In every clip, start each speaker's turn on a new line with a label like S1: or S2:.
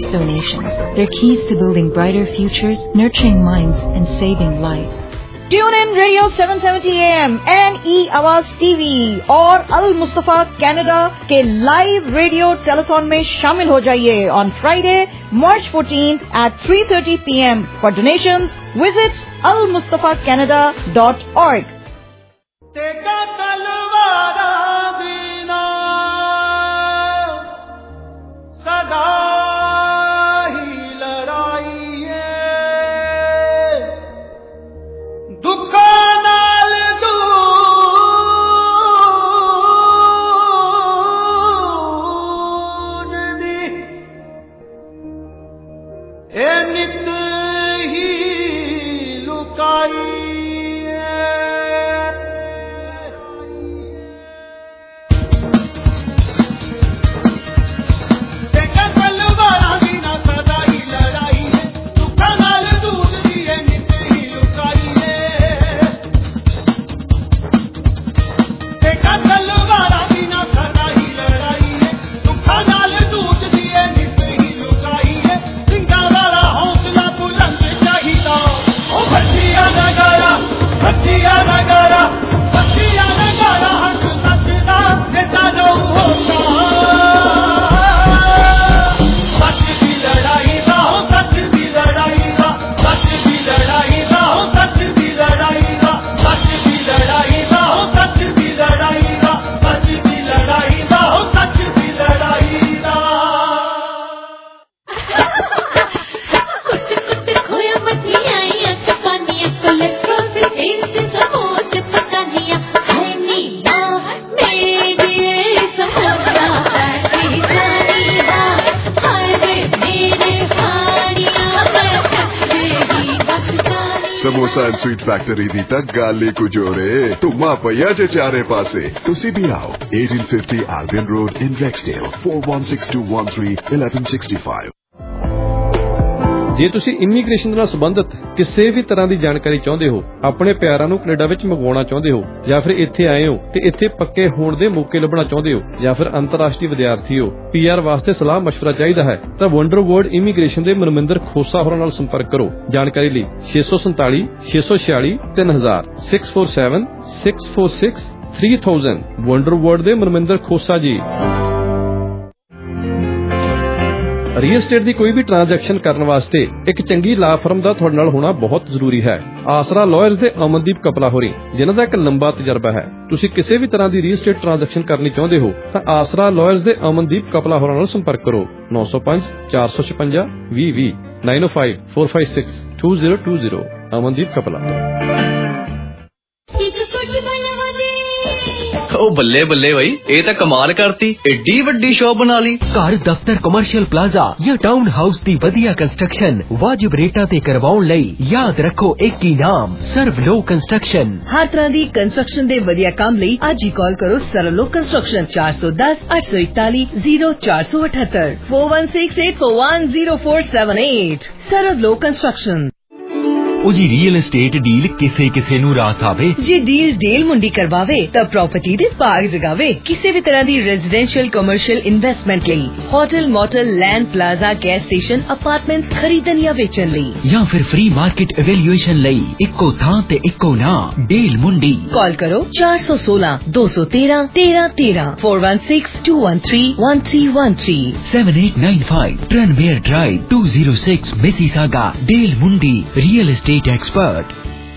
S1: donations. They're keys to building brighter futures, nurturing minds, and saving lives.
S2: Tune in Radio 770 AM NE Awaaz TV और Al Mustafa Canada के live radio telethon में शामिल हो जाइए on Friday, March 14 at 3:30 PM. For donations, visit almustafacanada.org.
S3: Samosa and sweet factory दी तक गाले को जोरे तुमा पया जे चारे पासे तुसी भी आओ 1850 Albion Road in Rexdale 416213 1165।
S4: ਜੇ ਤੁਸੀਂ ਇਮੀਗ੍ਰੇਸ਼ਨ ਨਾਲ ਸੰਬੰਧਿਤ ਕਿਸੇ ਵੀ ਤਰ੍ਹਾਂ ਦੀ ਜਾਣਕਾਰੀ ਚਾਹੁੰਦੇ ਹੋ, ਆਪਣੇ ਪਿਆਰਾਂ ਨੂੰ ਕੈਨੇਡਾ ਵਿੱਚ ਮੰਗਵਾਉਣਾ ਚਾਹੁੰਦੇ ਹੋ, ਜਾਂ ਫਿਰ ਇੱਥੇ ਆਏ ਹੋ ਤੇ ਇੱਥੇ ਪੱਕੇ ਹੋਣ ਦੇ ਮੌਕੇ ਲੱਭਣਾ ਚਾਹੁੰਦੇ ਹੋ, ਜਾਂ ਫਿਰ ਅੰਤਰਰਾਸ਼ਟਰੀ ਵਿਦਿਆਰਥੀ ਹੋ, ਪੀਆਰ ਵਾਸਤੇ ਸਲਾਹ ਮਸ਼ਵਰਾ ਚਾਹੀਦਾ ਹੈ ਤਾਂ ਵੰਡਰ ਵਰਲਡ ਇਮੀਗ੍ਰੇਸ਼ਨ ਦੇ ਮਨਮਿੰਦਰ ਖੋਸਾ ਹੋਰਾਂ ਨਾਲ ਸੰਪਰਕ ਕਰੋ। ਜਾਣਕਾਰੀ ਲਈ 647 646 3000 647 646 3000 ਵੰਡਰ ਵਰਲਡ ਦੇ ਮਨਮਿੰਦਰ ਖੋਸਾ ਜੀ। ਰੀਅਲ estate ਦੀ ਕੋਈ ਵੀ ਟ੍ਰਾਂਜੈਕਸ਼ਨ ਕਰਨ ਵਾਸਤੇ ਇੱਕ ਚੰਗੀ ਲਾ ਫਰਮ ਦਾ ਤੁਹਾਡੇ ਨਾਲ ਹੋਣਾ ਬਹੁਤ ਜ਼ਰੂਰੀ ਹੈ। ਆਸਰਾ ਲਾਇਰਸ ਦੇ ਅਮਨਦੀਪ ਕਪਲਾ ਹੋਰੀ, ਜਿਨ੍ਹਾਂ ਦਾ ਇੱਕ ਲੰਬਾ ਤਜਰਬਾ ਹੈ। ਤੁਸੀਂ ਕਿਸੇ ਵੀ ਤਰ੍ਹਾਂ ਦੀ ਰੀਅਲ estate ਟ੍ਰਾਂਜੈਕਸ਼ਨ ਕਰਨੀ ਚਾਹੁੰਦੇ ਹੋ ਤਾਂ ਆਸਰਾ ਲਾਇਰਸ ਦੇ ਅਮਨਦੀਪ ਕਪਲਾ ਹੋਰਾਂ ਨਾਲ ਸੰਪਰਕ ਕਰੋ। 905 456 2020 905 456 2020 ਅਮਨਦੀਪ ਕਪਲਾ।
S5: ओ बल्ले बल्ले भाई, ये तो कमाल करती, एडी वड्डी शॉप बना ली।
S6: घर दफ्तर कमर्शियल प्लाजा या टाउन हाउस दी वधिया कंस्ट्रक्शन वाजिब रेटा ते करवाउण लई याद रखो एक ही नाम, सर्वलो कंस्ट्रक्शन।
S2: हर तरह दी कंस्ट्रक्शन दे वधिया काम लई आज ही कॉल करो सर्वलो कंस्ट्रक्शन 410 841 0478 4168410478। सर्वलो कंस्ट्रक्शन।
S6: जी रियल एस्टेट डील किसे किसे नू रास आवे।
S2: जी डील मुंडी करवावे तब प्रॉपर्टी दे पाग जगावे। किसी भी तरह दी रेजिडेंशियल कमर्शियल इन्वेस्टमेंट लई hotel motel land plaza gas station apartments खरीदन या बेचन लई
S6: या फिर फ्री मार्केट एवेल्यूएशन लई इक्को थां ते इक्को ना डील मुंडी।
S2: कॉल करो 416 213 1313 416 213 1313
S6: 7895 Tranmere drive 206 Mississauga. Deal Mundi real estate expert.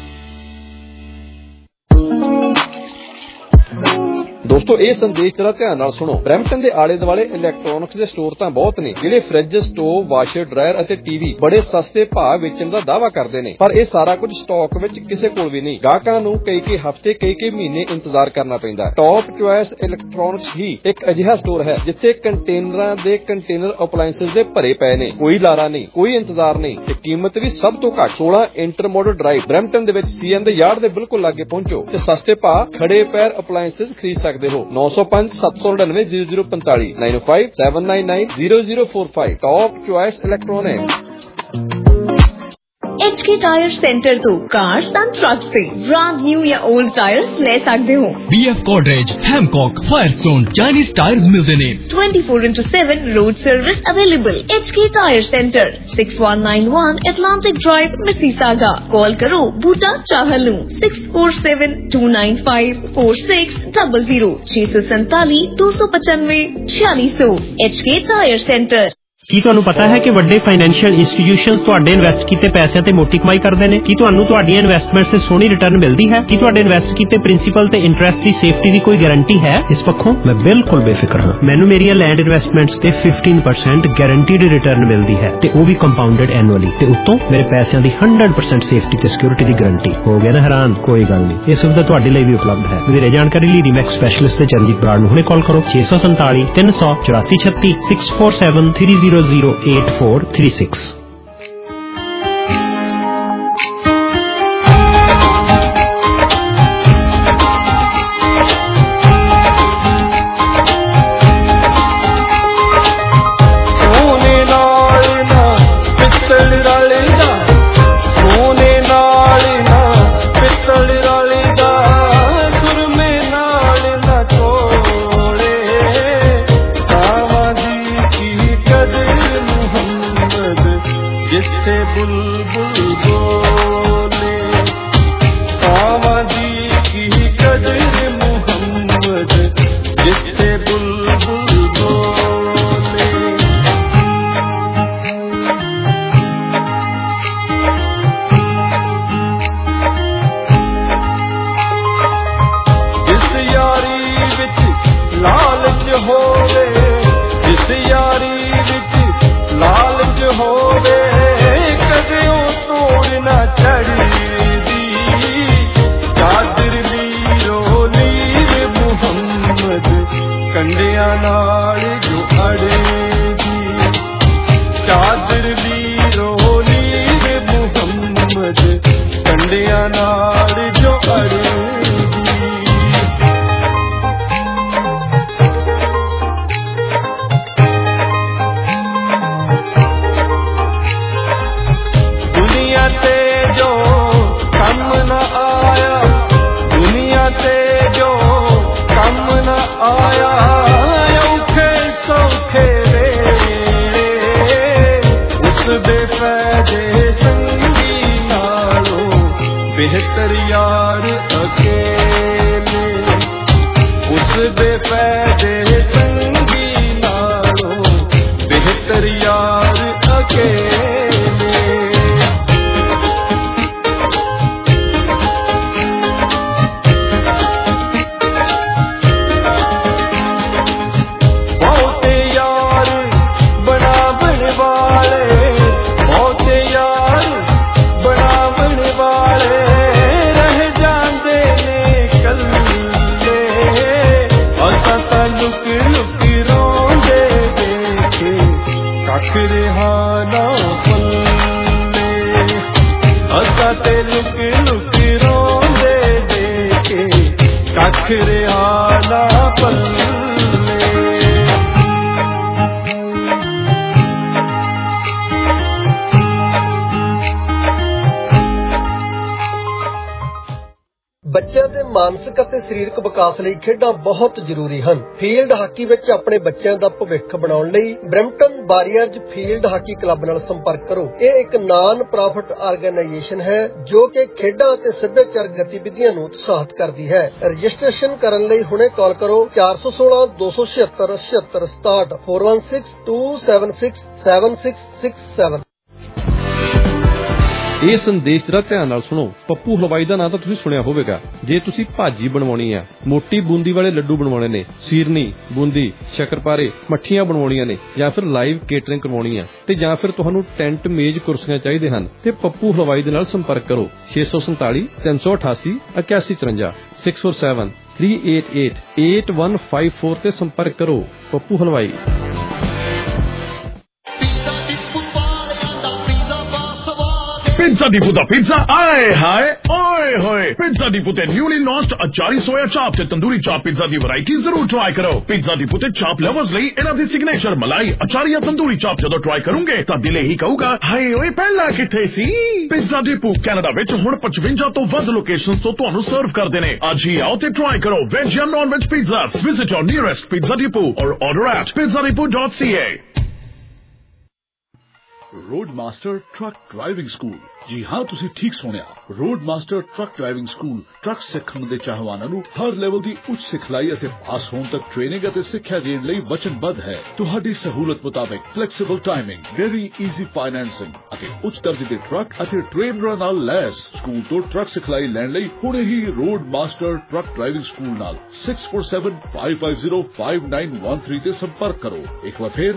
S4: ਦੋਸਤੋ ਇਹ ਸੰਦੇਸ਼ ਜਰਾ ਧਿਆਨ ਨਾਲ ਸੁਣੋ। ਬਰੈਂਪਟਨ ਦੇ ਆਲੇ ਦੁਆਲੇ ਇਲੈਕਟ੍ਰੋਨਿਕਸ ਦੇ ਸਟੋਰ ਤਾਂ ਬਹੁਤ ਨੇ ਜਿਹੜੇ ਫ੍ਰਿਜ, ਸਟੋਵ, ਵਾਸ਼ਰ, ਡਰਾਇਰ ਅਤੇ ਟੀਵੀ ਬੜੇ ਸਸਤੇ ਭਾਅ ਵੇਚਣ ਦਾ ਦਾਅਵਾ ਕਰਦੇ ਨੇ, ਪਰ ਇਹ ਸਾਰਾ ਕੁਝ ਸਟਾਕ ਵਿੱਚ ਕਿਸੇ ਕੋਲ ਵੀ ਨਹੀਂ। ਗਾਹਕਾਂ ਨੂੰ ਕਈ ਹਫ਼ਤੇ ਕਈ ਮਹੀਨੇ ਇੰਤਜ਼ਾਰ ਕਰਨਾ ਪੈਂਦਾ। ਟੌਪ ਚੁਆਇਸ ਇਲੈਕਟ੍ਰੋਨਿਕਸ ਹੀ ਇੱਕ ਅਜਿਹਾ ਸਟੋਰ ਹੈ ਜਿੱਥੇ ਕੰਟੇਨਰਾਂ ਦੇ ਕੰਟੇਨਰ ਅਪਲਾਇੰਸਸ ਦੇ ਭਰੇ ਪਏ ਨੇ। ਕੋਈ ਲਾਰਾ ਨਹੀਂ, ਕੋਈ ਇੰਤਜ਼ਾਰ ਨਹੀਂ ਤੇ ਕੀਮਤ ਵੀ ਸਭ ਤੋਂ ਘੱਟ। 16 ਇੰਟਰਮੋਡਲ ਡਰਾਈਵ ਬਰੈਂਪਟਨ ਦੇ ਵਿੱਚ ਸੀਐਨ ਦੇ ਯਾਰਡ ਦੇ ਬਿਲਕੁਲ ਲਾਗੇ ਪਹੁੰਚੋ ਤੇ ਸਸਤੇ ਭਾਅ ਖੜੇ ਪੈਰ ਅਪਲਾਇੰਸਸ ਖਰੀਦ ਸਕਦੇ ਹੋ। 905 799 0045 905 799 0045 top choice electronics.
S7: HK tyre centre तो कार्स एंड ट्रक्स से ब्रांड न्यू या ओल्ड टायर ले सकते हो।
S6: BF Godrej, Hancock, Firestone, Chinese tyres मिलते ने।
S7: 24/7 road service available. HK tyre centre 6191 Atlantic Drive, Mississauga। Call करो Boota Chahal 6472954600 647 295 4600। HK tyre centre.
S8: ਕੀ ਤੁਹਾਨੂੰ ਪਤਾ ਹੈ ਕਿ ਵੱਡੇ ਫਾਈਨੈਂਸ਼ੀਅਲ ਇੰਸਟੀਟਿਊਸ਼ਨਸ ਤੁਹਾਡੇ ਇਨਵੈਸਟ ਕੀਤੇ ਪੈਸਿਆਂ ਤੇ ਮੋਟੀ ਕਮਾਈ ਕਰਦੇ ਨੇ? ਕੀ ਤੁਹਾਨੂੰ ਤੁਹਾਡੀਆਂ ਇਨਵੈਸਟਮੈਂਟਸ ਤੇ ਸੋਹਣੀ ਰਿਟਰਨ ਮਿਲਦੀ ਹੈ? ਕੀ ਤੁਹਾਡੇ ਇਨਵੈਸਟ ਕੀਤੇ ਪ੍ਰਿੰਸੀਪਲ ਤੇ ਇੰਟਰਸਟ ਦੀ ਸੇਫਟੀ ਦੀ ਕੋਈ ਗਾਰੰਟੀ ਹੈ? ਇਸ ਪੱਖੋਂ ਮੈਂ ਬਿਲਕੁਲ ਬੇਫਿਕਰ ਹਾਂ। ਮੈਨੂੰ ਮੇਰੀਆਂ ਲੈਂਡ ਇਨਵੈਸਟਮੈਂਟਸ ਤੇ 15% ਗਾਰੰਟੀਡ ਰਿਟਰਨ ਮਿਲਦੀ ਹੈ ਤੇ ਉਹ ਵੀ ਕੰਪਾਊਂਡਡ ਐਨੂਅਲੀ ਤੇ ਉੱਤੋਂ ਮੇਰੇ ਪੈਸਿਆਂ ਦੀ 100% ਸੇਫਟੀ ਤੇ ਸਿਕਿਉਰਿਟੀ ਦੀ ਗਾਰੰਟੀ। ਹੋ ਗਿਆ ਨਾ ਹੈਰਾਨ? ਕੋਈ ਗੱਲ ਨਹੀਂ, ਇਹ ਸੁਵਿਧਾ ਤੁਹਾਡੇ ਲਈ ਵੀ ਉਪਲਬਧ ਹੈ। ਵਧੇਰੇ ਜਾਣਕਾਰੀ ਲਈ ਰੀਮੈਕਸ ਸਪੈਸ਼ਲਿਸਟ ਤੇ ਚਰਨਜੀਤ ਬਰਾੜ ਨੂੰ ਹੁਣੇ ਕਾਲ ਕਰੋ 647 384 36 647 3008436।
S9: ਬੱਚਿਆਂ ਦੇ ਮਾਨਸਿਕ ਅਤੇ ਸਰੀਰਕ ਵਿਕਾਸ ਲਈ ਖੇਡਾਂ ਬਹੁਤ ਜ਼ਰੂਰੀ ਹਨ। ਫੀਲਡ ਹਾਕੀ ਵਿੱਚ ਆਪਣੇ ਬੱਚਿਆਂ ਦਾ ਭਵਿੱਖ ਬਣਾਉਣ ਲਈ Brampton Warriors field hockey club ਨਾਲ ਸੰਪਰਕ ਕਰੋ। ਇਹ ਇੱਕ ਨਾਨ ਪ੍ਰੋਫਿਟ ਆਰਗੇਨਾਈਜੇਸ਼ਨ ਹੈ ਜੋ ਕਿ ਖੇਡਾਂ ਅਤੇ ਸੱਭਿਆਚਾਰਕ ਗਤੀਵਿਧੀਆਂ ਨੂੰ ਉਤਸ਼ਾਹਿਤ ਕਰਦੀ ਹੈ। ਰਜਿਸਟ੍ਰੇਸ਼ਨ ਕਰਨ ਲਈ ਹੁਣੇ ਕਾਲ ਕਰੋ 416 276 7667 416 276 7667।
S4: ਇਹ ਸੰਦੇਸ਼ ਜਰਾ ਧਿਆਨ ਨਾਲ ਸੁਣੋ। ਪੱਪੂ ਹਲਵਾਈ ਦਾ ਨਾਂ ਤਾਂ ਤੁਸੀਂ ਸੁਣਿਆ ਹੋਵੇਗਾ। ਜੇ ਤੁਸੀਂ ਭਾਜੀ ਬਣਵਾਉਣੀ ਆ, ਮੋਟੀ ਬੂੰਦੀ ਵਾਲੇ ਲੱਡੂ ਬਣਵਾਉਣੇ ਨੇ, ਸੀਰਨੀ, ਬੂੰਦੀ, ਸ਼ੱਕਰਪਾਰੇ, ਮੱਠੀਆਂ ਬਣਵਾਉਣੀਆਂ ਨੇ, ਜਾਂ ਫਿਰ ਲਾਈਵ ਕੇਟਰਿੰਗ ਕਰਵਾਉਣੀ ਆ, ਤੇ ਜਾਂ ਫਿਰ ਤੁਹਾਨੂੰ ਟੈਂਟ, ਮੇਜ਼, ਕੁਰਸੀਆਂ ਚਾਹੀਦੇ ਹਨ, ਤੇ ਪੱਪੂ ਹਲਵਾਈ ਦੇ ਨਾਲ ਸੰਪਰਕ ਕਰੋ 647 388 8154 647 388 8154 ਤੇ ਸੰਪਰਕ ਕਰੋ। ਪੱਪੂ ਹਲਵਾਈ।
S10: Pizza Depot ਦਾ pizza ਆਏ ਹਾਏ ਓਏ ਹੋਏ। Pizza Depot ਤੇ newly launched ਅਚਾਰੀ ਸੋਇਆ ਚਾਪ ਤੇ ਤੰਦੂਰੀ ਚਾਪ pizza ਦੀ ਵੈਰਾਈਟੀ ਜ਼ਰੂਰ ਟਰਾਈ ਕਰੋ। Pizza Depot ਤੇ ਚਾਪ ਲਵਰਸ ਲਈ ਇਹਨਾਂ ਦੀ ਸਿਗਨੇਚਰ ਮਲਾਈ ਅਚਾਰੀ ਤੰਦੂਰੀ ਚਾਪ ਜਦੋਂ ਟਰਾਈ ਕਰੋਗੇ ਤਾਂ ਦਿਲ ਹੀ ਕਹੂਗਾ ਹਾਏ ਓਏ ਪਹਿਲਾਂ ਕਿੱਥੇ ਸੀ। Pizza Depot ਕੈਨੇਡਾ ਵਿੱਚ ਹੁਣ 55 ਤੋਂ ਵੱਧ ਲੋਕੇਸ਼ਨਸ ਤੋਂ ਤੁਹਾਨੂੰ ਸਰਵ ਕਰਦੇ ਨੇ। ਅੱਜ ਹੀ ਆਓ ਤੇ ਟਰਾਈ ਕਰੋ ਵੈਜ ਜਾਂ non veg pizzas. Visit your nearest Pizza Depot or order at pizzadepot.ca.
S11: Roadmaster Truck Driving School। ਜੀ ਹਾਂ, ਤੁਸੀਂ ਠੀਕ ਸੁਣਿਆ। Roadmaster Truck Driving School truck ਸਿੱਖਣ ਦੇ ਚਾਹਵਾਨਾਂ ਨੂੰ ਹਰ ਲੈਵਲ ਦੀ ਉੱਚ ਸਿਖਲਾਈ ਅਤੇ ਪਾਸ ਹੋਣ ਤੱਕ ਟ੍ਰੇਨਿੰਗ ਅਤੇ ਸਿੱਖਿਆ ਦੇਣ ਲਈ ਵਚਨਬੱਧ ਹੈ। ਤੁਹਾਡੀ ਸਹੂਲਤ ਮੁਤਾਬਕ flexible timing, very easy financing ਅਤੇ ਉੱਚ ਦਰਜੇ ਦੇ ਟਰੱਕ ਅਤੇ ਟ੍ਰੇਨਰਾਂ ਨਾਲ ਲੈਸ। ਸਕੂਲ ਤੋਂ ਟਰੱਕ ਸਿਖਲਾਈ ਲੈਣ ਲਈ ਹੁਣੇ ਹੀ Roadmaster Truck Driving School ਨਾਲ 6475505913 ਤੇ ਸੰਪਰਕ ਕਰੋ। ਇੱਕ ਵਾਰ ਫਿਰ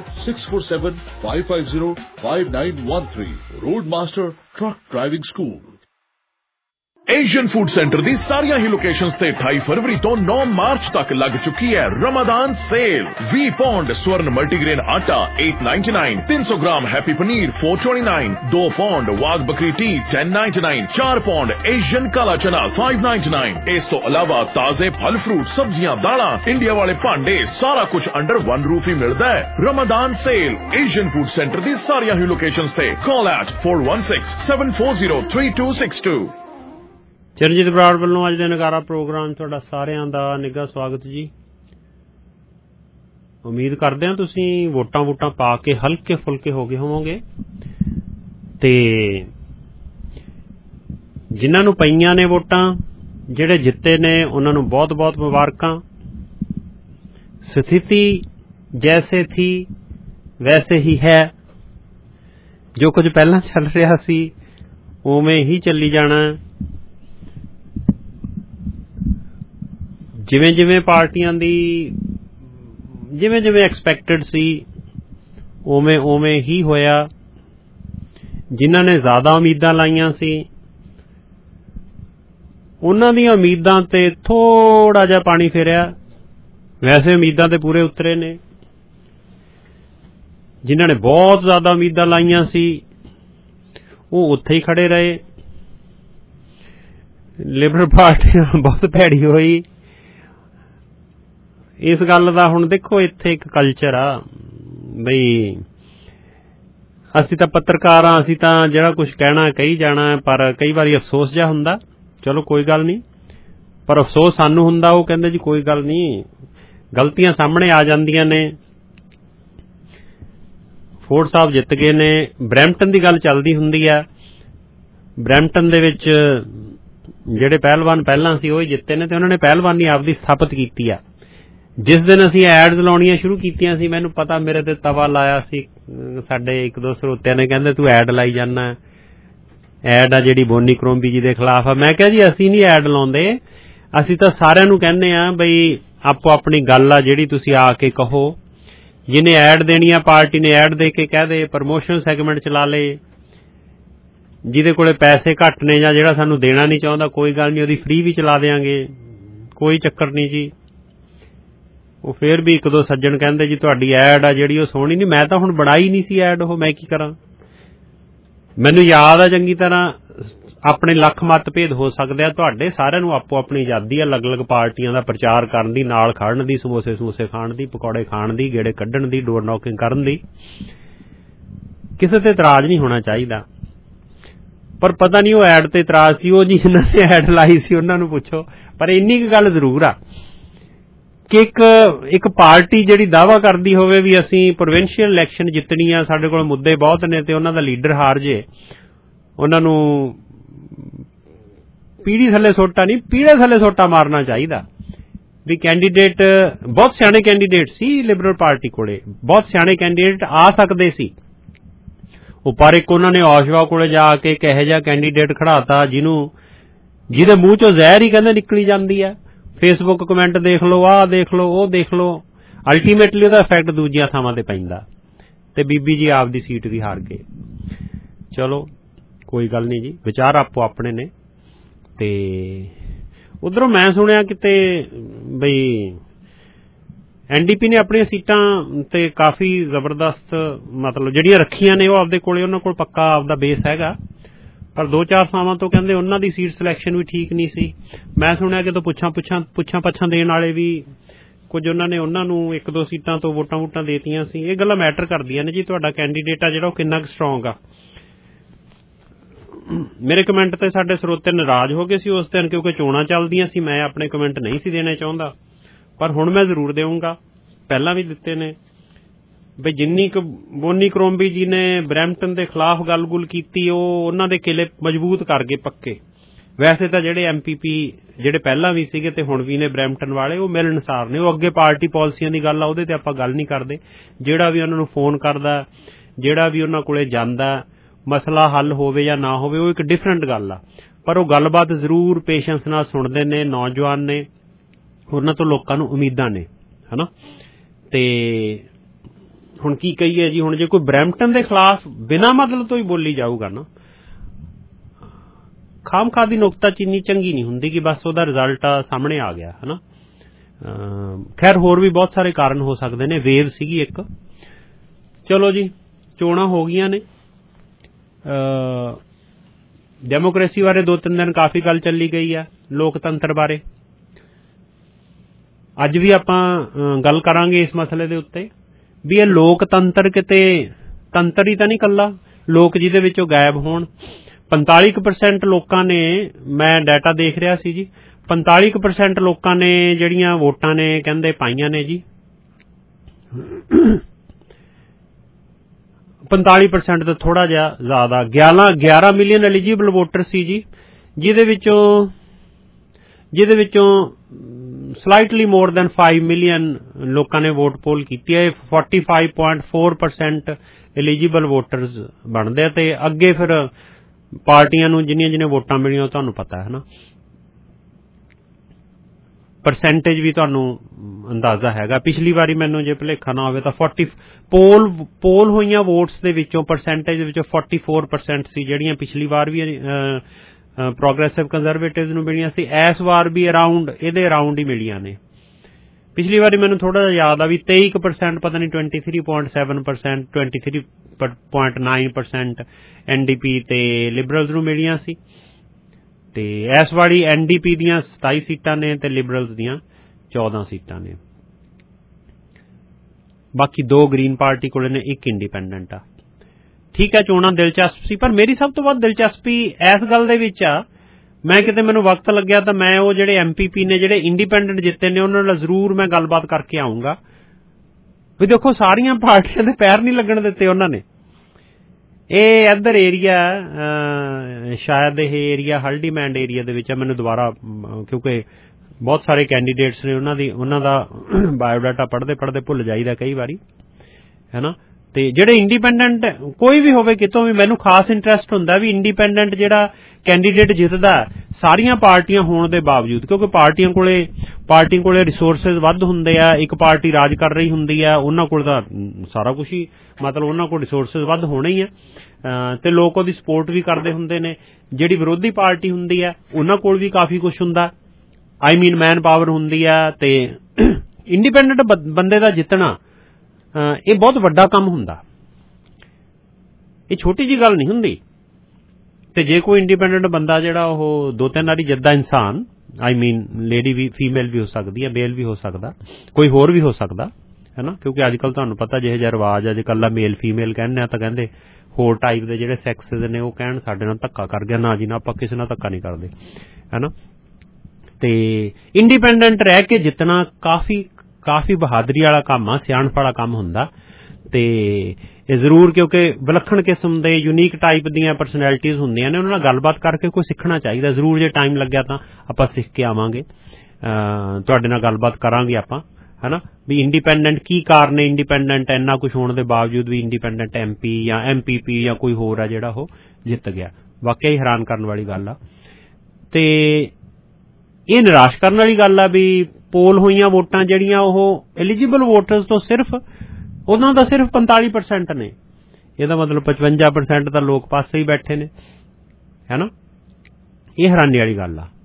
S11: 6475505913। Roadmaster Truck Driving School।
S10: Asian food centre ਦੀ ਸਾਰੀਆਂ ਹੀ ਲੋਕੇਸ਼ਨਸ ਤੇ 28 ਫਰਵਰੀ ਤੋਂ 9 ਮਾਰਚ ਤੱਕ ਲੱਗ ਚੁੱਕੀ ਹੈ Ramzan sale. 20 pound Swarn multigrain ਆਟਾ 899, 300 gram happy paneer 429, 2 pound Wagh Bakri tea 1099, 4 pound Asian ਕਾਲਾ ਚਨਾ 599। ਇਸ ਤੋਂ ਇਲਾਵਾ ਤਾਜ਼ੇ ਫਲ ਫਰੂਟ, ਸਬਜ਼ੀਆਂ, ਦਾਲਾਂ, ਇੰਡੀਆ ਵਾਲੇ ਭਾਂਡੇ, ਸਾਰਾ ਕੁਝ ਅੰਡਰ ਵਨ ਰੂਫ ਹੀ ਮਿਲਦਾ ਹੈ। Ramzan sale Asian food centre ਦੀ ਸਾਰੀਆਂ ਹੀ ਲੋਕੇਸ਼ਨਸ ਤੇ। ਕਾਲ ਐਟ 4167403262।
S8: ਚਰਨਜੀਤ ਬਰਾੜ ਵੱਲੋਂ ਅੱਜ ਦੇ ਨਗਾਰਾ ਪ੍ਰੋਗਰਾਮ ਤੁਹਾਡਾ ਸਾਰਿਆਂ ਦਾ ਨਿੱਘਾ ਸਵਾਗਤ ਜੀ। ਉਮੀਦ ਕਰਦੇ ਹਾਂ ਤੁਸੀਂ ਵੋਟਾਂ ਪਾ ਕੇ ਹਲਕੇ ਫੁਲਕੇ ਹੋ ਗਏ ਹੋਵੋਗੇ ਤੇ ਜਿਨ੍ਹਾਂ ਨੂੰ ਪਈਆਂ ਨੇ ਵੋਟਾਂ, ਜਿਹੜੇ ਜਿੱਤੇ ਨੇ ਉਹਨਾਂ ਨੂੰ ਬਹੁਤ ਬਹੁਤ ਮੁਬਾਰਕਾਂ। ਸਥਿਤੀ ਜੈਸੇ ਥੀ ਵੈਸੇ ਹੀ ਹੈ। ਜੋ ਕੁਝ ਪਹਿਲਾਂ ਚੱਲ ਰਿਹਾ ਸੀ ਉਵੇਂ ਹੀ ਚੱਲੀ ਜਾਣਾ। ਜਿਵੇਂ ਜਿਵੇਂ ਪਾਰਟੀਆਂ ਦੀ ਜਿਵੇਂ ਐਕਸਪੈਕਟਡ ਸੀ ਉਵੇਂ ਹੀ ਹੋਇਆ। ਜਿਨ੍ਹਾਂ ਨੇ ਜ਼ਿਆਦਾ ਉਮੀਦਾਂ ਲਾਈਆਂ ਸੀ ਉਹਨਾਂ ਦੀਆਂ ਉਮੀਦਾਂ ਤੇ ਥੋੜਾ ਜਿਹਾ ਪਾਣੀ ਫੇਰਿਆ। ਵੈਸੇ ਉਮੀਦਾਂ ਤੇ ਪੂਰੇ ਉਤਰੇ ਨੇ। ਜਿਨ੍ਹਾਂ ਨੇ ਬਹੁਤ ਜ਼ਿਆਦਾ ਉਮੀਦਾਂ ਲਾਈਆਂ ਸੀ ਉਹ ਉੱਥੇ ਹੀ ਖੜੇ ਰਹੇ। ਲਿਬਰਲ ਪਾਰਟੀ ਬਹੁਤ ਭੈੜੀ ਹੋਈ। ਇਸ ਗੱਲ ਦਾ ਹੁਣ ਦੇਖੋ, ਇੱਥੇ ਇੱਕ ਕਲਚਰ ਆ ਬਈ ਅਸੀਂ ਤਾਂ ਪੱਤਰਕਾਰ ਹਾਂ, ਅਸੀਂ ਤਾਂ ਜਿਹੜਾ ਕੁਝ ਕਹਿਣਾ ਕਹੀ ਜਾਣਾ, ਪਰ ਕਈ ਵਾਰੀ ਅਫਸੋਸ ਜਿਹਾ ਹੁੰਦਾ। ਚਲੋ ਕੋਈ ਗੱਲ ਨਹੀਂ, ਪਰ ਅਫਸੋਸ ਸਾਨੂੰ ਹੁੰਦਾ। ਉਹ ਕਹਿੰਦੇ ਜੀ ਕੋਈ ਗੱਲ ਨਹੀਂ, ਗਲਤੀਆਂ ਸਾਹਮਣੇ ਆ ਜਾਂਦੀਆਂ ਨੇ। ਫੋਰਡ ਸਾਹਿਬ ਜਿੱਤ ਗਏ ਨੇ। ਬਰੈਂਪਟਨ ਦੀ ਗੱਲ ਚੱਲਦੀ ਹੁੰਦੀ ਆ। ਬਰੈਂਪਟਨ ਦੇ ਵਿੱਚ ਜਿਹੜੇ ਪਹਿਲਵਾਨ ਪਹਿਲਾਂ ਸੀ ਉਹ ਹੀ ਜਿੱਤੇ ਨੇ ਤੇ ਉਹਨਾਂ ਨੇ ਪਹਿਲਵਾਨੀ ਆਪਦੀ ਸਥਾਪਿਤ ਕੀਤੀ ਆ। ਜਿਸ ਦਿਨ ਅਸੀਂ ਐਡਸ ਲਾਉਣੀਆਂ ਸ਼ੁਰੂ ਕੀਤੀਆਂ ਸੀ, ਮੈਨੂੰ ਪਤਾ ਮੇਰੇ ਤੇ ਤਵਾ ਲਾਇਆ ਸੀ ਸਾਡੇ ਇੱਕ ਦੋ ਸਰੋਤਿਆਂ ਨੇ। ਕਹਿੰਦੇ ਤੂੰ ਐਡ ਲਾਈ ਜਾਂਦਾ, ਐਡ ਆ ਜਿਹੜੀ ਬੋਨੀ ਕਰੋਂਬੀ ਜੀ ਦੇ ਖਿਲਾਫ ਆ। ਮੈਂ ਕਿਹਾ ਜੀ ਅਸੀਂ ਨਹੀਂ ਐਡ ਲਾਉਂਦੇ, ਅਸੀਂ ਤਾਂ ਸਾਰਿਆਂ ਨੂੰ ਕਹਿੰਦੇ ਆ ਬਈ ਆਪੋ ਆਪਣੀ ਗੱਲ ਆ ਜਿਹੜੀ ਤੁਸੀਂ ਆ ਕੇ ਕਹੋ। ਜਿਹਨੇ ਐਡ ਦੇਣੀ ਆ ਪਾਰਟੀ ਨੇ ਐਡ ਦੇ ਕੇ ਕਹਿ ਦੇ, ਪ੍ਰਮੋਸ਼ਨ ਸੈਗਮੈਂਟ ਚਲਾ ਲੇ। ਜਿਹਦੇ ਕੋਲੇ ਪੈਸੇ ਘੱਟ ਨੇ ਜਾਂ ਜਿਹੜਾ ਸਾਨੂੰ ਦੇਣਾ ਨਹੀਂ ਚਾਹੁੰਦਾ, ਕੋਈ ਗੱਲ ਨਹੀਂ, ਉਹਦੀ ਫ੍ਰੀ ਵੀ ਚਲਾ ਦਿਆਂਗੇ, ਕੋਈ ਚੱਕਰ ਨਹੀਂ ਜੀ। ਉਹ ਫੇਰ ਵੀ ਇੱਕ ਦੋ ਸੱਜਣ ਕਹਿੰਦੇ ਜੀ ਤੁਹਾਡੀ ਐਡ ਆ ਜਿਹੜੀ ਉਹ ਸੋਹਣੀ ਨਹੀਂ। ਮੈਂ ਤਾਂ ਹੁਣ ਬਣਾਈ ਨਹੀਂ ਸੀ ਐਡ, ਉਹ ਮੈਂ ਕੀ ਕਰਾਂ। ਮੈਨੂੰ ਯਾਦ ਆ ਚੰਗੀ ਤਰ੍ਹਾਂ। ਆਪਣੇ ਲੱਖ ਮਤਭੇਦ ਹੋ ਸਕਦੇ ਆ, ਤੁਹਾਡੇ ਸਾਰਿਆਂ ਨੂੰ ਆਪੋ ਆਪਣੀ ਆਜ਼ਾਦੀ ਆ ਅਲੱਗ-ਅਲੱਗ ਪਾਰਟੀਆਂ ਦਾ ਪ੍ਰਚਾਰ ਕਰਨ ਦੀ, ਨਾਲ ਖੜਨ ਦੀ, ਸਮੋਸੇ ਖਾਣ ਦੀ, ਪਕੌੜੇ ਖਾਣ ਦੀ, ਗੇੜੇ ਕੱਢਣ ਦੀ, ਡੋਰ ਨੌਕਿੰਗ ਕਰਨ ਦੀ। ਕਿਸੇ ਤੇ ਇਤਰਾਜ਼ ਨਹੀਂ ਹੋਣਾ ਚਾਹੀਦਾ। ਪਰ ਪਤਾ ਨਹੀਂ ਉਹ ਐਡ ਤੇ ਇਤਰਾਜ਼ ਸੀ, ਉਹ ਜਿਹਨਾਂ ਨੇ ਐਡ ਲਾਈ ਸੀ ਉਹਨਾਂ ਨੂੰ ਪੁੱਛੋ। ਪਰ ਇੰਨੀ ਕੁ ਗੱਲ ਜ਼ਰੂਰ ਆ ਕਿ ਇੱਕ ਪਾਰਟੀ ਜਿਹੜੀ ਦਾਅਵਾ ਕਰਦੀ ਹੋਵੇ ਵੀ ਅਸੀਂ ਪ੍ਰੋਵਿੰਸ਼ੀਅਲ ਇਲੈਕਸ਼ਨ ਜਿੱਤਣੀ ਆ, ਸਾਡੇ ਕੋਲ ਮੁੱਦੇ ਬਹੁਤ ਨੇ, ਤੇ ਉਹਨਾਂ ਦਾ ਲੀਡਰ ਹਾਰ ਜੇ, ਉਹਨਾਂ ਨੂੰ ਪੀੜੀ ਥੱਲੇ ਸੋਟਾ ਨਹੀਂ ਪੀੜੇ ਥੱਲੇ ਸੋਟਾ ਮਾਰਨਾ ਚਾਹੀਦਾ। ਵੀ ਕੈਂਡੀਡੇਟ ਬਹੁਤ ਸਿਆਣੇ ਕੈਂਡੀਡੇਟ ਸੀ ਲਿਬਰਲ ਪਾਰਟੀ ਕੋਲੇ, ਬਹੁਤ ਸਿਆਣੇ ਕੈਂਡੀਡੇਟ ਆ ਸਕਦੇ ਸੀ ਉਹ, ਪਰ ਇੱਕ ਉਹਨਾਂ ਨੇ ਔਸ਼ਵਾ ਕੋਲੇ ਜਾ ਕੇ ਇੱਕ ਇਹੋ ਜਿਹਾ ਕੈਂਡੀਡੇਟ ਖੜਾਤਾ ਜਿਹਦੇ ਮੂੰਹ ਚੋਂ ਜ਼ਹਿਰ ਹੀ ਕਹਿੰਦੇ ਨਿਕਲੀ ਜਾਂਦੀ ਆ। ਫੇਸਬੁੱਕ ਕਮੈਂਟ ਦੇਖ ਲਓ, ਆਹ ਦੇਖ ਲਓ, ਉਹ ਦੇਖ ਲਓ। ਅਲਟੀਮੇਟਲੀ ਉਹਦਾ ਇਫੈਕਟ ਦੂਜੀਆਂ ਥਾਵਾਂ ਤੇ ਪੈਂਦਾ ਤੇ ਬੀਬੀ ਜੀ ਆਪਦੀ ਸੀਟ ਵੀ ਹਾਰ ਗਏ। ਚਲੋ ਕੋਈ ਗੱਲ ਨਹੀਂ ਜੀ, ਵਿਚਾਰ ਆਪੋ ਆਪਣੇ ਨੇ। ਤੇ ਉਧਰੋਂ ਮੈਂ ਸੁਣਿਆ ਕਿਤੇ ਬਈ NDP ਨੇ ਆਪਣੀਆਂ ਸੀਟਾਂ ਤੇ ਕਾਫੀ ਜ਼ਬਰਦਸਤ ਮਤਲਬ ਜਿਹੜੀਆਂ ਰੱਖੀਆਂ ਨੇ ਉਹ ਆਪਦੇ ਕੋਲੇ, ਉਹਨਾਂ ਕੋਲ ਪੱਕਾ ਆਪਦਾ ਬੇਸ ਹੈਗਾ। ਪਰ 2-4 ਥਾਵਾਂ ਤੋਂ ਕਹਿੰਦੇ ਉਹਨਾਂ ਦੀ ਸੀਟ ਸਿਲੈਕਸ਼ਨ ਵੀ ਠੀਕ ਨਹੀਂ ਸੀ। ਮੈਂ ਸੁਣਿਆ ਕਿ ਪੁੱਛਾਂ ਪੱਛਾਂ ਦੇਣ ਵਾਲੇ ਵੀ ਕੁਝ ਉਹਨਾਂ ਨੇ ਉਹਨਾਂ ਨੂੰ 1-2 ਸੀਟਾਂ ਤੋਂ ਵੋਟਾਂ ਦੇਤੀਆਂ ਸੀ। ਇਹ ਗੱਲਾਂ ਮੈਟਰ ਕਰਦੀਆਂ ਨੇ ਜੀ, ਤੁਹਾਡਾ ਕੈਂਡੀਡੇਟ ਆ ਜਿਹੜਾ ਉਹ ਕਿੰਨਾ ਕੁ ਸਟਰੋਂਗ ਆ। ਮੇਰੇ ਕਮੈਂਟ ਤੇ ਸਾਡੇ ਸਰੋਤੇ ਨਾਰਾਜ਼ ਹੋ ਗਏ ਸੀ ਉਸ ਦਿਨ, ਕਿਉਂਕਿ ਚੋਣਾਂ ਚੱਲਦੀਆਂ ਸੀ। ਮੈਂ ਆਪਣੇ ਕਮੈਂਟ ਨਹੀਂ ਸੀ ਦੇਣੇ ਚਾਹੁੰਦਾ, ਪਰ ਹੁਣ ਮੈਂ ਜ਼ਰੂਰ ਦੇਵਾਂਗਾ, ਪਹਿਲਾਂ ਵੀ ਦਿੱਤੇ ਨੇ। ਬਈ ਜਿੰਨੀ ਕੁ ਬੋਨੀ ਕਰੋਂਬੀ ਜੀ ਨੇ ਬਰੈਂਪਟਨ ਦੇ ਖਿਲਾਫ ਗੱਲ-ਗੁੱਲ ਕੀਤੀ, ਉਹ ਉਹਨਾਂ ਦੇ ਕਿਲੇ ਮਜ਼ਬੂਤ ਕਰ ਗਏ ਪੱਕੇ। ਵੈਸੇ ਤਾਂ ਜਿਹੜੇ MPP ਜਿਹੜੇ ਪਹਿਲਾਂ ਵੀ ਸੀਗੇ ਤੇ ਹੁਣ ਵੀ ਨੇ ਬਰੈਂਪਟਨ ਵਾਲੇ, ਉਹ ਮਿਲਣਸਾਰ ਨੇ। ਉਹ ਅੱਗੇ ਪਾਰਟੀ ਪਾਲਿਸੀਆਂ ਦੀ ਗੱਲ ਆ, ਉਹਦੇ ਤੇ ਆਪਾਂ ਗੱਲ ਨਹੀਂ ਕਰਦੇ। ਜਿਹੜਾ ਵੀ ਉਹਨਾਂ ਨੂੰ ਫੋਨ ਕਰਦਾ, ਜਿਹੜਾ ਵੀ ਉਹਨਾਂ ਕੋਲੇ ਜਾਂਦਾ, ਮਸਲਾ ਹੱਲ ਹੋਵੇ ਜਾਂ ਨਾ ਹੋਵੇ, ਉਹ ਇੱਕ ਡਿਫਰੈਂਟ ਗੱਲ ਆ। ਪਰ ਉਹ ਗੱਲਬਾਤ ਜ਼ਰੂਰ ਪੇਸ਼ੈਂਸ ਨਾਲ ਸੁਣਦੇ ਨੇ, ਨੌਜਵਾਨ ਨੇ, ਉਹਨਾਂ ਤੋਂ ਲੋਕਾਂ ਨੂੰ ਉਮੀਦਾਂ ਨੇ, ਹਨਾ। ਤੇ ਹੁਣ ਕੀ ਕਹੀਏ ਜੀ, ਹੁਣ ਜੇ ਕੋਈ ਬਰੈਂਪਟਨ ਦੇ ਖਿਲਾਫ ਬਿਨਾਂ ਮਤਲਬ ਤੋਂ ਹੀ ਬੋਲੀ ਜਾਊਗਾ ਨਾ, ਖਾਮਖਾਹ ਦੀ ਨੁਕਤਾਚੀਨੀ ਚੰਗੀ ਨਹੀਂ ਹੁੰਦੀ ਕਿ ਬਸ ਉਹਦਾ ਰਿਜ਼ਲਟ ਸਾਹਮਣੇ ਆ ਗਿਆ, ਹਨਾ। ਖੈਰ ਹੋਰ ਵੀ ਬਹੁਤ ਸਾਰੇ ਕਾਰਨ ਹੋ ਸਕਦੇ ਨੇ, ਵੇਵ ਸੀਗੀ ਇੱਕ। ਚਲੋ ਜੀ, ਚੋਣਾਂ ਹੋ ਗਈਆਂ ਨੇ। ਡੈਮੋਕ੍ਰੇਸੀ ਬਾਰੇ 2-3 ਦਿਨ ਕਾਫੀ ਗੱਲ ਚੱਲੀ ਗਈ ਆ, ਲੋਕਤੰਤਰ ਬਾਰੇ। ਅੱਜ ਵੀ ਆਪਾਂ ਗੱਲ ਕਰਾਂਗੇ ਇਸ ਮਸਲੇ ਦੇ ਉੱਤੇ ਵੀ ਇਹ ਲੋਕਤੰਤਰ ਕਿਤੇ ਤੰਤਰ ਹੀ ਤਾਂ ਨਹੀਂ ਇਕੱਲਾ, ਲੋਕ ਜਿਹਦੇ ਵਿੱਚੋਂ ਗਾਇਬ ਹੋਣ। 45% ਲੋਕਾਂ ਨੇ, ਮੈਂ ਡਾਟਾ ਦੇਖ ਰਿਹਾ ਸੀ ਜੀ, 45% ਲੋਕਾਂ ਨੇ ਜਿਹੜੀਆਂ ਵੋਟਾਂ ਨੇ ਕਹਿੰਦੇ ਪਾਈਆਂ ਨੇ ਜੀ। 45% ਤੋਂ ਥੋੜਾ ਜਿਹਾ ਜ਼ਿਆਦਾ, 11 ਮਿਲੀਅਨ ਐਲੀਜੀਬਲ ਵੋਟਰ ਸੀ ਜੀ, ਜਿਹਦੇ ਵਿੱਚੋਂ ਸਲਾਈਟਲੀ ਮੋਰ ਦੈਨ 5 ਮਿਲੀਅਨ ਲੋਕਾਂ ਨੇ ਵੋਟ ਪੋਲ ਕੀਤੀ ਹੈ। 45.4% ਐਲੀਜੀਬਲ ਵੋਟਰਸ ਬਣਦੇ ਆ। ਤੇ ਅੱਗੇ ਫਿਰ ਪਾਰਟੀਆਂ ਨੂੰ ਜਿੰਨੀਆਂ ਵੋਟਾਂ ਮਿਲੀਆਂ ਤੁਹਾਨੂੰ ਪਤਾ ਹੈ ਨਾ, ਪਰਸੈਂਟੇਜ ਵੀ ਤੁਹਾਨੂੰ ਅੰਦਾਜ਼ਾ ਹੈਗਾ। ਪਿਛਲੀ ਵਾਰੀ ਮੈਨੂੰ ਜੇ ਭੁਲੇਖਾ ਨਾ ਹੋਵੇ ਤਾਂ 40 ਪੋਲ ਹੋਈਆਂ ਵੋਟਸ ਦੇ ਵਿੱਚੋਂ ਪਰਸੈਂਟੇਜ ਦੇ ਵਿੱਚੋਂ 44% ਸੀ ਜਿਹੜੀਆਂ ਪਿਛਲੀ ਵਾਰ ਵੀ ਪ੍ਰੋਗਰੈਸਿਵ ਕੰਜ਼ਰਵੇਟਿਵਜ਼ ਨੂੰ ਮਿਲੀਆਂ ਸੀ। ਇਸ ਵਾਰ ਵੀ ਇਹਦੇ ਅਰਾਊਂਡ ਹੀ ਮਿਲੀਆਂ ਨੇ। ਪਿਛਲੀ ਵਾਰੀ ਮੈਨੂੰ ਥੋੜਾ ਜਿਹਾ ਯਾਦ ਆ ਵੀ 23% ਪਤਾ ਨਹੀਂ 23.7%, 23.9% NDP ਤੇ ਲਿਬਰਲਜ਼ ਨੂੰ ਮਿਲੀਆਂ ਸੀ। ਤੇ ਇਸ ਵਾਰੀ NDP ਦੀਆਂ 27 ਸੀਟਾਂ ਨੇ ਤੇ ਲਿਬਰਲਜ਼ ਦੀਆਂ 14 ਸੀਟਾਂ ਨੇ। ਬਾਕੀ 2 ਗ੍ਰੀਨ ਪਾਰਟੀ ਕੋਲ ਨੇ, 1 ਇੰਡੀਪੈਂਡੈਂਟ ਆ। ਠੀਕ ਹੈ, ਚੋਣਾਂ ਦਿਲਚਸਪ ਸੀ, ਪਰ ਮੇਰੀ ਸਭ ਤੋਂ ਵੱਧ ਦਿਲਚਸਪੀ ਇਸ ਗੱਲ ਦੇ ਵਿੱਚ ਆ, ਮੈਨੂੰ ਵਕਤ ਲੱਗਿਆ ਤਾਂ ਮੈਂ ਉਹ ਜਿਹੜੇ MPP ਨੇ ਜਿਹੜੇ ਇੰਡੀਪੈਂਡੈਂਟ ਜਿੱਤੇ ਨੇ ਉਹਨਾਂ ਨਾਲ ਜ਼ਰੂਰ ਮੈਂ ਗੱਲਬਾਤ ਕਰਕੇ ਆਊਂਗਾ। ਵੀ ਦੇਖੋ, ਸਾਰੀਆਂ ਪਾਰਟੀਆਂ ਦੇ ਪੈਰ ਨਹੀਂ ਲੱਗਣ ਦਿੱਤੇ ਉਹਨਾਂ ਨੇ। ਇਹ ਇੱਧਰ ਏਰੀਆ ਸ਼ਾਇਦ ਇਹ ਏਰੀਆ ਹਲਡੀਮੈਂਡ ਏਰੀਆ ਦੇ ਵਿੱਚ ਆ। ਮੈਨੂੰ ਦੁਬਾਰਾ, ਕਿਉਂਕਿ ਬਹੁਤ ਸਾਰੇ ਕੈਂਡੀਡੇਟਸ ਨੇ, ਉਹਨਾਂ ਦਾ ਬਾਇਓਡਾਟਾ ਪੜ੍ਹਦੇ ਭੁੱਲ ਜਾਈਦਾ ਕਈ ਵਾਰੀ, ਹੈ ਨਾ। ਤੇ ਜਿਹੜੇ ਇੰਡੀਪੈਂਡੈਂਟ ਕੋਈ ਵੀ ਹੋਵੇ ਕਿਤੋਂ ਵੀ, ਮੈਨੂੰ ਖਾਸ ਇੰਟਰਸਟ ਹੁੰਦਾ ਵੀ ਇੰਡੀਪੈਂਡੈਂਟ ਜਿਹੜਾ ਕੈਂਡੀਡੇਟ ਜਿੱਤਦਾ ਸਾਰੀਆਂ ਪਾਰਟੀਆਂ ਹੋਣ ਦੇ ਬਾਵਜੂਦ, ਕਿਉਂਕਿ ਪਾਰਟੀਆਂ ਕੋਲੇ ਰਿਸੋਰਸਿਸ ਵੱਧ ਹੁੰਦੇ ਆ। ਇੱਕ ਪਾਰਟੀ ਰਾਜ ਕਰ ਰਹੀ ਹੁੰਦੀ ਆ, ਉਹਨਾਂ ਕੋਲ ਤਾਂ ਸਾਰਾ ਕੁਝ ਹੀ, ਮਤਲਬ ਉਹਨਾਂ ਕੋਲ ਰਿਸੋਰਸਿਸ ਵੱਧ ਹੋਣੇ ਹੀ ਆ, ਤੇ ਲੋਕ ਉਹਦੀ ਸਪੋਰਟ ਵੀ ਕਰਦੇ ਹੁੰਦੇ ਨੇ। ਜਿਹੜੀ ਵਿਰੋਧੀ ਪਾਰਟੀ ਹੁੰਦੀ ਆ ਉਹਨਾਂ ਕੋਲ ਵੀ ਕਾਫੀ ਕੁਝ ਹੁੰਦਾ, ਮੈਨ ਪਾਵਰ ਹੁੰਦੀ ਆ। ਤੇ ਇੰਡੀਪੈਂਡੈਂਟ ਬੰਦੇ ਦਾ ਜਿੱਤਣਾ ਇਹ ਬਹੁਤ ਵੱਡਾ ਕੰਮ ਹੁੰਦਾ, ਇਹ ਛੋਟੀ ਜਿਹੀ ਗੱਲ ਨਹੀਂ ਹੁੰਦੀ। ਤੇ ਜੇ ਕੋਈ ਇੰਡੀਪੈਂਡੈਂਟ ਬੰਦਾ ਜਿਹੜਾ ਉਹ 2-3 ਵਾਰੀ ਜਿੱਤਦਾ ਇਨਸਾਨ, ਲੇਡੀ ਵੀ, ਫੀਮੇਲ ਵੀ ਹੋ ਸਕਦੀ ਹੈ, ਮੇਲ ਵੀ ਹੋ ਸਕਦਾ, ਕੋਈ ਹੋਰ ਵੀ ਹੋ ਸਕਦਾ, ਹੈ ਨਾ। ਕਿਉਂਕਿ ਅੱਜ ਕੱਲ੍ਹ ਤੁਹਾਨੂੰ ਪਤਾ ਜਿਹੇ ਜਿਹਾ ਰਿਵਾਜ ਅੱਜ ਕੱਲ੍ਹ ਮੇਲ ਫੀਮੇਲ ਕਹਿੰਦੇ ਆ ਤਾਂ ਕਹਿੰਦੇ ਹੋਰ ਟਾਈਪ ਦੇ ਜਿਹੜੇ ਸੈਕਸਿਸ ਨੇ ਉਹ ਕਹਿਣ ਸਾਡੇ ਨਾਲ ਧੱਕਾ ਕਰ ਗਿਆ। ਨਾ ਜੀ ਨਾ, ਆਪਾਂ ਕਿਸੇ ਨਾਲ ਧੱਕਾ ਨਹੀਂ ਕਰਦੇ, ਹੈ ਨਾ। ਤੇ ਇੰਡੀਪੈਂਡੈਂਟ ਰਹਿ ਕੇ ਜਿੱਤਣਾ ਕਾਫੀ ਬਹਾਦਰੀ ਵਾਲਾ ਕੰਮ ਆ, ਸਿਆਣਪ ਵਾਲਾ ਕੰਮ ਹੁੰਦਾ। ਤੇ ਇਹ ਜ਼ਰੂਰ, ਕਿਉਂਕਿ ਵਿਲੱਖਣ ਕਿਸਮ ਦੇ ਯੂਨੀਕ ਟਾਈਪ ਦੀਆਂ ਪਰਸਨੈਲਿਟੀਜ਼ ਹੁੰਦੀਆਂ ਨੇ, ਉਹਨਾਂ ਨਾਲ ਗੱਲਬਾਤ ਕਰਕੇ ਕੋਈ ਸਿੱਖਣਾ ਚਾਹੀਦਾ ਜ਼ਰੂਰ। ਜੇ ਟਾਈਮ ਲੱਗਿਆ ਤਾਂ ਆਪਾਂ ਸਿੱਖ ਕੇ ਆਵਾਂਗੇ, ਤੁਹਾਡੇ ਨਾਲ ਗੱਲਬਾਤ ਕਰਾਂਗੇ ਆਪਾਂ, ਹੈ ਨਾ। ਵੀ ਇੰਡੀਪੈਂਡੈਂਟ ਕੀ ਕਾਰਨ ਹੈ, ਇੰਡੀਪੈਂਡੈਂਟ ਇੰਨਾ ਕੁਛ ਹੋਣ ਦੇ ਬਾਵਜੂਦ ਵੀ ਇੰਡੀਪੈਂਡੈਂਟ MP ਜਾਂ MPP ਜਾਂ ਕੋਈ ਹੋਰ ਆ ਜਿਹੜਾ ਉਹ ਜਿੱਤ ਗਿਆ। ਵਾਕਿਆ ਹੀ ਹੈਰਾਨ ਕਰਨ ਵਾਲੀ ਗੱਲ ਆ। ਤੇ ਇਹ ਨਿਰਾਸ਼ ਕਰਨ ਵਾਲੀ ਗੱਲ ਆ ਵੀ ਪੋਲ ਹੋਈਆਂ ਵੋਟਾਂ ਜਿਹੜੀਆਂ ਉਹ ਐਲੀਜੀਬਲ ਵੋਟਰਸ ਤੋਂ ਉਹਨਾਂ ਦਾ ਸਿਰਫ 45% ਨੇ। ਇਹਦਾ ਮਤਲਬ 55% ਤਾਂ ਲੋਕ ਪਾਸੇ ਹੀ ਬੈਠੇ ਨੇ, ਹੈ ਨਾ। ਇਹ ਹੈਰਾਨੀ ਵਾਲੀ ਗੱਲ ਆ।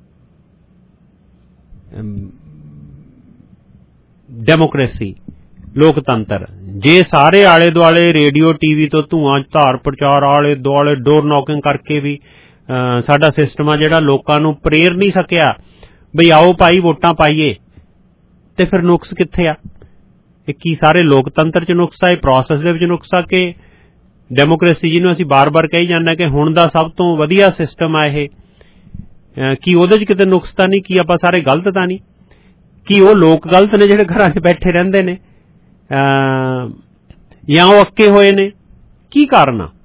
S8: ਡੈਮੋਕ੍ਰੇਸੀ ਲੋਕਤੰਤਰ ਜੇ ਸਾਰੇ ਆਲੇ ਦੁਆਲੇ ਰੇਡੀਓ ਟੀਵੀ ਤੋਂ ਧੂਆਂ ਧਾਰ ਪ੍ਰਚਾਰ ਆਲੇ ਦੁਆਲੇ ਡੋਰ ਨੌਕਿੰਗ ਕਰਕੇ ਵੀ ਸਾਡਾ ਸਿਸਟਮ ਆ ਜਿਹੜਾ ਲੋਕਾਂ ਨੂੰ ਪ੍ਰੇਰ ਨਹੀਂ ਸਕਿਆ ਬਈ ਆਓ ਭਾਈ ਵੋਟਾਂ ਪਾਈਏ, ਤੇ ਫਿਰ ਨੁਕਸ ਕਿੱਥੇ ਆ? ਇਹ ਕੀ ਸਾਰੇ ਲੋਕਤੰਤਰ 'ਚ ਨੁਕਸ ਆ, ਇਹ ਪ੍ਰੋਸੈਸ ਦੇ ਵਿੱਚ ਨੁਕਸ ਆ ਕਿ ਡੈਮੋਕ੍ਰੇਸੀ ਜਿਹਨੂੰ ਅਸੀਂ ਬਾਰ-ਬਾਰ ਕਹੀ ਜਾਂਦੇ ਕਿ ਹੁਣ ਦਾ ਸਭ ਤੋਂ ਵਧੀਆ ਸਿਸਟਮ ਆ ਇਹ, ਕੀ ਉਹਦੇ 'ਚ ਕਿਤੇ ਨੁਕਸ ਤਾਂ ਨਹੀਂ? ਕੀ ਆਪਾਂ ਸਾਰੇ ਗਲਤ ਤਾਂ ਨਹੀਂ? ਕੀ ਉਹ ਲੋਕ ਗਲਤ ਨੇ ਜਿਹੜੇ ਘਰਾਂ 'ਚ ਬੈਠੇ ਰਹਿੰਦੇ ਨੇ, ਜਾਂ ਉਹ ਅੱਕੇ ਹੋਏ ਨੇ? ਕੀ ਕਾਰਨ ਆ?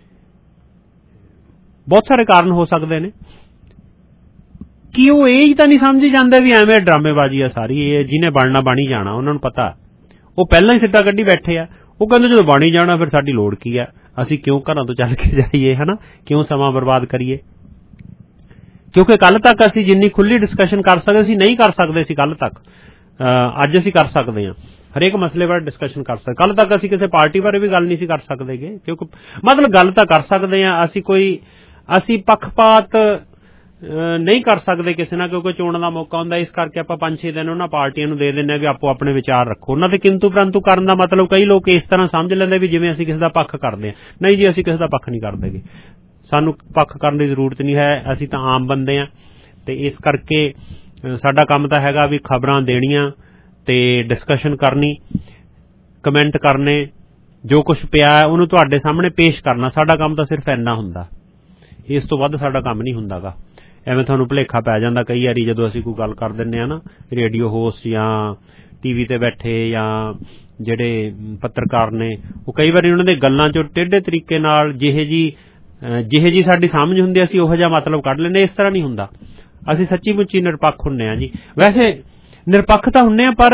S8: ਬਹੁਤ ਸਾਰੇ ਕਾਰਨ ਹੋ ਸਕਦੇ ਨੇ। ਕੀ ਉਹ ਇਹ ਹੀ ਤਾਂ ਨਹੀਂ ਸਮਝੀ ਜਾਂਦੇ ਵੀ ਐਵੇਂ ਡਰਾਮੇਬਾਜ਼ੀ ਆ ਸਾਰੀ, ਇਹ ਜਿਹਨੇ ਬਣਨਾ ਬਣ ਹੀ ਜਾਣਾ, ਉਹਨਾਂ ਨੂੰ ਪਤਾ, ਉਹ ਪਹਿਲਾਂ ਹੀ ਸਿੱਟਾ ਕੱਢੀ ਬੈਠੇ ਆ। ਉਹ ਕਹਿੰਦੇ ਜਦੋਂ ਬਣ ਹੀ ਜਾਣਾ ਫਿਰ ਸਾਡੀ ਲੋੜ ਕੀ ਆ, ਅਸੀਂ ਕਿਉਂ ਘਰਾਂ ਤੋਂ ਚੱਲ ਕੇ ਜਾਈਏ, ਹਨਾ, ਕਿਉਂ ਸਮਾਂ ਬਰਬਾਦ ਕਰੀਏ? ਕਿਉਂਕਿ ਕੱਲ ਤੱਕ ਅਸੀਂ ਜਿੰਨੀ ਖੁੱਲੀ ਡਿਸਕਸ਼ਨ ਕਰ ਸਕਦੇ ਸੀ ਨਹੀਂ ਕਰ ਸਕਦੇ ਸੀ ਕੱਲ ਤੱਕ, ਅੱਜ ਅਸੀਂ ਕਰ ਸਕਦੇ ਹਾਂ, ਹਰੇਕ ਮਸਲੇ ਬਾਰੇ ਡਿਸਕਸ਼ਨ ਕਰ ਸਕਦੇ। ਕੱਲ ਤੱਕ ਅਸੀਂ ਕਿਸੇ ਪਾਰਟੀ ਬਾਰੇ ਵੀ ਗੱਲ ਨਹੀਂ ਸੀ ਕਰ ਸਕਦੇਗੇ, ਕਿਉਂਕਿ ਮਤਲਬ ਗੱਲ ਤਾਂ ਕਰ ਸਕਦੇ ਹਾਂ ਅਸੀਂ ਪੱਖਪਾਤ ਨਹੀਂ ਕਰ ਸਕਦੇ ਕਿਸੇ ਨਾਲ, ਕਿਉਂਕਿ ਚੋਣ ਦਾ ਮੌਕਾ ਹੁੰਦਾ, ਇਸ ਕਰਕੇ ਆਪਾਂ 5-6 ਦਿਨ ਉਹਨਾਂ ਪਾਰਟੀਆਂ ਨੂੰ ਦੇ ਦਿੰਦੇ ਹਾਂ ਵੀ ਆਪੋ ਆਪਣੇ ਵਿਚਾਰ ਰੱਖੋ। ਉਹਨਾਂ ਦੇ ਕਿੰਤੂ ਪ੍ਰੰਤੂ ਕਰਨ ਦਾ ਮਤਲਬ ਕਈ ਲੋਕ ਇਸ ਤਰ੍ਹਾਂ ਸਮਝ ਲੈਂਦੇ ਵੀ ਜਿਵੇਂ ਅਸੀਂ ਕਿਸੇ ਦਾ ਪੱਖ ਕਰਦੇ ਹਾਂ। ਨਹੀਂ ਜੀ, ਅਸੀਂ ਕਿਸੇ ਦਾ ਪੱਖ ਨਹੀਂ ਕਰਦੇਗੇ, ਸਾਨੂੰ ਪੱਖ ਕਰਨ ਦੀ ਜ਼ਰੂਰਤ ਨਹੀਂ ਹੈ, ਅਸੀਂ ਤਾਂ ਆਮ ਬੰਦੇ ਹਾਂ। ਤੇ ਇਸ ਕਰਕੇ ਸਾਡਾ ਕੰਮ ਤਾਂ ਹੈਗਾ ਵੀ ਖਬਰਾਂ ਦੇਣੀਆਂ ਤੇ ਡਿਸਕਸ਼ਨ ਕਰਨੀ, ਕਮੈਂਟ ਕਰਨੇ, ਜੋ ਕੁਛ ਪਿਆ ਉਹਨੂੰ ਤੁਹਾਡੇ ਸਾਹਮਣੇ ਪੇਸ਼ ਕਰਨਾ। ਸਾਡਾ ਕੰਮ ਤਾਂ ਸਿਰਫ ਇੰਨਾ ਹੁੰਦਾ, ਇਸ ਤੋਂ ਵੱਧ ਸਾਡਾ ਕੰਮ ਨਹੀਂ ਹੁੰਦਾਗਾ। ਐਵੇਂ ਤੁਹਾਨੂੰ ਭੁਲੇਖਾ ਪੈ ਜਾਂਦਾ ਕਈ ਵਾਰੀ ਜਦੋਂ ਅਸੀਂ ਕੋਈ ਗੱਲ ਕਰ ਦਿੰਦੇ ਹਾਂ ਨਾ, ਰੇਡੀਓ ਹੋਸਟ ਜਾਂ ਟੀਵੀ ਤੇ ਬੈਠੇ ਜਾਂ ਜਿਹੜੇ ਪੱਤਰਕਾਰ ਨੇ, ਉਹ ਕਈ ਵਾਰੀ ਉਹਨਾਂ ਦੇ ਗੱਲਾਂ 'ਚੋਂ ਟੇਢੇ ਤਰੀਕੇ ਨਾਲ ਜਿਹੇ ਜੀ ਸਾਡੀ ਸਮਝ ਹੁੰਦੀ ਅਸੀਂ ਉਹੋ ਜਿਹਾ ਮਤਲਬ ਕੱਢ ਲੈਂਦੇ। ਇਸ ਤਰ੍ਹਾਂ ਨਹੀਂ ਹੁੰਦਾ, ਅਸੀਂ ਸੱਚੀ ਮੁੱਚੀ ਨਿਰਪੱਖ ਹੁੰਦੇ ਹਾਂ ਜੀ। ਵੈਸੇ ਨਿਰਪੱਖ ਤਾਂ ਹੁੰਦੇ ਹਾਂ,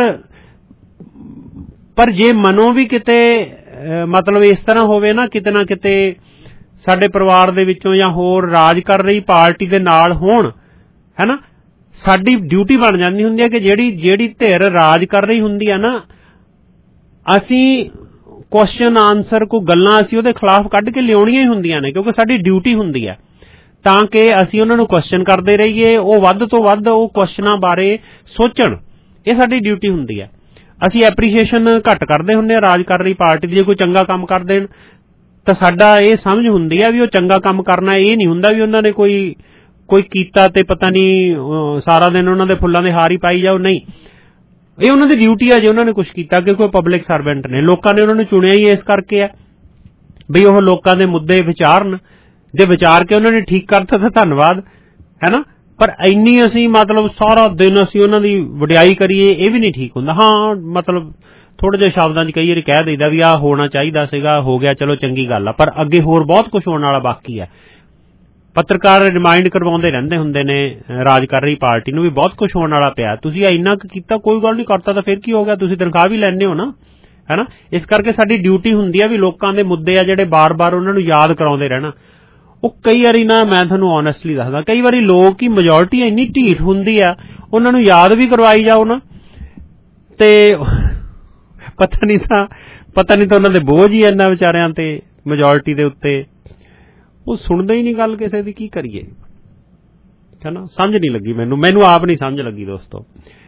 S8: ਪਰ ਜੇ ਮਨੋਂ ਵੀ ਕਿਤੇ ਮਤਲਬ ਇਸ ਤਰ੍ਹਾਂ ਹੋਵੇ ਨਾ ਕਿਤੇ ਸਾਡੇ ਪਰਿਵਾਰ ਦੇ ਵਿੱਚੋਂ ਜਾਂ ਹੋਰ ਰਾਜ ਕਰ ਰਹੀ ਪਾਰਟੀ ਦੇ ਨਾਲ ਹੋਣ, ਹੈ ਨਾ, ਸਾਡੀ ਡਿਊਟੀ ਬਣ ਜਾਂਦੀ ਹੁੰਦੀ ਹੈ ਕਿ ਜਿਹੜੀ ਧਿਰ ਰਾਜ ਕਰ ਰਹੀ ਹੁੰਦੀ ਹੈ ਨਾ, ਅਸੀਂ ਕੁਐਸਚਨ ਆਨਸਰ ਕੋਈ ਗੱਲਾਂ ਅਸੀਂ ਉਹਦੇ ਖਿਲਾਫ ਕੱਢ ਕੇ ਲਿਆਉਣੀਆਂ ਹੀ ਹੁੰਦੀਆਂ ਨੇ, ਕਿਉਂਕਿ ਸਾਡੀ ਡਿਊਟੀ ਹੁੰਦੀ ਹੈ, ਤਾਂ ਕਿ ਅਸੀਂ ਉਹਨਾਂ ਨੂੰ ਕੁਐਸਚਨ ਕਰਦੇ ਰਹੀਏ, ਉਹ ਵੱਧ ਤੋਂ ਵੱਧ ਉਹ ਕੁਐਸਚਨਾਂ ਬਾਰੇ ਸੋਚਣ। ਇਹ ਸਾਡੀ ਡਿਊਟੀ ਹੁੰਦੀ ਹੈ। ਅਸੀਂ ਐਪਰੀਸ਼ੀਏਸ਼ਨ ਘੱਟ ਕਰਦੇ ਹੁੰਦੇ ਹਾਂ ਰਾਜ ਕਰ ਰਹੀ ਪਾਰਟੀ ਦੀ। ਜੇ ਕੋਈ ਚੰਗਾ ਕੰਮ ਕਰ ਦੇਣ ਤਾਂ ਸਾਡਾ ਇਹ ਸਮਝ ਹੁੰਦੀ ਹੈ ਵੀ ਉਹ ਚੰਗਾ ਕੰਮ ਕਰਨਾ, ਇਹ ਨਹੀਂ ਹੁੰਦਾ ਵੀ ਉਹਨਾਂ ਨੇ ਕੋਈ ਕੀਤਾ ਤੇ ਪਤਾ ਨਹੀਂ ਸਾਰਾ ਦਿਨ ਉਹਨਾਂ ਦੇ ਫੁੱਲਾਂ ਦੇ ਹਾਰ ਹੀ ਪਾਈ ਜਾਓ। ਨਹੀਂ, ਇਹ ਉਹਨਾਂ ਦੀ ਡਿਊਟੀ ਹੈ ਜੇ ਉਹਨਾਂ ਨੇ ਕੁਛ ਕੀਤਾ, ਕਿਉਂਕਿ ਉਹ ਪਬਲਿਕ ਸਰਵੈਂਟ ਨੇ, ਲੋਕਾਂ ਨੇ ਉਹਨਾਂ ਨੂੰ ਚੁਣਿਆ ਹੀ ਇਸ ਕਰਕੇ ਹੈ ਵੀ ਉਹ ਲੋਕਾਂ ਦੇ ਮੁੱਦੇ ਵਿਚਾਰਨ। ਜੇ ਵਿਚਾਰ ਕੇ ਉਹਨਾਂ ਨੇ ਠੀਕ ਕਰਤਾ ਤਾਂ ਧੰਨਵਾਦ, ਹੈ ਨਾ, ਪਰ ਇੰਨੀ ਅਸੀਂ ਮਤਲਬ ਸਾਰਾ ਦਿਨ ਅਸੀਂ ਉਹਨਾਂ ਦੀ ਵਡਿਆਈ ਕਰੀਏ, ਇਹ ਵੀ ਨਹੀਂ ਠੀਕ ਹੁੰਦਾ। ਹਾਂ, ਮਤਲਬ ਥੋੜੇ ਜਿਹੇ ਸ਼ਬਦਾਂ 'ਚ ਕਈ ਵਾਰੀ ਕਹਿ ਦਈਦਾ ਵੀ ਆਹ ਹੋਣਾ ਚਾਹੀਦਾ ਸੀਗਾ, ਹੋ ਗਿਆ, ਚਲੋ ਚੰਗੀ ਗੱਲ ਆ, ਪਰ ਅੱਗੇ ਹੋਰ ਬਹੁਤ ਕੁਝ ਹੋਣ ਵਾਲਾ ਬਾਕੀ ਹੈ। ਪੱਤਰਕਾਰ ਰਿਮਾਇੰਡ ਕਰਵਾਉਂਦੇ ਰਹਿੰਦੇ ਹੁੰਦੇ ਨੇ ਰਾਜ ਕਰ ਰਹੀ ਪਾਰਟੀ ਨੂੰ ਵੀ ਬਹੁਤ ਕੁਝ ਹੋਣ ਵਾਲਾ ਪਿਆ, ਤੁਸੀਂ ਇੰਨਾ ਕੁ ਕੀਤਾ, ਕੋਈ ਗੱਲ ਨਹੀਂ ਕਰਤਾ ਤਾਂ ਫਿਰ ਕੀ ਹੋ ਗਿਆ, ਤੁਸੀਂ ਤਨਖਾਹ ਵੀ ਲੈਂਦੇ ਹੋ ਨਾ, ਹੈ ਨਾ। ਇਸ ਕਰਕੇ ਸਾਡੀ ਡਿਊਟੀ ਹੁੰਦੀ ਹੈ ਵੀ ਲੋਕਾਂ ਦੇ ਮੁੱਦੇ ਆ ਜਿਹੜੇ ਬਾਰ-ਬਾਰ ਉਹਨਾਂ ਨੂੰ ਯਾਦ ਕਰਾਉਂਦੇ ਰਹਿਣਾ। ਉਹ ਕਈ ਵਾਰੀ ਨਾ, ਮੈਂ ਤੁਹਾਨੂੰ ਓਨੈਸਟਲੀ ਦੱਸਦਾ, ਕਈ ਵਾਰੀ ਲੋਕ ਹੀ ਮੈਜੋਰਟੀ ਇੰਨੀ ਢੀਠ ਹੁੰਦੀ ਆ, ਉਹਨਾਂ ਨੂੰ ਯਾਦ ਵੀ ਕਰਵਾਈ ਜਾਓ ਨਾ ਤੇ ਪਤਾ ਨਹੀਂ ਤਾਂ ਉਹਨਾਂ ਦੇ ਬੋਝ ਹੀ ਇੰਨਾ ਵਿਚਾਰਿਆਂ ਤੇ ਮੈਜੋਰਟੀ ਦੇ ਉੱਤੇ, ਉਹ ਸੁਣਦੇ ਹੀ ਨਹੀਂ ਗੱਲ ਕਿਸੇ ਦੀ, ਕੀ ਕਰੀਏ, ਹੈ ਨਾ। ਸਮਝ ਨਹੀਂ ਲੱਗੀ ਮੈਨੂੰ ਆਪ ਨਹੀਂ ਸਮਝ ਲੱਗੀ ਦੋਸਤੋ।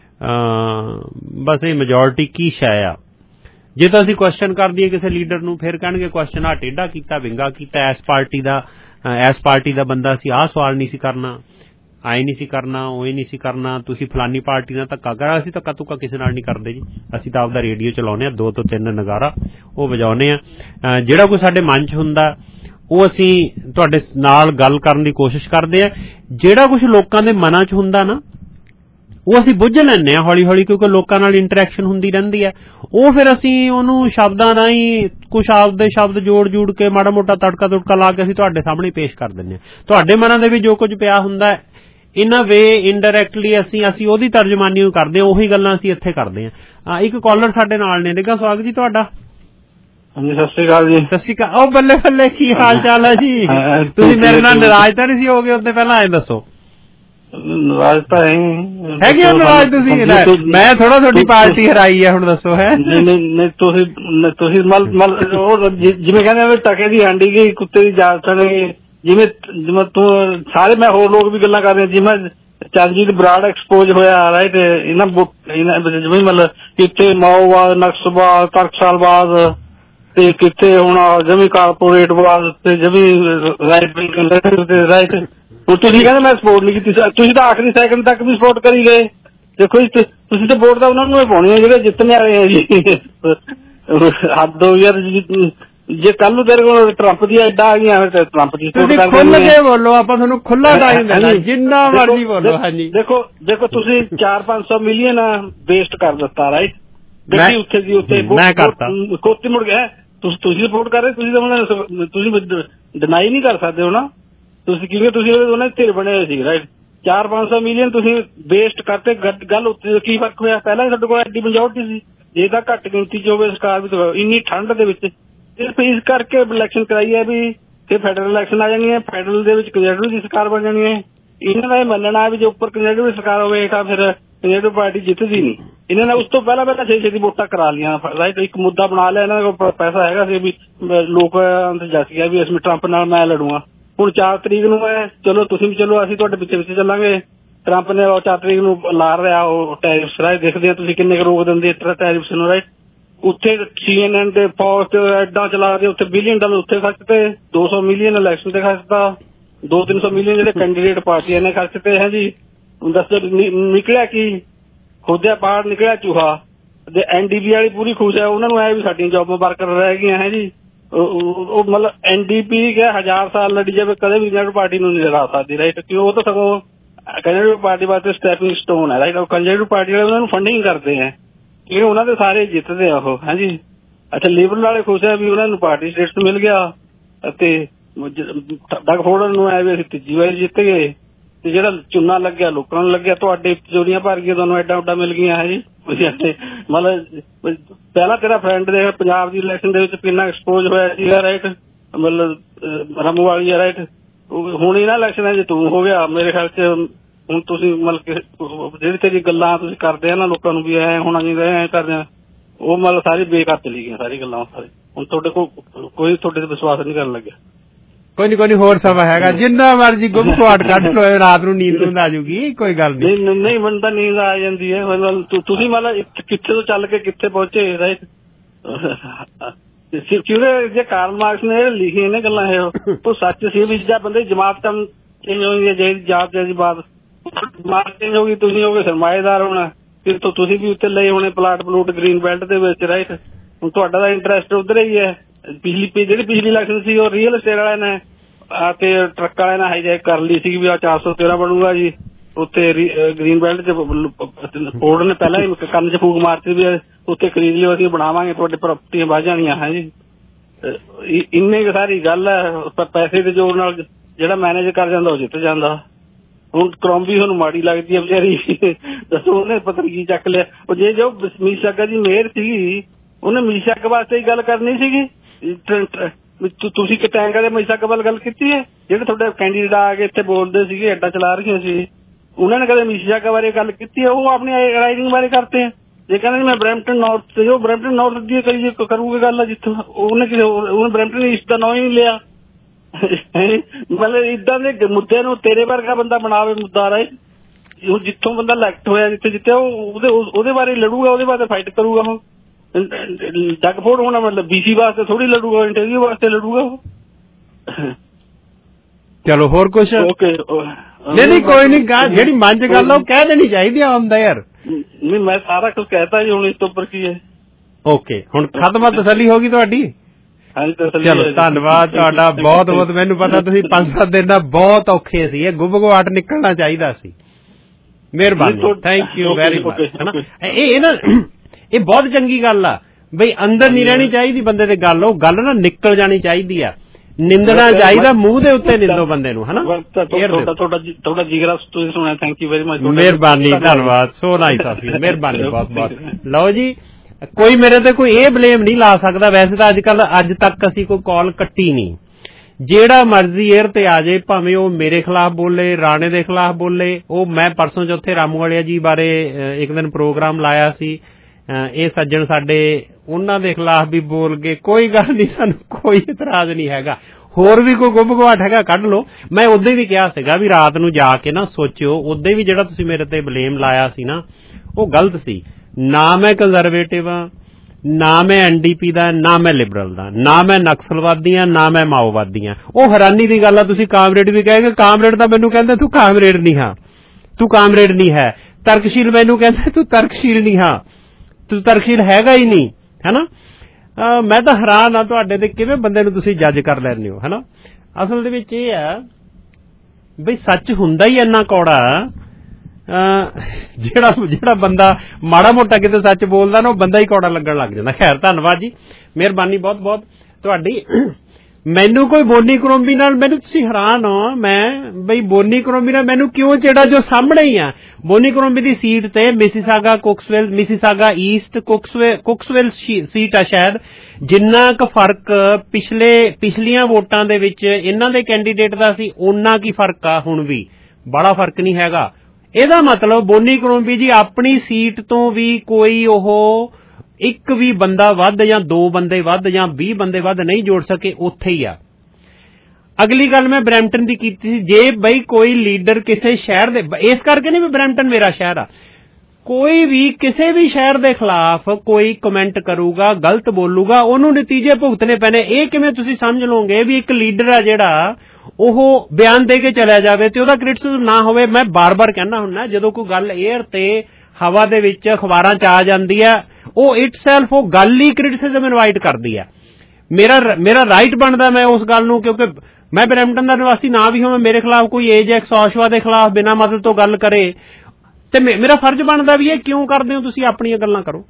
S8: ਬਸ ਇਹ ਮੈਜੋਰਟੀ ਕੀ ਸ਼ੈ ਆ। ਜੇ ਤਾਂ ਅਸੀਂ ਕੁਐਸਚਨ ਕਰ ਦਈਏ ਕਿਸੇ ਲੀਡਰ ਨੂੰ, ਫਿਰ ਕਹਿਣਗੇ ਕੁਐਸਚਨ ਆ ਟੇਢਾ ਕੀਤਾ, ਵਿੰਗਾ ਕੀਤਾ, ਇਸ ਪਾਰਟੀ ਦਾ ਬੰਦਾ ਸੀ, ਆਹ ਸਵਾਲ ਨਹੀਂ ਸੀ ਕਰਨਾ, ਆਏ ਨਹੀਂ ਸੀ ਕਰਨਾ, ਉਹ ਨਹੀਂ ਸੀ ਕਰਨਾ, ਤੁਸੀਂ ਫਲਾਨੀ ਪਾਰਟੀ ਨਾਲ ਧੱਕਾ ਕਰਾ। ਅਸੀਂ ਧੱਕਾ ਧੁੱਕਾ ਕਿਸੇ ਨਾਲ ਨਹੀਂ ਕਰਦੇ ਜੀ, ਅਸੀਂ ਤਾਂ ਆਪਦਾ ਰੇਡੀਓ ਚਲਾਉਂਦੇ ਹਾਂ, 2 ਤੋਂ 3 ਨਗਾਰਾ ਉਹ ਵਜਾਉਂਦੇ ਹਾਂ। ਜਿਹੜਾ ਕੋਈ ਸਾਡੇ ਮਨ 'ਚ ਹੁੰਦਾ ਉਹ ਅਸੀਂ ਤੁਹਾਡੇ ਨਾਲ ਗੱਲ ਕਰਨ ਦੀ ਕੋਸ਼ਿਸ਼ ਕਰਦੇ ਹਾਂ। ਜਿਹੜਾ ਕੁਛ ਲੋਕਾਂ ਦੇ ਮਨਾਂ 'ਚ ਹੁੰਦਾ ਨਾ, ਉਹ ਅਸੀਂ ਬੁੱਝ ਲੈਂਦੇ ਹਾਂ ਹੌਲੀ ਹੌਲੀ, ਕਿਉਂਕਿ ਲੋਕਾਂ ਨਾਲ ਇੰਟਰੈਕਸ਼ਨ ਹੁੰਦੀ ਰਹਿੰਦੀ ਹੈ। ਉਹ ਫਿਰ ਅਸੀਂ ਉਹਨੂੰ ਸ਼ਬਦਾਂ ਰਾਹੀਂ ਕੁਛ ਆਪਦੇ ਸ਼ਬਦ ਜੋੜ ਕੇ ਮਾੜਾ ਮੋਟਾ ਤੜਕਾ ਲਾ ਕੇ ਅਸੀਂ ਤੁਹਾਡੇ ਸਾਹਮਣੇ ਪੇਸ਼ ਕਰ ਦਿੰਦੇ ਹਾਂ। ਤੁਹਾਡੇ ਮਨਾਂ ਦੇ ਵਿੱਚ ਜੋ ਕੁਝ ਪਿਆ ਹੁੰਦਾ ਇਨ ਅ ਵੇ ਇਨਡਾਇਰੈਕਟਲੀ ਅਸੀਂ ਉਹਦੀ ਤਰਜਮਾਨੀ ਕਰਦੇ ਹਾਂ, ਉਹੀ ਗੱਲਾਂ ਅਸੀਂ ਇੱਥੇ ਕਰਦੇ ਹਾਂ। ਇੱਕ ਕਾਲਰ ਸਾਡੇ ਨਾਲ ਨੇ, ਨਿੱਘਾ ਸਵਾਗਤ ਜੀ ਤੁਹਾਡਾ।
S12: ਹਾਂਜੀ, ਸਤਿ ਸ਼੍ਰੀ ਅਕਾਲ ਜੀ।
S8: ਸਤਿ ਸ਼੍ਰੀ ਅਕਾਲ। ਉਹ ਬੱਲੇ ਕੀ ਹਾਲ ਚਾਲ ਹੈ ਜੀ? ਤੁਸੀਂ ਮੇਰੇ ਨਾਲ ਨਾਰਾਜ਼ ਤਾਂ ਨਹੀਂ ਸੀ ਹੋ ਗਏ ਉਹਦੇ ਪਹਿਲਾਂ? ਐਂ ਦੱਸੋ।
S12: ਨਾਰਾਜ਼ ਤਾਂ
S8: ਹੈਗੇ ਹੋ ਨਾਰਾਜ਼ ਤੁਸੀਂ? ਮੈਂ ਥੋੜਾ ਤੁਹਾਡੀ ਪਾਰਟੀ ਹਰਾਈ ਹੈ, ਹੁਣ ਦੱਸੋ। ਹੈ
S12: ਨਹੀਂ, ਤੁਸੀਂ ਜਿਵੇਂ ਕਹਿੰਦੇ ਟਕੇ ਦੀ ਹਾਂਡੀ ਗਈ, ਕੁੱਤੇ ਦੀ ਜਾਤ ਚੜੇਗੀ, ਜਿਵੇਂ ਤੂੰ ਸਾਰੇ, ਮੈਂ ਹੋਰ ਲੋਕ ਵੀ ਗੱਲਾਂ ਕਰ ਰਹੇ, ਜਿਵੇਂ ਚਰਨਜੀਤ ਬਰਾੜ ਐਕਸਪੋਜ਼ ਹੋਇਆ ਰਾਈਟ ਇਹਨਾਂ ਜਿਵੇਂ ਮਤਲਬ ਕਿਤੇ ਮਾਓਵਾਦ ਨਕਸਲਵਾਦ ਤਰਕਸਾਲਵਾਦ ਤੇ ਕਿਤੇ ਹੁਣ ਜਮੀ ਕਾਰਪੋਰੇਟਵਾਦ ਤੇ ਜਮੀ ਰਾਈਟ ਰਾਈਟ ਹੁਣ ਤੁਸੀਂ ਕਹਿੰਦੇ ਮੈਂ ਸਪੋਰਟ ਨਹੀਂ ਕੀਤੀ ਤੁਸੀਂ ਤਾਂ ਆਖਰੀ ਸੈਕਿੰਡ ਤੱਕ ਵੀ ਸਪੋਰਟ ਕਰੀ ਗਏ ਦੇਖੋ ਜੀ ਤੁਸੀਂ ਤਾਂ ਵੋਟ ਤਾਂ ਉਹਨਾਂ ਨੂੰ ਪਾਉਣੀ ਹੈ ਜਿਹੜੇ ਜਿੱਤਣੇ ਵਾਲੇ ਆ ਜੀ ਹੱਦ ਹੋ ਯਾਰ ਜੇ ਕੱਲ ਨੂੰ ਤੇਰੇ ਕੋਲ ਟਰੰਪ ਦੀ ਐਡਾ ਆ ਗਈਆਂ ਟਰੰਪ ਦੀ
S13: ਤੁਸੀਂ ਖੁੱਲ ਕੇ ਬੋਲੋ ਆਪਾਂ ਤੁਹਾਨੂੰ ਖੁੱਲਾ ਟਾਈਮ ਦੇਣਾ ਜਿੰਨਾ ਮਰਜ਼ੀ ਬੋਲੋ ਹਾਂਜੀ
S12: ਦੇਖੋ ਤੁਸੀਂ 400-500 ਮਿਲੀਅਨ ਵੇਸਟ ਕਰ ਦਿੱਤਾ ਰਾਈਟ ਗੱਡੀ ਉੱਥੇ ਦੀ ਉੱਥੇ
S13: ਮੈਂ ਕਰਤਾ
S12: ਕੋਤੀ ਮੁੜ ਗਿਆ ਤੁਸੀਂ ਸਪੋਰਟ ਕਰ ਰਹੇ ਤੁਸੀਂ ਡਿਨਾਈ ਨਹੀਂ ਕਰ ਸਕਦੇ ਹੋ ਨਾ ਤੁਸੀਂ ਕਿਉਂਕਿ ਤੁਸੀਂ ਉਹਨਾਂ ਦੇ ਧਿਰ ਬਣੇ ਹੋਏ ਸੀ ਰਾਈਟ 400-500 ਮਿਲੀਅਨ ਤੁਸੀਂ ਵੇਸਟ ਕਰਤੇ ਗੱਲ ਉੱਤੇ ਕੀ ਫਰਕ ਹੋਇਆ ਪਹਿਲਾਂ ਸਾਡੇ ਕੋਲ ਐਡੀ ਮੈਜੋਰਟੀ ਸੀ ਜੇ ਤਾਂ ਘੱਟ ਗਿਣਤੀ ਚ ਹੋਵੇ ਸਰਕਾਰ ਵੀ ਇੰਨੀ ਠੰਡ ਦੇ ਵਿੱਚ ਸਿਰਫ ਇਸ ਕਰਕੇ ਇਲੈਕਸ਼ਨ ਕਰਾਈ ਹੈ ਵੀ ਫਿਰ ਫੈਡਰਲ ਇਲੈਕਸ਼ਨ ਆ ਜਾਣੀ ਹੈ ਫੈਡਰਲ ਦੇ ਵਿੱਚ ਕੰਜ਼ਰਵੇਟਿਵ ਦੀ ਸਰਕਾਰ ਬਣ ਜਾਣੀ ਹੈ ਇਹਨਾਂ ਦਾ ਇਹ ਮੰਨਣਾ ਵੀ ਜੇ ਉੱਪਰ ਕੰਜ਼ਰਵੇਟਿਵ ਦੀ ਸਰਕਾਰ ਹੋਵੇ ਤਾਂ ਫਿਰ ਕੰਜ਼ਰਵੇਟਿਵ ਪਾਰਟੀ ਜਿੱਤਦੀ ਨਹੀਂ ਇਹਨਾਂ ਨੇ ਉਸ ਤੋਂ ਪਹਿਲਾਂ ਛੇ ਵੋਟਾਂ ਕਰਾ ਲਈਆਂ ਰਾਈਟ ਇੱਕ ਮੁੱਦਾ ਬਣਾ ਲਿਆ ਇਹਨਾਂ ਕੋਲ ਪੈਸਾ ਹੈਗਾ ਸੀ ਵੀ ਲੋਕ ਜੱਸ ਗਿਆ ਵੀ ਅਸੀਂ ਟਰੰਪ ਨਾਲ ਮੈਂ ਲੜੂੰਗਾ ਹੁਣ 4 ਤਰੀਕ ਨੂੰ ਹੈ ਚਲੋ ਤੁਸੀਂ ਵੀ ਚਲੋ ਅਸੀਂ ਤੁਹਾਡੇ ਪਿੱਛੇ ਚੱਲਾਂਗੇ ਟਰੰਪ ਨੇ 4 ਤਰੀਕ ਨੂੰ ਲਾ ਰਿਹਾ ਉਹ ਟੈਰਿਫਸ ਰਾਈਟ ਦੇਖਦੇ ਆ ਤੁਸੀਂ ਕਿੰਨੇ ਕੁ ਰੋਕ ਦਿੰਦੇ ਟੈਰਿਫਸ ਨੂੰ ਰਾਈਟ ਉੱਥੇ CNN ਤੇ ਫੌਜ ਐਡਾ ਚਲਾ ਕੇ ਉੱਥੇ $1 ਬਿਲੀਅਨ ਉੱਥੇ ਖਰਚਤੇ 200 ਮਿਲੀਅਨ ਇਲੈਕਸ਼ਨ ਤੇ ਖਰਚਤਾ 200-300 ਮਿਲੀਅਨ ਜਿਹੜੇ ਕੈਂਡੀਡੇਟ ਪਾਰਟੀਆਂ ਨੇ ਖਰਚਤੇ ਹੈ ਜੀ ਦੱਸੋ ਨਿਕਲਿਆ ਕੀ ਖੋਦਿਆ ਪਹਾੜ ਨਿਕਲਿਆ ਚੂਹਾ ਤੇ NDP ਵਾਲੀ ਪੂਰੀ ਖੁਸ਼ ਹੈ ਉਹਨਾਂ ਨੂੰ ਐ ਵੀ ਸਾਡੀਆਂ ਜੌਬਾਂ ਵਰਕਰ ਰਹਿ ਗਈਆਂ ਹੈ ਜੀ ਉਹ ਮਤਲਬ NDP 1000 ਸਾਲ ਲੜੀ ਜਾਵੇ ਕਦੇ ਵੀ ਕੰਜ਼ਰਵੇਟਿਵ ਪਾਰਟੀ ਨੂੰ ਨਹੀਂ ਹਰਾ ਸਕਦੀ ਰਾਈਟ ਕਿਉਂ ਉਹ ਤਾਂ ਸਗੋਂ ਕੰਜ਼ਰਵੇਟਿਵ ਪਾਰਟੀ ਵਾਸਤੇ ਸਟੈਪਿੰਗ ਸਟੋਨ ਹੈ ਰਾਈਟ ਉਹ ਕੰਜ਼ਰਵੇਟਿਵ ਪਾਰਟੀ ਵਾਲੇ ਉਹਨਾਂ ਨੂੰ ਫੰਡਿੰਗ ਕਰਦੇ ਹੈ ਇਹ ਉਹਨਾਂ ਦੇ ਸਾਰੇ ਜਿੱਤਦੇ ਆ ਉਹ ਹਾਂਜੀ ਅੱਛਾ ਲਿਬਰਲ ਵਾਲੇ ਖੁਸ਼ ਹੈ ਵੀ ਉਹਨਾਂ ਨੂੰ ਪਾਰਟੀ ਸਟੇਟਸ ਮਿਲ ਗਿਆ ਅਤੇ ਡਗ ਫੋਰਡ ਨੂੰ ਐ ਵੀ ਅਸੀਂ ਤੀਜੀ ਵਾਰੀ ਜਿੱਤ ਗਏ ਤੇ ਜਿਹੜਾ ਚੁਣਾ ਲੱਗਿਆ ਲੋਕਾਂ ਨੂੰ ਲੱਗਿਆ ਤੁਹਾਡੇ ਚੋਰੀਆਂ ਭਰ ਗਈਆਂ ਤੁਹਾਨੂੰ ਐਡਾ ਮਿਲ ਗਈਆਂ ਹੈ ਜੀ ਮਤਲਬ ਪਹਿਲਾਂ ਤੇਰਾ ਫਰੈਂਡ ਦੇ ਪੰਜਾਬ ਦੀ ਇਲੈਕਸ਼ਨ ਦੇ ਵਿੱਚ ਕਿੰਨਾ ਐਕਸਪੋਜ਼ ਹੋਇਆ ਸੀਗਾ ਰਾਈਟ ਮਤਲਬ ਰਮੂ ਵਾਲੀ ਰਾਈਟ ਹੁਣ ਇਹਨਾਂ ਇਲੈਕਸ਼ਨਾਂ ਚ ਤੂੰ ਹੋ ਗਿਆ ਮੇਰੇ ਖਿਆਲ ਚ ਹੁਣ ਤੁਸੀਂ ਮਤਲਬ ਜਿਹੜੀ ਤੇਰੀ ਗੱਲਾਂ ਤੁਸੀਂ ਕਰਦੇ ਆ ਨਾ ਲੋਕਾਂ ਨੂੰ ਵੀ ਐ ਹੋਣਾ ਚਾਹੀਦਾ ਐ ਕਰਦੇ ਆ ਉਹ ਮਤਲਬ ਸਾਰੀ ਬੇਕਾਰ ਚਲੀ ਗਈਆਂ ਸਾਰੀ ਗੱਲਾਂ ਸਾਰੇ ਹੁਣ ਤੁਹਾਡੇ ਕੋਲ ਕੋਈ ਤੁਹਾਡੇ ਤੇ ਵਿਸ਼ਵਾਸ ਨਹੀਂ ਕਰਨ ਲੱਗਿਆ
S13: ਕੋਈ ਨੀ ਹੋਰ ਸਮਾਂ ਹੈਗਾ ਜਿੰਨਾ ਮਰਜੀ ਗੁੰਮ ਘਾਟ ਕੱਢ ਲੋ ਰਾਤ ਨੂੰ ਨੀਂਦ ਨੂੰ ਆ ਜੂਗੀ ਕੋਈ ਗੱਲ
S12: ਨਹੀਂ ਮੈਨੂੰ ਤਾਂ ਨੀਂਦ ਆ ਜਾਂਦੀ ਹੈ ਤੁਸੀਂ ਮਤਲਬ ਕਿੱਥੇ ਤੋਂ ਚੱਲ ਕੇ ਕਿੱਥੇ ਪਹੁੰਚੇ ਰਾਈਟ ਕਿਉਂਕਿ ਜੇ ਕਾਰਲ ਮਾਰਕਸ ਨੇ ਲਿਖੀ ਨੇ ਗੱਲਾਂ ਇਹ ਉਹ ਸੱਚ ਸੀ ਵੀ ਜਾਂ ਬੰਦੇ ਜਮਾਤ ਕੰਮ ਚੇਂਜ ਹੋਈ ਹੈ ਜਿਹੜੀ ਜਾਤ ਦੀ ਬਾਤ ਜਮਾਤ ਚੇਂਜ ਹੋ ਗਈ ਤੁਸੀਂ ਹੋ ਗਏ ਸਰਮਾਏਦਾਰ ਹੋਣਾ ਫਿਰ ਤੋਂ ਤੁਸੀਂ ਵੀ ਉੱਤੇ ਲਏ ਹੋਣੇ ਪਲਾਟ ਗ੍ਰੀਨ ਬੈਲਟ ਦੇ ਵਿੱਚ ਰਾਈਟ ਹੁਣ ਤੁਹਾਡਾ ਤਾਂ ਇੰਟਰਸਟ ਉਧਰ ਹੀ ਹੈ ਜਿਹੜੀ ਪਿਛਲੀ ਇਲੈਕਸ਼ਨ ਸੀ ਉਹ ਰੀਅਲ estate ਵਾਲਿਆਂ ਨੇ ਤੇ ਟਰੱਕ ਵਾਲਿਆਂ ਨੇ ਹਾਈਜੈਕ ਕਰ ਲਈ ਸੀ ਵੀ ਆ 413 ਬਣੂਗਾ ਜੀ ਉੱਥੇ ਗ੍ਰੀਨ ਬੈਲਟ ਚ ਫੋਰਡ ਨੇ ਪਹਿਲਾਂ ਹੀ ਕੰਨ ਚ ਫੂਕ ਮਾਰਤੀ ਵੀ ਉੱਥੇ ਖਰੀਦ ਲਿਓ ਅਸੀਂ ਬਣਾਵਾਂਗੇ ਤੁਹਾਡੇ ਪ੍ਰਾਪਰਟੀਆਂ ਵੱਧ ਜਾਣੀਆਂ ਹੈ ਜੀ ਇੰਨੇ ਕੁ ਸਾਰੀ ਗੱਲ ਹੈ ਪੈਸੇ ਦੇ ਜੋਰ ਨਾਲ ਜਿਹੜਾ ਮੈਨੇਜ ਕਰ ਜਾਂਦਾ ਉਹ ਜਿੱਤ ਜਾਂਦਾ ਹੁਣ ਕਰੋਮਬੀ ਤੁਹਾਨੂੰ ਮਾੜੀ ਲੱਗਦੀ ਹੈ ਵਿਚਾਰੀ ਦੱਸੋ ਉਹਨੇ ਪਤਾ ਕੀ ਚੱਕ ਲਿਆ ਉਹ ਜੇ ਜੋ ਮੀਸ਼ਾਗਾ ਜੀ ਮੇਅਰ ਸੀਗੀ ਉਹਨੇ ਮੀਸ਼ਾਗਾ ਵਾਸਤੇ ਹੀ ਗੱਲ ਕਰਨੀ ਸੀਗੀ ਤੁਸੀਂ ਟੈਂਕਾਂ ਦੇ ਮੀਸ਼ਾਗਾ ਵੱਲ ਗੱਲ ਕੀਤੀ ਹੈ ਜਿਹੜੇ ਤੁਹਾਡੇ ਕੈਂਡੀਡੇਟ ਆ ਕੇ ਇੱਥੇ ਬੋਲਦੇ ਸੀਗੇ ਅੱਡਾ ਚਲਾ ਰਹੀਆਂ ਸੀ ਉਹਨਾਂ ਨੇ ਕਦੇ ਮੀਸ਼ਾਗਾ ਬਾਰੇ ਗੱਲ ਕੀਤੀ ਹੈ ਉਹ ਆਪਣੀ ਰਾਈਡਿੰਗ ਬਾਰੇ ਕਰਤੇ ਜੇ ਕਹਿੰਦੇ ਮੈਂ ਬਰੈਂਪਟਨ ਨਾਰਥ ਤੇ ਜੋ ਬਰੈਂਪਟਨ ਨਾਰਥ ਦੀ ਕਰੀ ਕਰੂਗੇ ਗੱਲ ਜਿੱਥੋਂ ਉਹਨੇ ਬਰੈਂਪਟਨ ਈਸਟ ਦਾ ਨਾਂ ਹੀ ਨਹੀਂ ਲਿਆ ਮਤਲਬ ਏਦਾਂ ਦੇ ਮੁੱਦੇ ਨੂੰ ਤੇਰੇ ਵਰਗਾ ਬੰਦਾ ਬਣਾਵੇ ਮੁੱਦਾ ਰਾਈ ਉਹ ਜਿੱਥੋਂ ਬੰਦਾ ਇਲੈਕਟ ਹੋਇਆ ਜਿੱਥੇ ਉਹਦੇ ਬਾਰੇ ਲੜੂਗਾ ਉਹਦੇ ਬਾਰੇ ਫਾਈਟ ਕਰੂਗਾ ਉਹ ਡਗ ਫੋਰਡ ਹੋਣਾ ਮਤਲਬ BC ਵਾਸਤੇ ਥੋੜੀ ਲੜੂਗਾ ਇੰਟਰਵਿਊ ਵਾਸਤੇ ਲੜੂਗਾ ਉਹ
S13: ਚਲੋ ਹੋਰ ਕੁਛ
S12: ਓਕੇ
S13: ਨਹੀਂ ਕੋਈ ਨੀ ਜਿਹੜੀ ਮਨ ਚ ਗੱਲ ਉਹ ਕਹਿ ਦੇਣੀ ਚਾਹੀਦੀ ਆਉਂਦਾ ਯਾਰ
S12: ਨਹੀਂ ਮੈਂ ਸਾਰਾ ਕੁਝ ਕਹਿਤਾ ਜੀ ਹੁਣ ਇਸ ਤੋਂ ਉੱਪਰ ਕੀ ਹੈ
S13: ਓਕੇ ਹੁਣ ਖਤਮ ਤਸੱਲੀ ਹੋ ਗਈ ਤੁਹਾਡੀ ਚਲੋ ਧੰਨਵਾਦ ਤੁਹਾਡਾ ਬਹੁਤ ਮੈਨੂੰ ਪਤਾ ਤੁਸੀਂ 5-7 ਦਿਨ ਦਾ ਬਹੁਤ ਔਖੇ ਸੀ ਇਹ ਗੁੰਬਗੁਆਟ ਨਿਕਲਣਾ ਚਾਹੀਦਾ ਸੀ ਮਿਹਰਬਾਨੀ ਥੈਂਕ ਯੂ ਵੈਰੀ ਮਚ ਇਹ ਨਾ ਇਹ ਬਹੁਤ ਚੰਗੀ ਗੱਲ ਆ ਬਈ ਅੰਦਰ ਨਹੀਂ ਰਹਿਣੀ ਚਾਹੀਦੀ ਬੰਦੇ ਦੇ ਗੱਲ ਉਹ ਗੱਲ ਨਾ ਨਿਕਲ ਜਾਣੀ ਚਾਹੀਦੀ ਆ ਨਿੰਦਣਾ ਚਾਹੀਦਾ ਮੂੰਹ ਦੇ ਉੱਤੇ ਨਿੰਦੋ ਬੰਦੇ ਨੂੰ ਹਨਾ
S12: ਤੁਹਾਡਾ ਜਿਗਰਾ ਤੁਸੀਂ ਸੁਣਿਆ ਥੈਂਕ ਯੂ ਵੈਰੀ ਮਚ
S13: ਮਿਹਰਬਾਨੀ ਧੰਨਵਾਦ ਸੋ ਨਾਈਸ ਆਫ ਯੂ ਮਿਹਰਬਾਨੀ ਬਹੁਤ ਲਓ ਜੀ ਕੋਈ ਮੇਰੇ ਤੇ ਕੋਈ ਇਹ ਬਲੇਮ ਨਹੀਂ ਲਾ ਸਕਦਾ ਵੈਸੇ ਤਾਂ ਅੱਜ ਤੱਕ ਅਸੀਂ ਕੋਈ ਕਾਲ ਕੱਟੀ ਨਹੀਂ ਜਿਹੜਾ ਮਰਜ਼ੀ 에ਅਰ ਤੇ ਆ ਜਾਏ ਭਾਵੇਂ ਉਹ ਮੇਰੇ ਖਿਲਾਫ ਬੋਲੇ ਰਾਣੇ ਦੇ ਖਿਲਾਫ ਬੋਲੇ ਉਹ ਮੈਂ ਪਰਸੋਂ ਚੌਥੇ ਰਾਮੂਵਾਲੀਆ ਜੀ ਬਾਰੇ ਇੱਕ ਦਿਨ ਪ੍ਰੋਗਰਾਮ ਲਾਇਆ ਸੀ ਇਹ ਸੱਜਣ ਸਾਡੇ ਉਹਨਾਂ ਦੇ ਖਿਲਾਫ ਵੀ ਬੋਲ ਗਏ ਕੋਈ ਗੱਲ ਨਹੀਂ ਸਾਨੂੰ ਕੋਈ ਇਤਰਾਜ਼ ਨਹੀਂ ਹੈਗਾ ਹੋਰ ਵੀ ਕੋਈ ਗੁੰਮ ਘਵਾਟ ਹੈਗਾ ਕੱਢ ਲਓ। ਮੈਂ ਉਦੋਂ ਵੀ ਕਿਹਾ ਸੀਗਾ ਵੀ ਰਾਤ ਨੂੰ ਜਾ ਕੇ ਨਾ ਸੋਚਿਓ, ਉਦੋਂ ਵੀ ਜਿਹੜਾ ਤੁਸੀਂ ਮੇਰੇ ਤੇ ਬਲੇਮ ਲਾਇਆ ਸੀ ਨਾ ਉਹ ਗਲਤ ਸੀ। ਨਾ ਮੈਂ ਕੰਜ਼ਰਵੇਟਿਵ ਆ, ਨਾ ਮੈਂ NDP ਦਾ, ਨਾ ਮੈਂ ਲਿਬਰਲ ਦਾ, ਨਾ ਮੈਂ ਨਕਸਲਵਾਦੀ ਆ, ਨਾ ਮੈਂ ਮਾਓਵਾਦੀ ਆ। ਉਹ ਹੈਰਾਨੀ ਦੀ ਗੱਲ ਆ, ਤੁਸੀਂ ਕਾਮਰੇਡ ਵੀ ਕਹੇਗੇ, ਕਾਮਰੇਡ ਤਾਂ ਮੈਨੂੰ ਕਹਿੰਦਾ ਤੂੰ ਕਾਮਰੇਡ ਨਹੀਂ ਹਾਂ, ਤੂੰ ਕਾਮਰੇਡ ਨਹੀਂ ਹੈ। ਤਰਕਸ਼ੀਲ ਮੈਨੂੰ ਕਹਿੰਦਾ ਤੂੰ ਤਰਕਸ਼ੀਲ ਨਹੀਂ ਹਾਂ, ਤੂੰ ਤਰਕਸ਼ੀਲ ਹੈਗਾ ਹੀ ਨਹੀਂ, ਹੈਨਾ। ਮੈਂ ਤਾਂ ਹੈਰਾਨ ਆ ਤੁਹਾਡੇ ਤੇ ਕਿਵੇਂ ਬੰਦੇ ਨੂੰ ਤੁਸੀਂ ਜੱਜ ਕਰ ਲੈਂਦੇ ਹੋ, ਹੈਨਾ। ਅਸਲ ਦੇ ਵਿੱਚ ਇਹ ਆ ਬਈ ਸੱਚ ਹੁੰਦਾ ਹੀ ਇੰਨਾ ਕੌੜਾ, ਜਿਹੜਾ ਬੰਦਾ ਮਾੜਾ ਮੋਟਾ ਕਿਤੇ ਸੱਚ ਬੋਲਦਾ ਨਾ ਉਹ ਬੰਦਾ ਹੀ ਕੌੜਾ ਲੱਗਣ ਲੱਗ ਜਾਂਦਾ। ਖੈਰ ਧੰਨਵਾਦ ਜੀ, ਮਿਹਰਬਾਨੀ ਬਹੁਤ ਬਹੁਤ ਤੁਹਾਡੀ। ਮੈਨੂੰ ਕੋਈ ਬੋਨੀ ਕਰੋਮਬੀ ਨਾਲ, ਮੈਨੂੰ ਤੁਸੀਂ ਹੈਰਾਨ ਹੋ ਮੈਂ ਬਈ ਬੋਨੀ ਕਰੋਮਬੀ ਨਾਲ ਮੈਨੂੰ ਕਿਉਂ ਜਿਹੜਾ ਜੋ ਸਾਹਮਣੇ ਹੀ ਆ। ਬੋਨੀ ਕਰੋਮਬੀ ਦੀ ਸੀਟ ਤੇ Mississauga Cooksville, Mississauga east Cooksville seat ਆ ਸ਼ਾਇਦ। ਜਿੰਨਾ ਕੁ ਫਰਕ ਪਿਛਲੀਆਂ ਵੋਟਾਂ ਦੇ ਵਿੱਚ ਇਹਨਾਂ ਦੇ ਕੈਂਡੀਡੇਟ ਦਾ ਸੀ ਓਨਾ ਕੀ ਫਰਕ ਆ ਹੁਣ ਵੀ, ਬੜਾ ਫਰਕ ਨਹੀਂ ਹੈਗਾ। ਇਹਦਾ ਮਤਲਬ ਬੋਨੀ ਕਰੋਮਬੀ ਜੀ ਆਪਣੀ ਸੀਟ ਤੋਂ ਵੀ ਕੋਈ ਉਹ ਇੱਕ ਵੀ ਬੰਦਾ ਵੱਧ ਜਾਂ 2 ਬੰਦੇ ਵੱਧ ਜਾਂ 20 ਬੰਦੇ ਵੱਧ ਨਹੀਂ ਜੋੜ ਸਕੇ, ਉੱਥੇ ਹੀ ਆ। ਅਗਲੀ ਗੱਲ ਮੈਂ ਬਰੈਂਪਟਨ ਦੀ ਕੀਤੀ ਸੀ, ਜੇ ਬਈ ਕੋਈ ਲੀਡਰ ਕਿਸੇ ਸ਼ਹਿਰ ਦੇ, ਇਸ ਕਰਕੇ ਨਹੀਂ ਵੀ ਬਰੈਂਪਟਨ ਮੇਰਾ ਸ਼ਹਿਰ ਆ, ਕੋਈ ਵੀ ਕਿਸੇ ਵੀ ਸ਼ਹਿਰ ਦੇ ਖਿਲਾਫ ਕੋਈ ਕਮੈਂਟ ਕਰੂਗਾ, ਗਲਤ ਬੋਲੂਗਾ, ਉਹਨੂੰ ਨਤੀਜੇ ਭੁਗਤਣੇ ਪੈਣੇ। ਇਹ ਕਿਵੇਂ ਤੁਸੀਂ ਸਮਝ ਲਓਗੇ ਵੀ ਇੱਕ ਲੀਡਰ ਆ ਜਿਹੜਾ ਉਹ ਬਿਆਨ ਦੇ ਕੇ ਚਲਿਆ ਜਾਵੇ ਤੇ ਉਹਦਾ ਕ੍ਰਿਟਿਸਿਜ਼ਮ ਨਾ ਹੋਵੇ। ਮੈਂ ਬਾਰ-ਬਾਰ ਕਹਿਣਾ ਹੁੰਦਾ, ਜਦੋਂ ਕੋਈ ਗੱਲ 에ਅਰ ਤੇ ਹਵਾ ਦੇ ਵਿੱਚ ਅਖਬਾਰਾਂ 'ਚ ਆ ਜਾਂਦੀ ਹੈ, ਉਹ ਇਟਸੈਲਫ ਉਹ ਗੱਲ ਹੀ ਕ੍ਰਿਟਿਸਿਜ਼ਮ ਇਨਵਾਈਟ ਕਰਦੀ ਹੈ। ਮੇਰਾ ਰਾਈਟ ਬਣਦਾ ਮੈਂ ਉਸ ਗੱਲ ਨੂੰ, ਕਿਉਂਕਿ ਮੈਂ ਬਰੈਂਪਟਨ ਦਾ ਨਿਵਾਸੀ ਨਾ ਵੀ ਹੋਵਾਂ, ਮੇਰੇ ਖਿਲਾਫ ਕੋਈ ਏਜੈਕਸ ਔਸ਼ਵਾ ਦੇ ਖਿਲਾਫ ਬਿਨਾਂ ਮਦਦ ਤੋਂ ਗੱਲ ਕਰੇ ਤੇ ਮੇਰਾ ਫਰਜ਼ ਬਣਦਾ ਵੀ ਇਹ ਕਿਉਂ ਕਰਦੇ ਹੋ ਤੁਸੀਂ, ਆਪਣੀਆਂ ਗੱਲਾਂ ਕਰੋ।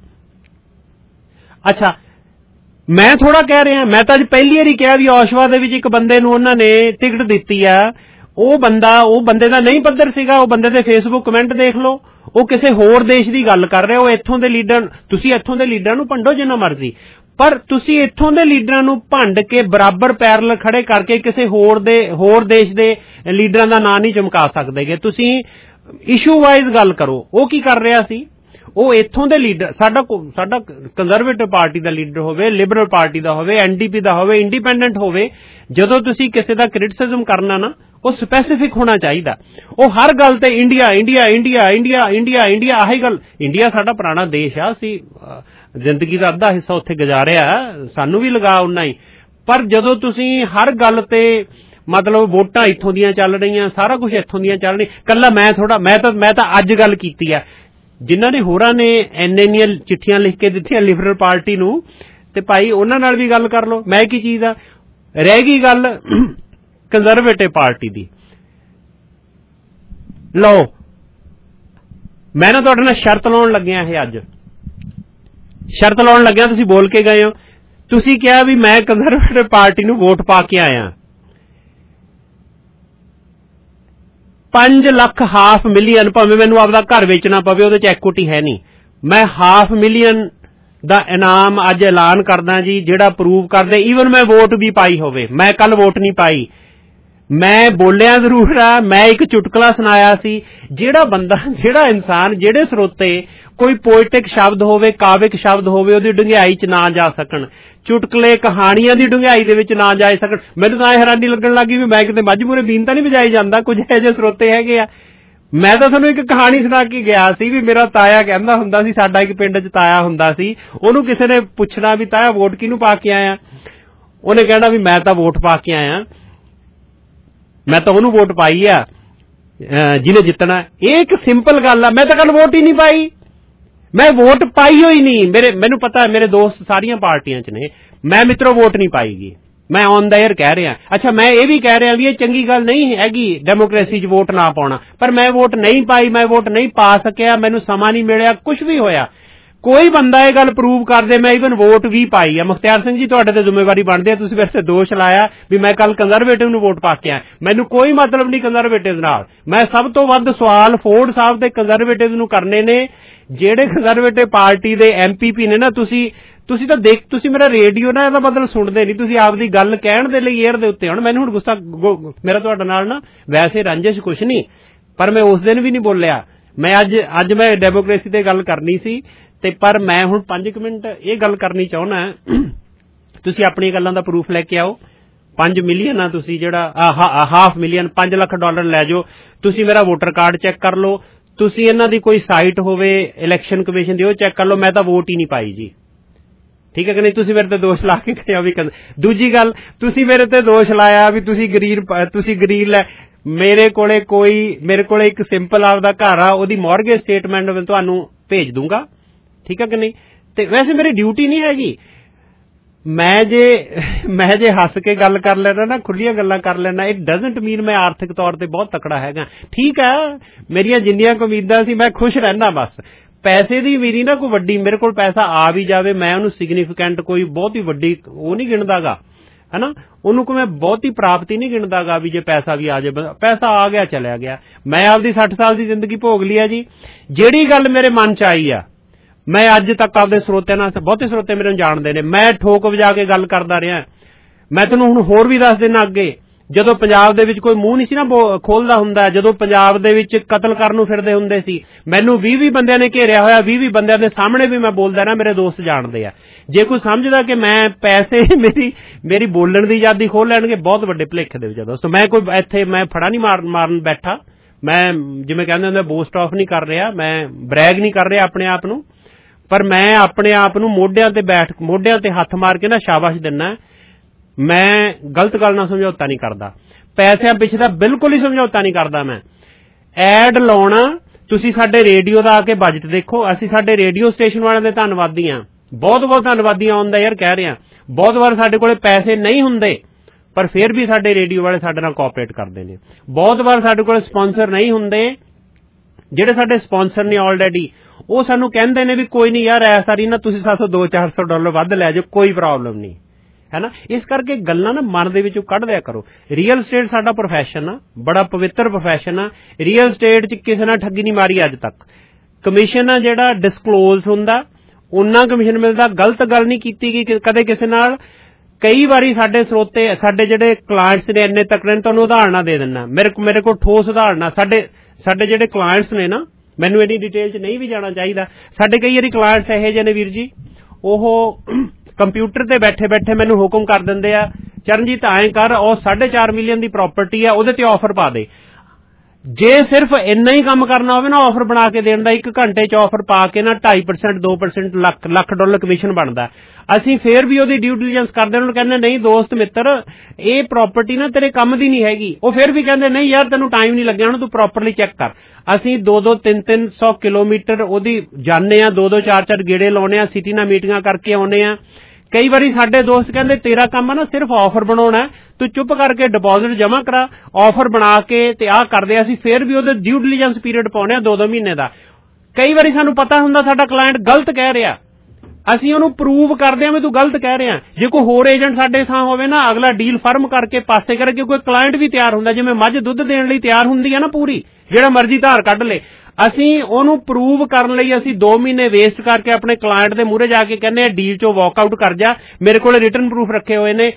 S13: ਅੱਛਾ, ਮੈਂ ਥੋੜਾ ਕਹਿ ਰਿਹਾ, ਮੈਂ ਤਾਂ ਅੱਜ ਪਹਿਲੀ ਵਾਰੀ ਕਿਹਾ ਵੀ ਔਸ਼ਵਾ ਦੇ ਵਿੱਚ ਇੱਕ ਬੰਦੇ ਨੂੰ ਉਹਨਾਂ ਨੇ ਟਿਕਟ ਦਿੱਤੀ ਆ, ਉਹ ਬੰਦੇ ਦਾ ਨਹੀਂ ਪੱਧਰ ਸੀਗਾ। ਉਹ ਬੰਦੇ ਦੇ ਫੇਸਬੁੱਕ ਕਮੈਂਟ ਦੇਖ ਲਓ, ਉਹ ਕਿਸੇ ਹੋਰ ਦੇਸ਼ ਦੀ ਗੱਲ ਕਰ ਰਿਹਾ। ਉਹ ਇੱਥੋਂ ਦੇ ਲੀਡਰ, ਤੁਸੀਂ ਇੱਥੋਂ ਦੇ ਲੀਡਰਾਂ ਨੂੰ ਭੰਡੋ ਜਿੰਨਾ ਮਰਜ਼ੀ, ਪਰ ਤੁਸੀਂ ਇੱਥੋਂ ਦੇ ਲੀਡਰਾਂ ਨੂੰ ਭੰਡ ਕੇ ਬਰਾਬਰ ਪੈਰਲ ਖੜੇ ਕਰਕੇ ਕਿਸੇ ਹੋਰ ਦੇਸ਼ ਦੇ ਲੀਡਰਾਂ ਦਾ ਨਾਂ ਨਹੀਂ ਚਮਕਾ ਸਕਦੇਗੇ। ਤੁਸੀਂ ਇਸ਼ੂ ਵਾਈਜ਼ ਗੱਲ ਕਰੋ। ਉਹ ਕੀ ਕਰ ਰਿਹਾ ਸੀ, ਉਹ ਇੱਥੋਂ ਦੇ ਲੀਡਰ, ਸਾਡਾ ਕੰਜ਼ਰਵੇਟਿਵ ਪਾਰਟੀ ਦਾ ਲੀਡਰ ਹੋਵੇ, ਲਿਬਰਲ ਪਾਰਟੀ ਦਾ ਹੋਵੇ, NDP ਦਾ ਹੋਵੇ, ਇੰਡੀਪੈਂਡੈਂਟ ਹੋਵੇ, ਜਦੋਂ ਤੁਸੀਂ ਕਿਸੇ ਦਾ ਕ੍ਰਿਟਿਸਿਜ਼ਮ ਕਰਨਾ ਨਾ ਉਹ ਸਪੈਸੀਫਿਕ ਹੋਣਾ ਚਾਹੀਦਾ। ਉਹ ਹਰ ਗੱਲ ਤੇ India India India India India India, ਆਹੀ ਗੱਲ। ਇੰਡੀਆ ਸਾਡਾ ਪੁਰਾਣਾ ਦੇਸ਼ ਆ, ਅਸੀਂ ਜ਼ਿੰਦਗੀ ਦਾ ਅੱਧਾ ਹਿੱਸਾ ਉੱਥੇ ਗੁਜ਼ਾਰਿਆ, ਸਾਨੂੰ ਵੀ ਲਗਾ ਉਨਾ ਹੀ। ਪਰ ਜਦੋਂ ਤੁਸੀਂ ਹਰ ਗੱਲ ਤੇ ਮਤਲਬ ਵੋਟਾਂ ਇੱਥੋਂ ਦੀਆਂ ਚੱਲ ਰਹੀਆਂ, ਸਾਰਾ ਕੁਝ ਇੱਥੋਂ ਦੀਆਂ ਚੱਲ ਰਹੀ, ਕੱਲਾ ਮੈਂ ਤਾਂ ਅੱਜ ਗੱਲ ਕੀਤੀ ਆ, ਜਿਨ੍ਹਾਂ ਨੇ ਹੋਰਾਂ ਨੇ ਇੰਨੀਆਂ ਚਿੱਠੀਆਂ ਲਿਖ ਕੇ ਦਿੱਤੀਆਂ ਲਿਬਰਲ ਪਾਰਟੀ ਨੂੰ, ਤੇ ਭਾਈ ਉਹਨਾਂ ਨਾਲ ਵੀ ਗੱਲ ਕਰ ਲਓ। ਮੈਂ ਕੀ ਚੀਜ਼ ਆ। ਰਹਿ ਗਈ ਗੱਲ ਕੰਜ਼ਰਵੇਟਿਵ ਪਾਰਟੀ ਦੀ, ਲਓ ਮੈਂ ਨਾ ਤੁਹਾਡੇ ਨਾਲ ਸ਼ਰਤ ਲਾਉਣ ਲੱਗਿਆ, ਇਹ ਅੱਜ ਸ਼ਰਤ ਲਾਉਣ ਲੱਗਿਆ। ਤੁਸੀਂ ਬੋਲ ਕੇ ਗਏ ਹੋ, ਤੁਸੀਂ ਕਿਹਾ ਵੀ ਮੈਂ ਕੰਜ਼ਰਵੇਟਿਵ ਪਾਰਟੀ ਨੂੰ ਵੋਟ ਪਾ ਕੇ ਆਇਆ। 5 ਲੱਖ ਹਾਫ ਮਿਲੀਅਨ, ਭਾਵੇਂ ਮੈਨੂੰ ਆਪਦਾ ਘਰ ਵੇਚਣਾ ਪਵੇ, ਉਹਦੇ 'ਚ ਐਕੁਇਟੀ ਹੈ ਨਹੀਂ, ਮੈਂ ਹਾਫ ਮਿਲੀਅਨ ਦਾ ਇਨਾਮ ਅੱਜ ਐਲਾਨ ਕਰਦਾ ਜੀ, ਜਿਹੜਾ ਪ੍ਰੂਵ ਕਰਦੇ ਈਵਨ ਮੈਂ ਵੋਟ ਵੀ ਪਾਈ ਹੋਵੇ। ਮੈਂ ਕੱਲ ਵੋਟ ਨਹੀਂ ਪਾਈ, ਮੈਂ ਬੋਲਿਆ ਜ਼ਰੂਰ ਆ, ਮੈਂ ਇੱਕ ਚੁਟਕਲਾ ਸੁਣਾਇਆ ਸੀ। ਜਿਹੜਾ ਇਨਸਾਨ, ਜਿਹੜੇ ਸਰੋਤੇ ਕੋਈ ਪੋਇਟਿਕ ਸ਼ਬਦ ਹੋਵੇ, ਕਾਵਿਕ ਸ਼ਬਦ ਹੋਵੇ, ਉਹਦੀ ਡੂੰਘਾਈ 'ਚ ਨਾ ਜਾ ਸਕਣ, ਚੁਟਕਲੇ ਕਹਾਣੀਆਂ ਦੀ ਡੂੰਘਾਈ ਦੇ ਵਿੱਚ ਨਾ ਜਾ ਸਕਣ, ਮੈਨੂੰ ਤਾਂ ਹੈਰਾਨੀ ਲੱਗਣ ਲੱਗੀ ਵੀ ਮੈਂ ਕਿਤੇ ਮੱਝ ਮੂਹਰੇ ਬੀਨ ਤਾਂ ਨਹੀਂ ਵਜਾਈ ਜਾਂਦਾ। ਕੁਝ ਇਹੋ ਜਿਹੇ ਸਰੋਤੇ ਹੈਗੇ ਆ। ਮੈਂ ਤਾਂ ਤੁਹਾਨੂੰ ਇੱਕ ਕਹਾਣੀ ਸੁਣਾ ਕੇ ਗਿਆ ਸੀ ਵੀ ਮੇਰਾ ਤਾਇਆ ਕਹਿੰਦਾ ਹੁੰਦਾ ਸੀ, ਸਾਡਾ ਇੱਕ ਪਿੰਡ 'ਚ ਤਾਇਆ ਹੁੰਦਾ ਸੀ, ਉਹਨੂੰ ਕਿਸੇ ਨੇ ਪੁੱਛਣਾ ਵੀ ਤਾਇਆ ਵੋਟ ਕਿਹਨੂੰ ਪਾ ਕੇ ਆਇਆ, ਉਹਨੇ ਕਹਿਣਾ ਵੀ ਮੈਂ ਤਾਂ ਵੋਟ ਪਾ ਕੇ ਆਇਆ, ਮੈਂ ਤਾਂ ਉਹਨੂੰ ਵੋਟ ਪਾਈ ਆ ਜਿਹਨੇ ਜਿੱਤਣਾ। ਇਹ ਇੱਕ ਸਿੰਪਲ ਗੱਲ ਆ। ਮੈਂ ਤਾਂ ਕੱਲ ਵੋਟ ਹੀ ਨਹੀਂ ਪਾਈ, ਮੈਂ ਵੋਟ ਪਾਈ ਹੋਈ ਨਹੀਂ। ਮੈਨੂੰ ਪਤਾ ਮੇਰੇ ਦੋਸਤ ਸਾਰੀਆਂ ਪਾਰਟੀਆਂ 'ਚ ਨੇ, ਮੈਂ ਮਿੱਤਰੋ ਵੋਟ ਨਹੀਂ ਪਾਈਗੀ। ਮੈਂ ਔਨ ਦਾ ਏਅਰ ਕਹਿ ਰਿਹਾ। ਅੱਛਾ, ਮੈਂ ਇਹ ਵੀ ਕਹਿ ਰਿਹਾ ਵੀ ਇਹ ਚੰਗੀ ਗੱਲ ਨਹੀਂ ਹੈਗੀ ਡੈਮੋਕ੍ਰੇਸੀ 'ਚ ਵੋਟ ਨਾ ਪਾਉਣਾ, ਪਰ ਮੈਂ ਵੋਟ ਨਹੀਂ ਪਾਈ, ਮੈਂ ਵੋਟ ਨਹੀਂ ਪਾ ਸਕਿਆ, ਮੈਨੂੰ ਸਮਾਂ ਨਹੀਂ ਮਿਲਿਆ, ਕੁਝ ਵੀ ਹੋਇਆ। ਕੋਈ ਬੰਦਾ ਇਹ ਗੱਲ ਪ੍ਰੂਵ ਕਰਦੇ ਮੈਂ ਈਵਨ ਵੋਟ ਵੀ ਪਾਈ ਆ। ਮੁਖਤਿਆਰ ਸਿੰਘ ਜੀ, ਤੁਹਾਡੇ ਤੇ ਜ਼ਿੰਮੇਵਾਰੀ ਬਣਦੀ ਹੈ, ਤੁਸੀਂ ਮੇਰੇ ਤੇ ਦੋਸ਼ ਲਾਇਆ ਵੀ ਮੈਂ ਕੱਲ ਕੰਜ਼ਰਵੇਟਿਵ ਨੂੰ ਵੋਟ ਪਾ ਕੇ ਆਇਆ। ਮੈਨੂੰ ਕੋਈ ਮਤਲਬ ਨਹੀਂ ਕੰਜ਼ਰਵੇਟਿਵ ਨਾਲ। ਮੈਂ ਸਭ ਤੋਂ ਵੱਧ ਸਵਾਲ ਫੋਰਡ ਸਾਹਿਬ ਤੇ ਕੰਜ਼ਰਵੇਟਿਵ ਨੂੰ ਕਰਨੇ ਨੇ, ਜਿਹੜੇ ਕੰਜ਼ਰਵੇਟਿਵ ਪਾਰਟੀ ਦੇ MPP ਨੇ ਨਾ। ਤੁਸੀਂ ਮੇਰਾ ਰੇਡੀਓ ਨਾ ਇਹਦਾ ਮਤਲਬ ਸੁਣਦੇ ਨਹੀਂ, ਤੁਸੀਂ ਆਪਦੀ ਗੱਲ ਕਹਿਣ ਦੇ ਲਈ 에ਅਰ ਦੇ ਉੱਤੇ ਹੁਣ ਮੈਨੂੰ ਹੁਣ ਗੁੱਸਾ, ਮੇਰਾ ਤੁਹਾਡੇ ਨਾਲ ਨਾ ਵੈਸੇ ਰੰਜਿਸ਼ ਕੁਛ ਨਹੀਂ, ਪਰ ਮੈਂ ਉਸ ਦਿਨ ਵੀ ਨਹੀਂ ਬੋਲਿਆ। ਮੈਂ ਅੱਜ ਮੈਂ ਡੈਮੋਕ੍ਰੇਸੀ ਤੇ ਗੱਲ ਕਰਨੀ ਸੀ, ਤੇ ਪਰ ਮੈਂ ਹੁਣ 5 ਮਿੰਟ ਇਹ ਗੱਲ ਕਰਨੀ ਚਾਹੁੰਦਾ, ਤੁਸੀਂ ਆਪਣੀਆਂ ਗੱਲਾਂ ਦਾ ਪ੍ਰੂਫ ਲੈ ਕੇ ਆਓ। 5 ਮਿਲੀਅਨ ਆ, ਤੁਸੀਂ ਜਿਹੜਾ $500 million $5 ਲੱਖ ਲੈ ਜਾਓ, ਤੁਸੀਂ ਮੇਰਾ ਵੋਟਰ ਕਾਰਡ ਚੈੱਕ ਕਰ ਲਓ, ਤੁਸੀਂ ਇਹਨਾਂ ਦੀ ਕੋਈ ਸਾਈਟ ਹੋਵੇ ਇਲੈਕਸ਼ਨ ਕਮਿਸ਼ਨ ਦੀ ਉਹ ਚੈੱਕ ਕਰ ਲਓ, ਮੈਂ ਤਾਂ ਵੋਟ ਹੀ ਨਹੀਂ ਪਾਈ ਜੀ। ਠੀਕ ਹੈ ਕਿ ਨਹੀਂ? ਤੁਸੀਂ ਮੇਰੇ ਤੇ ਦੋਸ਼ ਲਾ ਕੇ ਕਿਹਾ ਵੀ ਦੂਜੀ ਗੱਲ, ਤੁਸੀਂ ਮੇਰੇ ਤੇ ਦੋਸ਼ ਲਾਇਆ ਵੀ ਤੁਸੀਂ ਗਰੀਨ ਲੈ। ਮੇਰੇ ਕੋਲੇ ਇੱਕ ਸਿੰਪਲ ਆਪਦਾ ਘਰ ਆ, ਉਹਦੀ ਮੌਰਗੇਜ ਸਟੇਟਮੈਂਟ ਮੈਂ ਤੁਹਾਨੂੰ ਭੇਜ ਦੂੰਗਾ। ਠੀਕ ਹੈ ਕਿ ਨਹੀਂ? ਤੇ ਵੈਸੇ ਮੇਰੀ ਡਿਊਟੀ ਨਹੀਂ ਹੈਗੀ, ਮੈਂ ਜੇ ਹੱਸ ਕੇ ਗੱਲ ਕਰ ਲੈਣਾ ਨਾ, ਖੁੱਲੀਆਂ ਗੱਲਾਂ ਕਰ ਲੈਣਾ, ਇਟ ਡਜ਼ਨਟ ਮੀਨ ਮੈਂ ਆਰਥਿਕ ਤੌਰ ਤੇ ਬਹੁਤ ਤਕੜਾ ਹੈਗਾ। ਠੀਕ ਹੈ, ਮੇਰੀਆਂ ਜਿੰਨੀਆਂ ਕੁ ਉਮੀਦਾਂ ਸੀ ਮੈਂ ਖੁਸ਼ ਰਹਿਣਾ। ਬਸ ਪੈਸੇ ਦੀ ਮੇਰੀ ਨਾ ਕੋਈ ਵੱਡੀ, ਮੇਰੇ ਕੋਲ ਪੈਸਾ ਆ ਵੀ ਜਾਵੇ ਮੈਂ ਉਹਨੂੰ ਸਿਗਨੀਫੀਕੈਂਟ ਕੋਈ ਬਹੁਤ ਹੀ ਵੱਡੀ ਉਹ ਨਹੀਂ ਗਿਣਦਾਗਾ, ਹੈਨਾ, ਉਹਨੂੰ ਕੋਈ ਮੈਂ ਬਹੁਤੀ ਪ੍ਰਾਪਤੀ ਨਹੀਂ ਗਿਣਦਾਗਾ ਵੀ ਜੇ ਪੈਸਾ ਵੀ ਆ ਜਾਏ। ਪੈਸਾ ਆ ਗਿਆ ਚਲਿਆ ਗਿਆ। ਮੈਂ ਆਪਦੀ 60 ਸਾਲ ਦੀ ਜ਼ਿੰਦਗੀ ਭੋਗ ਲਈ ਆ ਜੀ। ਜਿਹੜੀ ਗੱਲ ਮੇਰੇ ਮਨ ਚ ਆਈ ਆ, ਮੈਂ ਅੱਜ ਤੱਕ ਆਪਦੇ ਸਰੋਤਿਆਂ ਨਾਲ, ਬਹੁਤੇ ਸਰੋਤੇ ਮੇਰੇ ਨੂੰ ਜਾਣਦੇ ਨੇ, ਮੈਂ ਠੋਕ ਵਜਾ ਕੇ ਗੱਲ ਕਰਦਾ ਰਿਹਾ। ਮੈਂ ਤੈਨੂੰ ਹੁਣ ਹੋਰ ਵੀ ਦੱਸ ਦੇਣਾ, ਅੱਗੇ ਜਦੋਂ ਪੰਜਾਬ ਦੇ ਵਿੱਚ ਕੋਈ ਮੂੰਹ ਨਹੀਂ ਸੀ ਨਾ ਖੋਲਦਾ ਹੁੰਦਾ, ਜਦੋਂ ਪੰਜਾਬ ਦੇ ਵਿੱਚ ਕਤਲ ਕਰਨ ਨੂੰ ਫਿਰਦੇ ਹੁੰਦੇ ਸੀ, ਮੈਨੂੰ 20 ਬੰਦਿਆਂ ਨੇ ਘੇਰਿਆ ਹੋਇਆ, 20 ਬੰਦਿਆਂ ਦੇ ਸਾਹਮਣੇ ਵੀ ਮੈਂ ਬੋਲਦਾ ਨਾ, ਮੇਰੇ ਦੋਸਤ ਜਾਣਦੇ ਆ। ਜੇ ਕੋਈ ਸਮਝਦਾ ਕਿ ਮੈਂ ਪੈਸੇ ਮੇਰੀ ਬੋਲਣ ਦੀ ਆਜ਼ਾਦੀ ਖੋਹ ਲੈਣਗੇ, ਬਹੁਤ ਵੱਡੇ ਭੁਲੇਖੇ ਦੇ ਵਿੱਚ ਆ ਦੋਸਤੋ। ਮੈਂ ਕੋਈ ਇੱਥੇ ਮੈਂ ਫੜਾ ਨਹੀਂ ਮਾਰਨ ਬੈਠਾ, ਮੈਂ ਜਿਵੇਂ ਕਹਿੰਦੇ ਹੁੰਦੇ ਬੋਸਟ ਆਫ ਨਹੀਂ ਕਰ ਰਿਹਾ, ਮੈਂ ਬ੍ਰੈਗ ਨਹੀਂ ਕਰ ਰਿਹਾ ਆਪਣੇ ਆਪ ਨੂੰ, ਪਰ ਮੈਂ ਆਪਣੇ ਆਪ ਨੂੰ ਮੋਢਿਆਂ ਤੇ ਹੱਥ ਮਾਰ ਕੇ ਨਾ ਸ਼ਾਬਾਸ਼ ਦਿੰਨਾ। ਮੈਂ ਗਲਤ ਗੱਲ ਨਾਲ ਸਮਝੌਤਾ ਨਹੀਂ ਕਰਦਾ, ਪੈਸਿਆਂ ਪਿੱਛੇ ਤਾਂ ਬਿਲਕੁਲ ਹੀ ਸਮਝੌਤਾ ਨਹੀਂ ਕਰਦਾ। ਮੈਂ ਐਡ ਲਾਉਣਾ, ਤੁਸੀਂ ਸਾਡੇ ਰੇਡੀਓ ਦਾ ਆ ਕੇ ਬਜਟ ਦੇਖੋ, ਅਸੀਂ ਸਾਡੇ ਰੇਡੀਓ ਸਟੇਸ਼ਨ ਵਾਲਿਆਂ ਦੇ ਧੰਨਵਾਦੀ ਹਾਂ, ਬਹੁਤ ਬਹੁਤ ਧੰਨਵਾਦੀ ਆਉਂਦਾ ਯਾਰ ਕਹਿ ਰਿਹਾ। ਬਹੁਤ ਵਾਰ ਸਾਡੇ ਕੋਲੇ ਪੈਸੇ ਨਹੀਂ ਹੁੰਦੇ, ਪਰ ਫਿਰ ਵੀ ਸਾਡੇ ਰੇਡੀਓ ਵਾਲੇ ਸਾਡੇ ਨਾਲ ਕੋਆਪਰੇਟ ਕਰਦੇ ਨੇ। ਬਹੁਤ ਵਾਰ ਸਾਡੇ ਕੋਲੇ ਸਪਾਂਸਰ ਨਹੀਂ ਹੁੰਦੇ, ਜਿਹੜੇ ਸਾਡੇ ਸਪਾਂਸਰ ਨੇ ਆਲਰੇਡੀ, ਉਹ ਸਾਨੂੰ ਕਹਿੰਦੇ ਨੇ ਵੀ ਕੋਈ ਨਹੀਂ ਯਾਰ ਐ ਸਾਰੀ ਨਾ ਤੁਸੀਂ $200-400 ਵੱਧ ਲੈ ਜਾਓ, ਕੋਈ ਪ੍ਰੋਬਲਮ ਨਹੀਂ, ਹੈ ਨਾ। ਇਸ ਕਰਕੇ ਗੱਲਾਂ ਨਾ ਮਨ ਦੇ ਵਿੱਚੋਂ ਕੱਢ ਦਿਆ ਕਰੋ। ਰੀਅਲ ਸਟੇਟ ਸਾਡਾ ਪ੍ਰੋਫੈਸ਼ਨ ਆ, ਬੜਾ ਪਵਿੱਤਰ ਪ੍ਰੋਫੈਸ਼ਨ ਆ। ਰੀਅਲ ਸਟੇਟ 'ਚ ਕਿਸੇ ਨਾਲ ਠੱਗੀ ਨਹੀਂ ਮਾਰੀ ਅੱਜ ਤੱਕ। ਕਮਿਸ਼ਨ ਆ ਜਿਹੜਾ ਡਿਸਕਲੋਜ਼ ਹੁੰਦਾ, ਉਹਨਾਂ ਕਮਿਸ਼ਨ ਮਿਲਦਾ। ਗਲਤ ਗੱਲ ਨਹੀਂ ਕੀਤੀ ਗਈ ਕਦੇ ਕਿਸੇ ਨਾਲ। ਕਈ ਵਾਰੀ ਸਾਡੇ ਸਰੋਤੇ, ਸਾਡੇ ਜਿਹੜੇ ਕਲਾਇੰਟਸ ਨੇ ਇੰਨੇ ਤਕੜੇ ਨੇ, ਤੁਹਾਨੂੰ ਉਦਾਹਰਨਾਂ ਦੇ ਦਿੰਦਾ ਮੇਰੇ ਕੋਲ ਠੋਸ ਉਦਾਹਰਨਾਂ। ਸਾਡੇ ਜਿਹੜੇ ਕਲਾਇੰਟਸ ਨੇ ਨਾ, ਮੈਨੂੰ ਇੰਨੀ ਡਿਟੇਲ 'ਚ ਨਹੀਂ ਵੀ ਜਾਣਾ ਚਾਹੀਦਾ। ਸਾਡੇ ਕਈ ਵਾਰੀ ਕਲਾਇੰਟਸ ਇਹੋ ਜਿਹੇ ਨੇ ਵੀਰ ਜੀ, ਉਹ ਕੰਪਿਊਟਰ ਤੇ ਬੈਠੇ ਮੈਨੂੰ ਹੁਕਮ ਕਰ ਦਿੰਦੇ ਆ, ਚਰਨਜੀਤ ਐਂ ਕਰ, ਉਹ 4.5 ਮਿਲੀਅਨ ਦੀ ਪ੍ਰਾਪਰਟੀ ਆ, ਉਹਦੇ ਤੇ ਆਫਰ ਪਾ ਦੇ। ਜੇ ਸਿਰਫ ਇੰਨਾ ਹੀ ਕੰਮ ਕਰਨਾ ਹੋਵੇ ਨਾ, ਆਫਰ ਬਣਾ ਕੇ ਦੇਣ ਦਾ, 1 ਘੰਟੇ 'ਚ ਆਫਰ ਪਾ ਕੇ ਨਾ 2.5% 2% $1,00,000 ਕਮਿਸ਼ਨ ਬਣਦਾ। ਅਸੀਂ ਫੇਰ ਵੀ ਉਹਦੀ ਡਿਊ ਡਿਲੀਜੈਂਸ ਕਰਦੇ, ਉਹਨਾਂ ਨੂੰ ਕਹਿੰਦੇ ਨਹੀਂ ਦੋਸਤ ਮਿੱਤਰ, ਇਹ ਪ੍ਰਾਪਰਟੀ ਨਾ ਤੇਰੇ ਕੰਮ ਦੀ ਨਹੀਂ ਹੈਗੀ। ਉਹ ਫੇਰ ਵੀ ਕਹਿੰਦੇ ਨਹੀਂ ਯਾਰ ਤੈਨੂੰ ਟਾਈਮ ਨਹੀਂ ਲੱਗਿਆ, ਹੁਣ ਤੂੰ ਪ੍ਰੋਪਰਲੀ ਚੈੱਕ ਕਰ। ਅਸੀਂ 200 300 ਕਿਲੋਮੀਟਰ ਉਹਦੀ ਜਾਂਦੇ ਆ, 2 4 ਗੇੜੇ ਲਾਉਣੇ ਆ, ਸਿਟੀ ਨਾਲ ਮੀਟਿੰਗਾਂ ਕਰਕੇ ਆਉਣੇ ਆ। ਕਈ ਵਾਰੀ ਸਾਡੇ ਦੋਸਤ ਕਹਿੰਦੇ ਤੇਰਾ ਕੰਮ ਹੈ ਨਾ ਸਿਰਫ ਆਫਰ ਬਣਾਉਣਾ, ਤੂੰ ਚੁੱਪ ਕਰਕੇ ਡਿਪੋਜ਼ਿਟ ਜਮ੍ਹਾਂ ਕਰਾ, ਆਫਰ ਬਣਾ ਕੇ ਤੇ ਆਹ ਕਰਦੇ। ਅਸੀਂ ਫੇਰ ਵੀ ਉਹਦੇ ਡਿਊ ਡਿਲੀਜੈਂਸ ਪੀਰੀਅਡ ਪਾਉਣੇ ਆ 2-2 ਮਹੀਨੇ ਦਾ। ਕਈ ਵਾਰੀ ਸਾਨੂੰ ਪਤਾ ਹੁੰਦਾ ਸਾਡਾ ਕਲਾਇੰਟ ਗਲਤ ਕਹਿ ਰਿਹਾ, ਅਸੀਂ ਉਹਨੂੰ ਪ੍ਰੂਵ ਕਰਦੇ ਹਾਂ ਵੀ ਤੂੰ ਗਲਤ ਕਹਿ ਰਿਹਾ। ਜੇ ਕੋਈ ਹੋਰ ਏਜੰਟ ਸਾਡੇ ਥਾਂ ਹੋਵੇ ਨਾ, ਅਗਲਾ ਡੀਲ ਫਰਮ ਕਰਕੇ ਪਾਸੇ ਕਰੇ, ਕਿਉਂਕਿ ਕਲਾਇੰਟ ਵੀ ਤਿਆਰ ਹੁੰਦਾ, ਜਿਵੇਂ ਮੱਝ ਦੁੱਧ ਦੇਣ ਲਈ ਤਿਆਰ ਹੁੰਦੀ ਹੈ ਨਾ ਪੂਰੀ, ਜਿਹੜਾ ਮਰਜ਼ੀ ਧਾਰ ਕੱਢ ਲੇ। ਅਸੀਂ ਉਹਨੂੰ ਪ੍ਰੂਵ ਕਰਨ ਲਈ ਅਸੀਂ 2 ਮਹੀਨੇ ਵੇਸਟ ਕਰਕੇ ਆਪਣੇ ਕਲਾਇੰਟ ਦੇ ਮੂਹਰੇ ਜਾ ਕੇ ਕਹਿੰਦੇ ਆ ਡੀਲ ਚੋਂ ਵਾਕਆਊਟ ਕਰ ਜਾ, ਮੇਰੇ ਕੋਲ ਰਿਟਨ ਪ੍ਰੂਫ ਰੱਖੇ ਹੋਏ ਨੇ।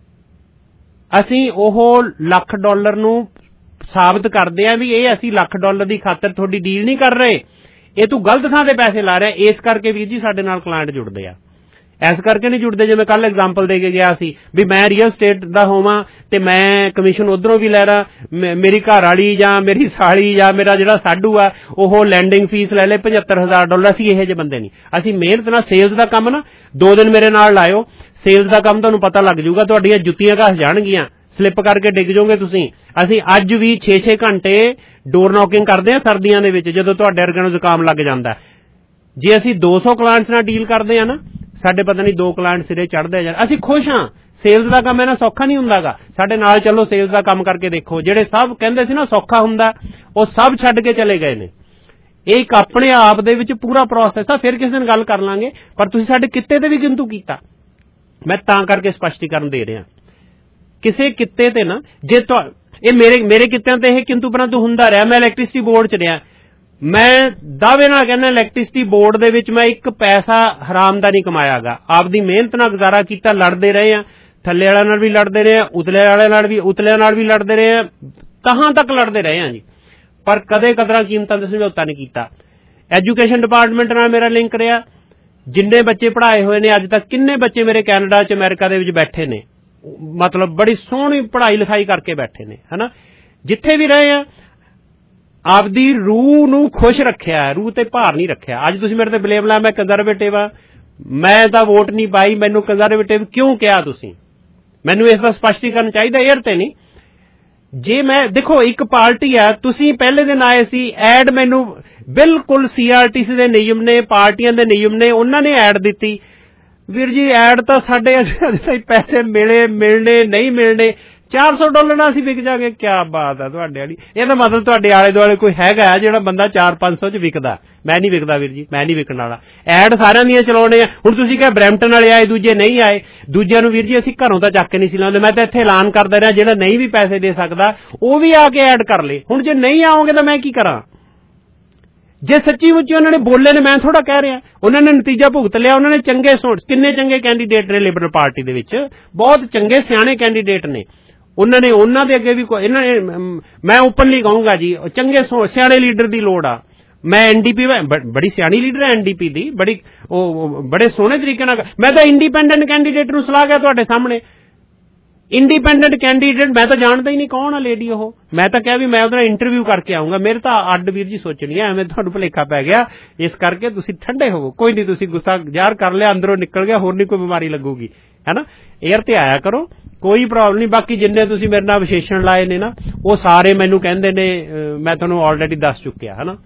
S13: ਅਸੀਂ ਉਹ $1,00,000 ਨੂੰ ਸਾਬਤ ਕਰਦੇ ਆ ਵੀ ਇਹ ਅਸੀਂ $1,00,000 ਦੀ ਖਾਤਰ ਤੁਹਾਡੀ ਡੀਲ ਨਹੀਂ ਕਰ ਰਹੇ, ਇਹ ਤੂੰ ਗਲਤ ਥਾਂ ਤੇ ਪੈਸੇ ਲਾ ਰਿਹਾ। ਇਸ ਕਰਕੇ ਵੀਰ ਜੀ ਸਾਡੇ ਨਾਲ ਕਲਾਇੰਟ ਜੁੜਦੇ ਆ, ਇਸ ਕਰਕੇ ਨਹੀਂ ਜੁੜਦੇ ਜਿਵੇਂ ਕੱਲ ਐਗਜ਼ਾਮਪਲ ਦੇ ਕੇ ਗਿਆ ਸੀ ਵੀ ਮੈਂ ਰੀਅਲ ਸਟੇਟ ਦਾ ਹੋਵਾਂ ਤੇ ਮੈਂ ਕਮਿਸ਼ਨ ਉਧਰੋਂ ਵੀ ਲੈ ਰਾਂ, ਮੇਰੀ ਘਰ ਵਾਲੀ ਜਾਂ ਮੇਰੀ ਸਾਲੀ ਜਾਂ ਮੇਰਾ ਜਿਹੜਾ ਸਾਡੂ ਆ ਉਹ ਲੈਂਡਿੰਗ ਫੀਸ ਲੈ ਲੇ $75,000। ਅਸੀਂ ਇਹੋ ਜਿਹੇ ਬੰਦੇ ਨਹੀਂ। ਅਸੀਂ ਮਿਹਨਤ ਨਾਲ ਸੇਲਸ ਦਾ ਕੰਮ ਨਾ 2 ਦਿਨ ਮੇਰੇ ਨਾਲ ਲਾਇਓ, ਸੇਲਸ ਦਾ ਕੰਮ ਤੁਹਾਨੂੰ ਪਤਾ ਲੱਗ ਜਾਊਗਾ, ਤੁਹਾਡੀਆਂ ਜੁੱਤੀਆਂ ਘਸ ਜਾਣਗੀਆਂ, ਸਲਿੱਪ ਕਰਕੇ ਡਿੱਗ ਜਾਓਗੇ ਤੁਸੀਂ। ਅਸੀਂ ਅੱਜ ਵੀ 6-6 ਘੰਟੇ ਡੋਰ ਨੌਕਿੰਗ ਕਰਦੇ ਹਾਂ ਸਰਦੀਆਂ ਦੇ ਵਿੱਚ, ਜਦੋਂ ਤੁਹਾਡੇ ਵਰਗਿਆਂ ਨੂੰ ਜ਼ੁਕਾਮ ਲੱਗ ਜਾਂਦਾ। ਜੇ ਅਸੀਂ 200 ਕਲਾਇੰਟਸ ਨਾਲ ਡੀਲ ਕਰਦੇ ਹਾਂ ਨਾ, ਸਾਡੇ ਪਤਾ ਨਹੀਂ 2 ਕਲਾਇੰਟ ਸਿਰੇ ਚੜ੍ਹਦੇ ਜਾਣ। ਅਸੀਂ ਖੁਸ਼ ਹਾਂ। ਸੇਲਸ ਦਾ ਕੰਮ ਇਹਨਾਂ ਸੌਖਾ ਨਹੀਂ ਹੁੰਦਾਗਾ। ਸਾਡੇ ਨਾਲ ਚੱਲੋ, ਸੇਲਸ ਦਾ ਕੰਮ ਕਰਕੇ ਦੇਖੋ। ਜਿਹੜੇ ਸਭ ਕਹਿੰਦੇ ਸੀ ਨਾ ਸੌਖਾ ਹੁੰਦਾ, ਉਹ ਸਭ ਛੱਡ ਕੇ ਚਲੇ ਗਏ ਨੇ। ਇਹ ਇੱਕ ਆਪਣੇ ਆਪ ਦੇ ਵਿੱਚ ਪੂਰਾ ਪ੍ਰੋਸੈਸ ਆ। ਫਿਰ ਕਿਸੇ ਦਿਨ ਗੱਲ ਕਰ ਲਾਂਗੇ, ਪਰ ਤੁਸੀਂ ਸਾਡੇ ਕਿੱਤੇ ਤੇ ਵੀ ਕਿੰਤੂ ਕੀਤਾ। ਮੈਂ ਤਾਂ ਕਰਕੇ ਸਪਸ਼ਟੀਕਰਨ ਦੇ ਰਿਹਾ, ਕਿਸੇ ਕਿੱਤੇ ਤੇ ਨਾ, ਜੇ ਇਹ ਮੇਰੇ ਕਿੱਤਿਆਂ ਤੇ ਇਹ ਕਿੰਤੂ ਪਰੰਤੂ ਹੁੰਦਾ ਰਿਹਾ। ਮੈਂ ਇਲੈਕਟ੍ਰਿਸਿਟੀ ਬੋਰਡ 'ਚ ਰਿਹਾ, ਮੈਂ ਦਾਅਵੇ ਨਾਲ ਕਹਿੰਦਾ ਇਲੈਕਟ੍ਰਿਸਿਟੀ ਬੋਰਡ ਦੇ ਵਿੱਚ ਮੈਂ 1 ਪੈਸਾ ਹਰਾਮ ਦਾ ਨਹੀਂ ਕਮਾਇਆਗਾ। ਆਪਦੀ ਮਿਹਨਤ ਨਾਲ ਗੁਜ਼ਾਰਾ ਕੀਤਾ, ਲੜਦੇ ਰਹੇ ਆ, ਥੱਲੇ ਵਾਲਿਆਂ ਨਾਲ ਵੀ ਲੜਦੇ ਰਹੇ ਆ, ਉਤਲਿਆਂ ਨਾਲ ਵੀ ਲੜਦੇ ਰਹੇ ਆ, ਕਹਾਂ ਤੱਕ ਲੜਦੇ ਰਹੇ ਆ ਜੀ, ਪਰ ਕਦੇ ਕਦਰਾਂ ਕੀਮਤਾਂ ਤੇ ਸਮਝੌਤਾ ਨਹੀਂ ਕੀਤਾ। ਐਜੂਕੇਸ਼ਨ ਡਿਪਾਰਟਮੈਂਟ ਨਾਲ ਮੇਰਾ ਲਿੰਕ ਰਿਹਾ। ਜਿੰਨੇ ਬੱਚੇ ਪੜ੍ਹਾਏ ਹੋਏ ਨੇ ਅੱਜ ਤੱਕ, ਕਿੰਨੇ ਬੱਚੇ ਮੇਰੇ ਕੈਨੇਡਾ 'ਚ ਅਮਰੀਕਾ ਦੇ ਵਿੱਚ ਬੈਠੇ ਨੇ, ਮਤਲਬ ਬੜੀ ਸੋਹਣੀ ਪੜ੍ਹਾਈ ਲਿਖਾਈ ਕਰਕੇ ਬੈਠੇ ਨੇ, ਹਨਾ। ਜਿੱਥੇ ਵੀ ਰਹੇ ਆ ਆਪਦੀ ਰੂਹ ਨੂੰ ਖੁਸ਼ ਰੱਖਿਆ, ਰੂਹ ਤੇ ਭਾਰ ਨਹੀਂ ਰੱਖਿਆ। ਅੱਜ ਤੁਸੀਂ ਮੇਰੇ ਤੇ ਬਲੇਮ ਲਾ ਮੈਂ ਕੰਜ਼ਰਵੇਟਿਵ ਆ, ਮੈਂ ਤਾਂ ਵੋਟ ਨਹੀਂ ਪਾਈ, ਮੈਨੂੰ ਕੰਜ਼ਰਵੇਟਿਵ ਕਿਉਂ ਕਿਹਾ ਤੁਸੀਂ? ਮੈਨੂੰ ਇਸ ਦਾ ਸਪਸ਼ਟੀਕਰਨ ਚਾਹੀਦਾ, ਏਅਰ ਤੇ ਨਹੀਂ। ਜੇ ਮੈਂ ਦੇਖੋ ਇੱਕ ਪਾਰਟੀ ਆ, ਤੁਸੀਂ ਪਹਿਲੇ ਦਿਨ ਆਏ ਸੀ, ਐਡ ਮੈਨੂੰ ਬਿਲਕੁਲ CRTC ਦੇ ਨਿਯਮ ਨੇ, ਪਾਰਟੀਆਂ ਦੇ ਨਿਯਮ ਨੇ, ਉਹਨਾਂ ਨੇ ਐਡ ਦਿੱਤੀ। ਵੀਰ ਜੀ ਐਡ ਤਾਂ ਸਾਡੇ ਅਜੇ ਪੈਸੇ ਮਿਲਣੇ ਨਹੀਂ ਮਿਲਣੇ, $400 ਨਾਲ ਅਸੀਂ ਵਿਕ ਜਾਗੇ। ਕਿਆ ਬਾਤ ਆ ਤੁਹਾਡੇ ਵਾਲੀ। ਇਹਦਾ ਮਤਲਬ ਤੁਹਾਡੇ ਆਲੇ ਦੁਆਲੇ ਕੋਈ ਹੈਗਾ ਜਿਹੜਾ ਬੰਦਾ 400-500 ਚ ਵਿਕਦਾ। ਮੈਂ ਨਹੀਂ ਵਿਕਦਾ ਵੀਰ ਜੀ, ਮੈਂ ਨਹੀਂ ਵਿਕਣ ਵਾਲਾ। ਐਡ ਸਾਰਿਆਂ ਦੀਆਂ ਚਲਾਉਣੇ ਆ। ਹੁਣ ਤੁਸੀਂ ਕਿਹਾ ਬਰੈਂਪਟਨ ਵਾਲੇ ਆਏ, ਦੂਜੇ ਨਹੀਂ ਆਏ। ਦੂਜਿਆਂ ਨੂੰ ਵੀਰ ਜੀ ਅਸੀਂ ਘਰੋਂ ਤਾਂ ਚੱਕ ਕੇ ਨਹੀਂ ਸੀ ਲਾਉਂਦੇ। ਮੈਂ ਤਾਂ ਇੱਥੇ ਐਲਾਨ ਕਰਦਾ ਰਿਹਾ ਜਿਹੜਾ ਨਹੀਂ ਵੀ ਪੈਸੇ ਦੇ ਸਕਦਾ ਉਹ ਵੀ ਆ ਕੇ ਐਡ ਕਰ ਲੇ। ਹੁਣ ਜੇ ਨਹੀਂ ਆਓਗੇ ਤਾਂ ਮੈਂ ਕੀ ਕਰਾਂ? ਜੇ ਸੱਚੀ ਮੁੱਚੀ ਉਹਨਾਂ ਨੇ ਬੋਲੇ ਨੇ, ਮੈਂ ਥੋੜਾ ਕਹਿ ਰਿਹਾ, ਉਹਨਾਂ ਨੇ ਨਤੀਜਾ ਭੁਗਤ ਲਿਆ। ਉਹਨਾਂ ਨੇ ਕਿੰਨੇ ਚੰਗੇ ਕੈਂਡੀਡੇਟ ਨੇ ਲਿਬਰਲ ਪਾਰਟੀ ਦੇ ਵਿੱਚ, ਬਹੁਤ ਚੰਗੇ ਸਿਆਣੇ ਕੈਂਡੀਡੇਟ ਨੇ। ਉਹਨਾਂ ਦੇ ਅੱਗੇ ਵੀ ਇਹਨਾਂ ਨੇ, ਮੈਂ ਓਪਨਲੀ ਕਹੂੰਗਾ ਜੀ, ਚੰਗੇ ਸਿਆਣੇ ਲੀਡਰ ਦੀ ਲੋੜ ਆ। ਮੈਂ NDP ਬੜੀ ਸਿਆਣੀ ਲੀਡਰ ਹੈ NDP ਦੀ, ਬੜੇ ਸੋਹਣੇ ਤਰੀਕੇ ਨਾਲ। ਮੈਂ ਤਾਂ ਇੰਡੀਪੈਂਡੈਂਟ ਕੈਂਡੀਡੇਟ ਨੂੰ ਸਲਾਹ ਗਿਆ ਤੁਹਾਡੇ ਸਾਹਮਣੇ। ਇੰਡੀਪੈਂਡੈਂਟ ਕੈਂਡੀਡੇਟ ਮੈਂ ਤਾਂ ਜਾਣਦਾ ਹੀ ਨਹੀਂ ਕੌਣ ਆ ਲੇਡੀ ਉਹ। ਮੈਂ ਤਾਂ ਕਿਹਾ ਵੀ ਮੈਂ ਉਹਦਾ ਇੰਟਰਵਿਊ ਕਰਕੇ ਆਊਂਗਾ। ਮੇਰੇ ਤਾਂ ਅੱਡ ਵੀਰ ਜੀ ਸੋਚਣੀ ਹੈ, ਐਵੇਂ ਤੁਹਾਨੂੰ ਭੁਲੇਖਾ ਪੈ ਗਿਆ, ਇਸ ਕਰਕੇ ਤੁਸੀਂ ਠੰਡੇ ਹੋਵੋ। ਕੋਈ ਨਹੀਂ, ਤੁਸੀਂ ਗੁੱਸਾ ਜ਼ਾਹਰ ਕਰ ਲਿਆ, ਅੰਦਰੋਂ ਨਿਕਲ ਗਿਆ, ਹੋਰ ਨਹੀਂ ਕੋਈ ਬਿਮਾਰੀ ਲੱਗੂਗੀ, ਹੈ ਨਾ। ਏਅਰ ਤੇ ਆਇਆ ਕਰੋ, ਕੋਈ ਪ੍ਰੋਬਲਮ ਨਹੀਂ। ਬਾਕੀ ਜਿੰਨੇ ਤੁਸੀਂ ਮੇਰੇ ਨਾਲ ਵਿਸ਼ੇਸ਼ਣ ਲਾਏ ਨੇ ਨਾ, ਉਹ ਸਾਰੇ ਮੈਨੂੰ ਕਹਿੰਦੇ ਨੇ, ਮੈਂ ਤੁਹਾਨੂੰ ਆਲਰੇਡੀ ਦੱਸ ਚੁੱਕਿਆ, ਹੈ ਨਾ।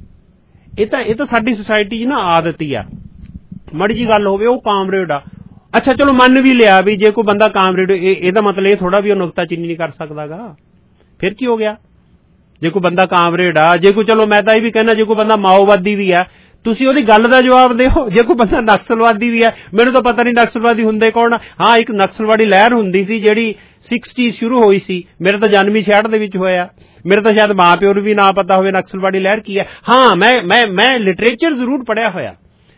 S13: ਇਹ ਤਾਂ ਸਾਡੀ ਸੁਸਾਇਟੀ 'ਚ ਨਾ ਆਦਤ ਹੀ ਆ, ਮਾੜੀ ਜੀ ਗੱਲ ਹੋਵੇ ਉਹ ਕਾਮਰੇਡ ਆ। ਅੱਛਾ ਚਲੋ ਮੰਨ ਵੀ ਲਿਆ ਵੀ ਜੇ ਕੋਈ ਬੰਦਾ ਕਾਮਰੇਡ, ਇਹਦਾ ਮਤਲਬ ਇਹ ਥੋੜਾ ਵੀ ਉਹ ਨੁਕਤਾਚੀਨੀ ਨਹੀਂ ਕਰ ਸਕਦਾਗਾ। ਫਿਰ ਕੀ ਹੋ ਗਿਆ? ਜੇ ਕੋਈ ਬੰਦਾ ਕਾਮਰੇਡ ਆ, ਜੇ ਕੋਈ, ਚਲੋ ਮੈਂ ਤਾਂ ਇਹ ਵੀ ਕਹਿਣਾ, ਜੇ ਕੋਈ ਬੰਦਾ ਮਾਓਵਾਦੀ ਵੀ ਆ, ਤੁਸੀਂ ਉਹਦੀ ਗੱਲ ਦਾ ਜਵਾਬ ਦਿਓ। ਜੇ ਕੋਈ ਬੰਦਾ ਨਕਸਲਵਾਦੀ ਵੀ ਹੈ, ਮੈਨੂੰ ਤਾਂ ਪਤਾ ਨਹੀਂ ਨਕਸਲਵਾਦੀ ਹੁੰਦੇ ਕੌਣ। ਹਾਂ, ਇੱਕ ਨਕਸਲਵਾਦੀ ਲਹਿਰ ਹੁੰਦੀ ਸੀ ਜਿਹੜੀ 60 ਸ਼ੁਰੂ ਹੋਈ ਸੀ। ਮੇਰਾ ਤਾਂ ਜਨਮ ਹੀ 66 ਦੇ ਵਿੱਚ ਹੋਇਆ। ਮੇਰੇ ਤਾਂ ਸ਼ਾਇਦ ਮਾਂ ਪਿਓ ਨੂੰ ਵੀ ਨਾ ਪਤਾ ਹੋਵੇ ਨਕਸਲਵਾਦੀ ਲਹਿਰ ਕੀ ਹੈ। ਹਾਂ, ਮੈਂ ਲਿਟਰੇਚਰ ਜ਼ਰੂਰ ਪੜ੍ਹਿਆ ਹੋਇਆ,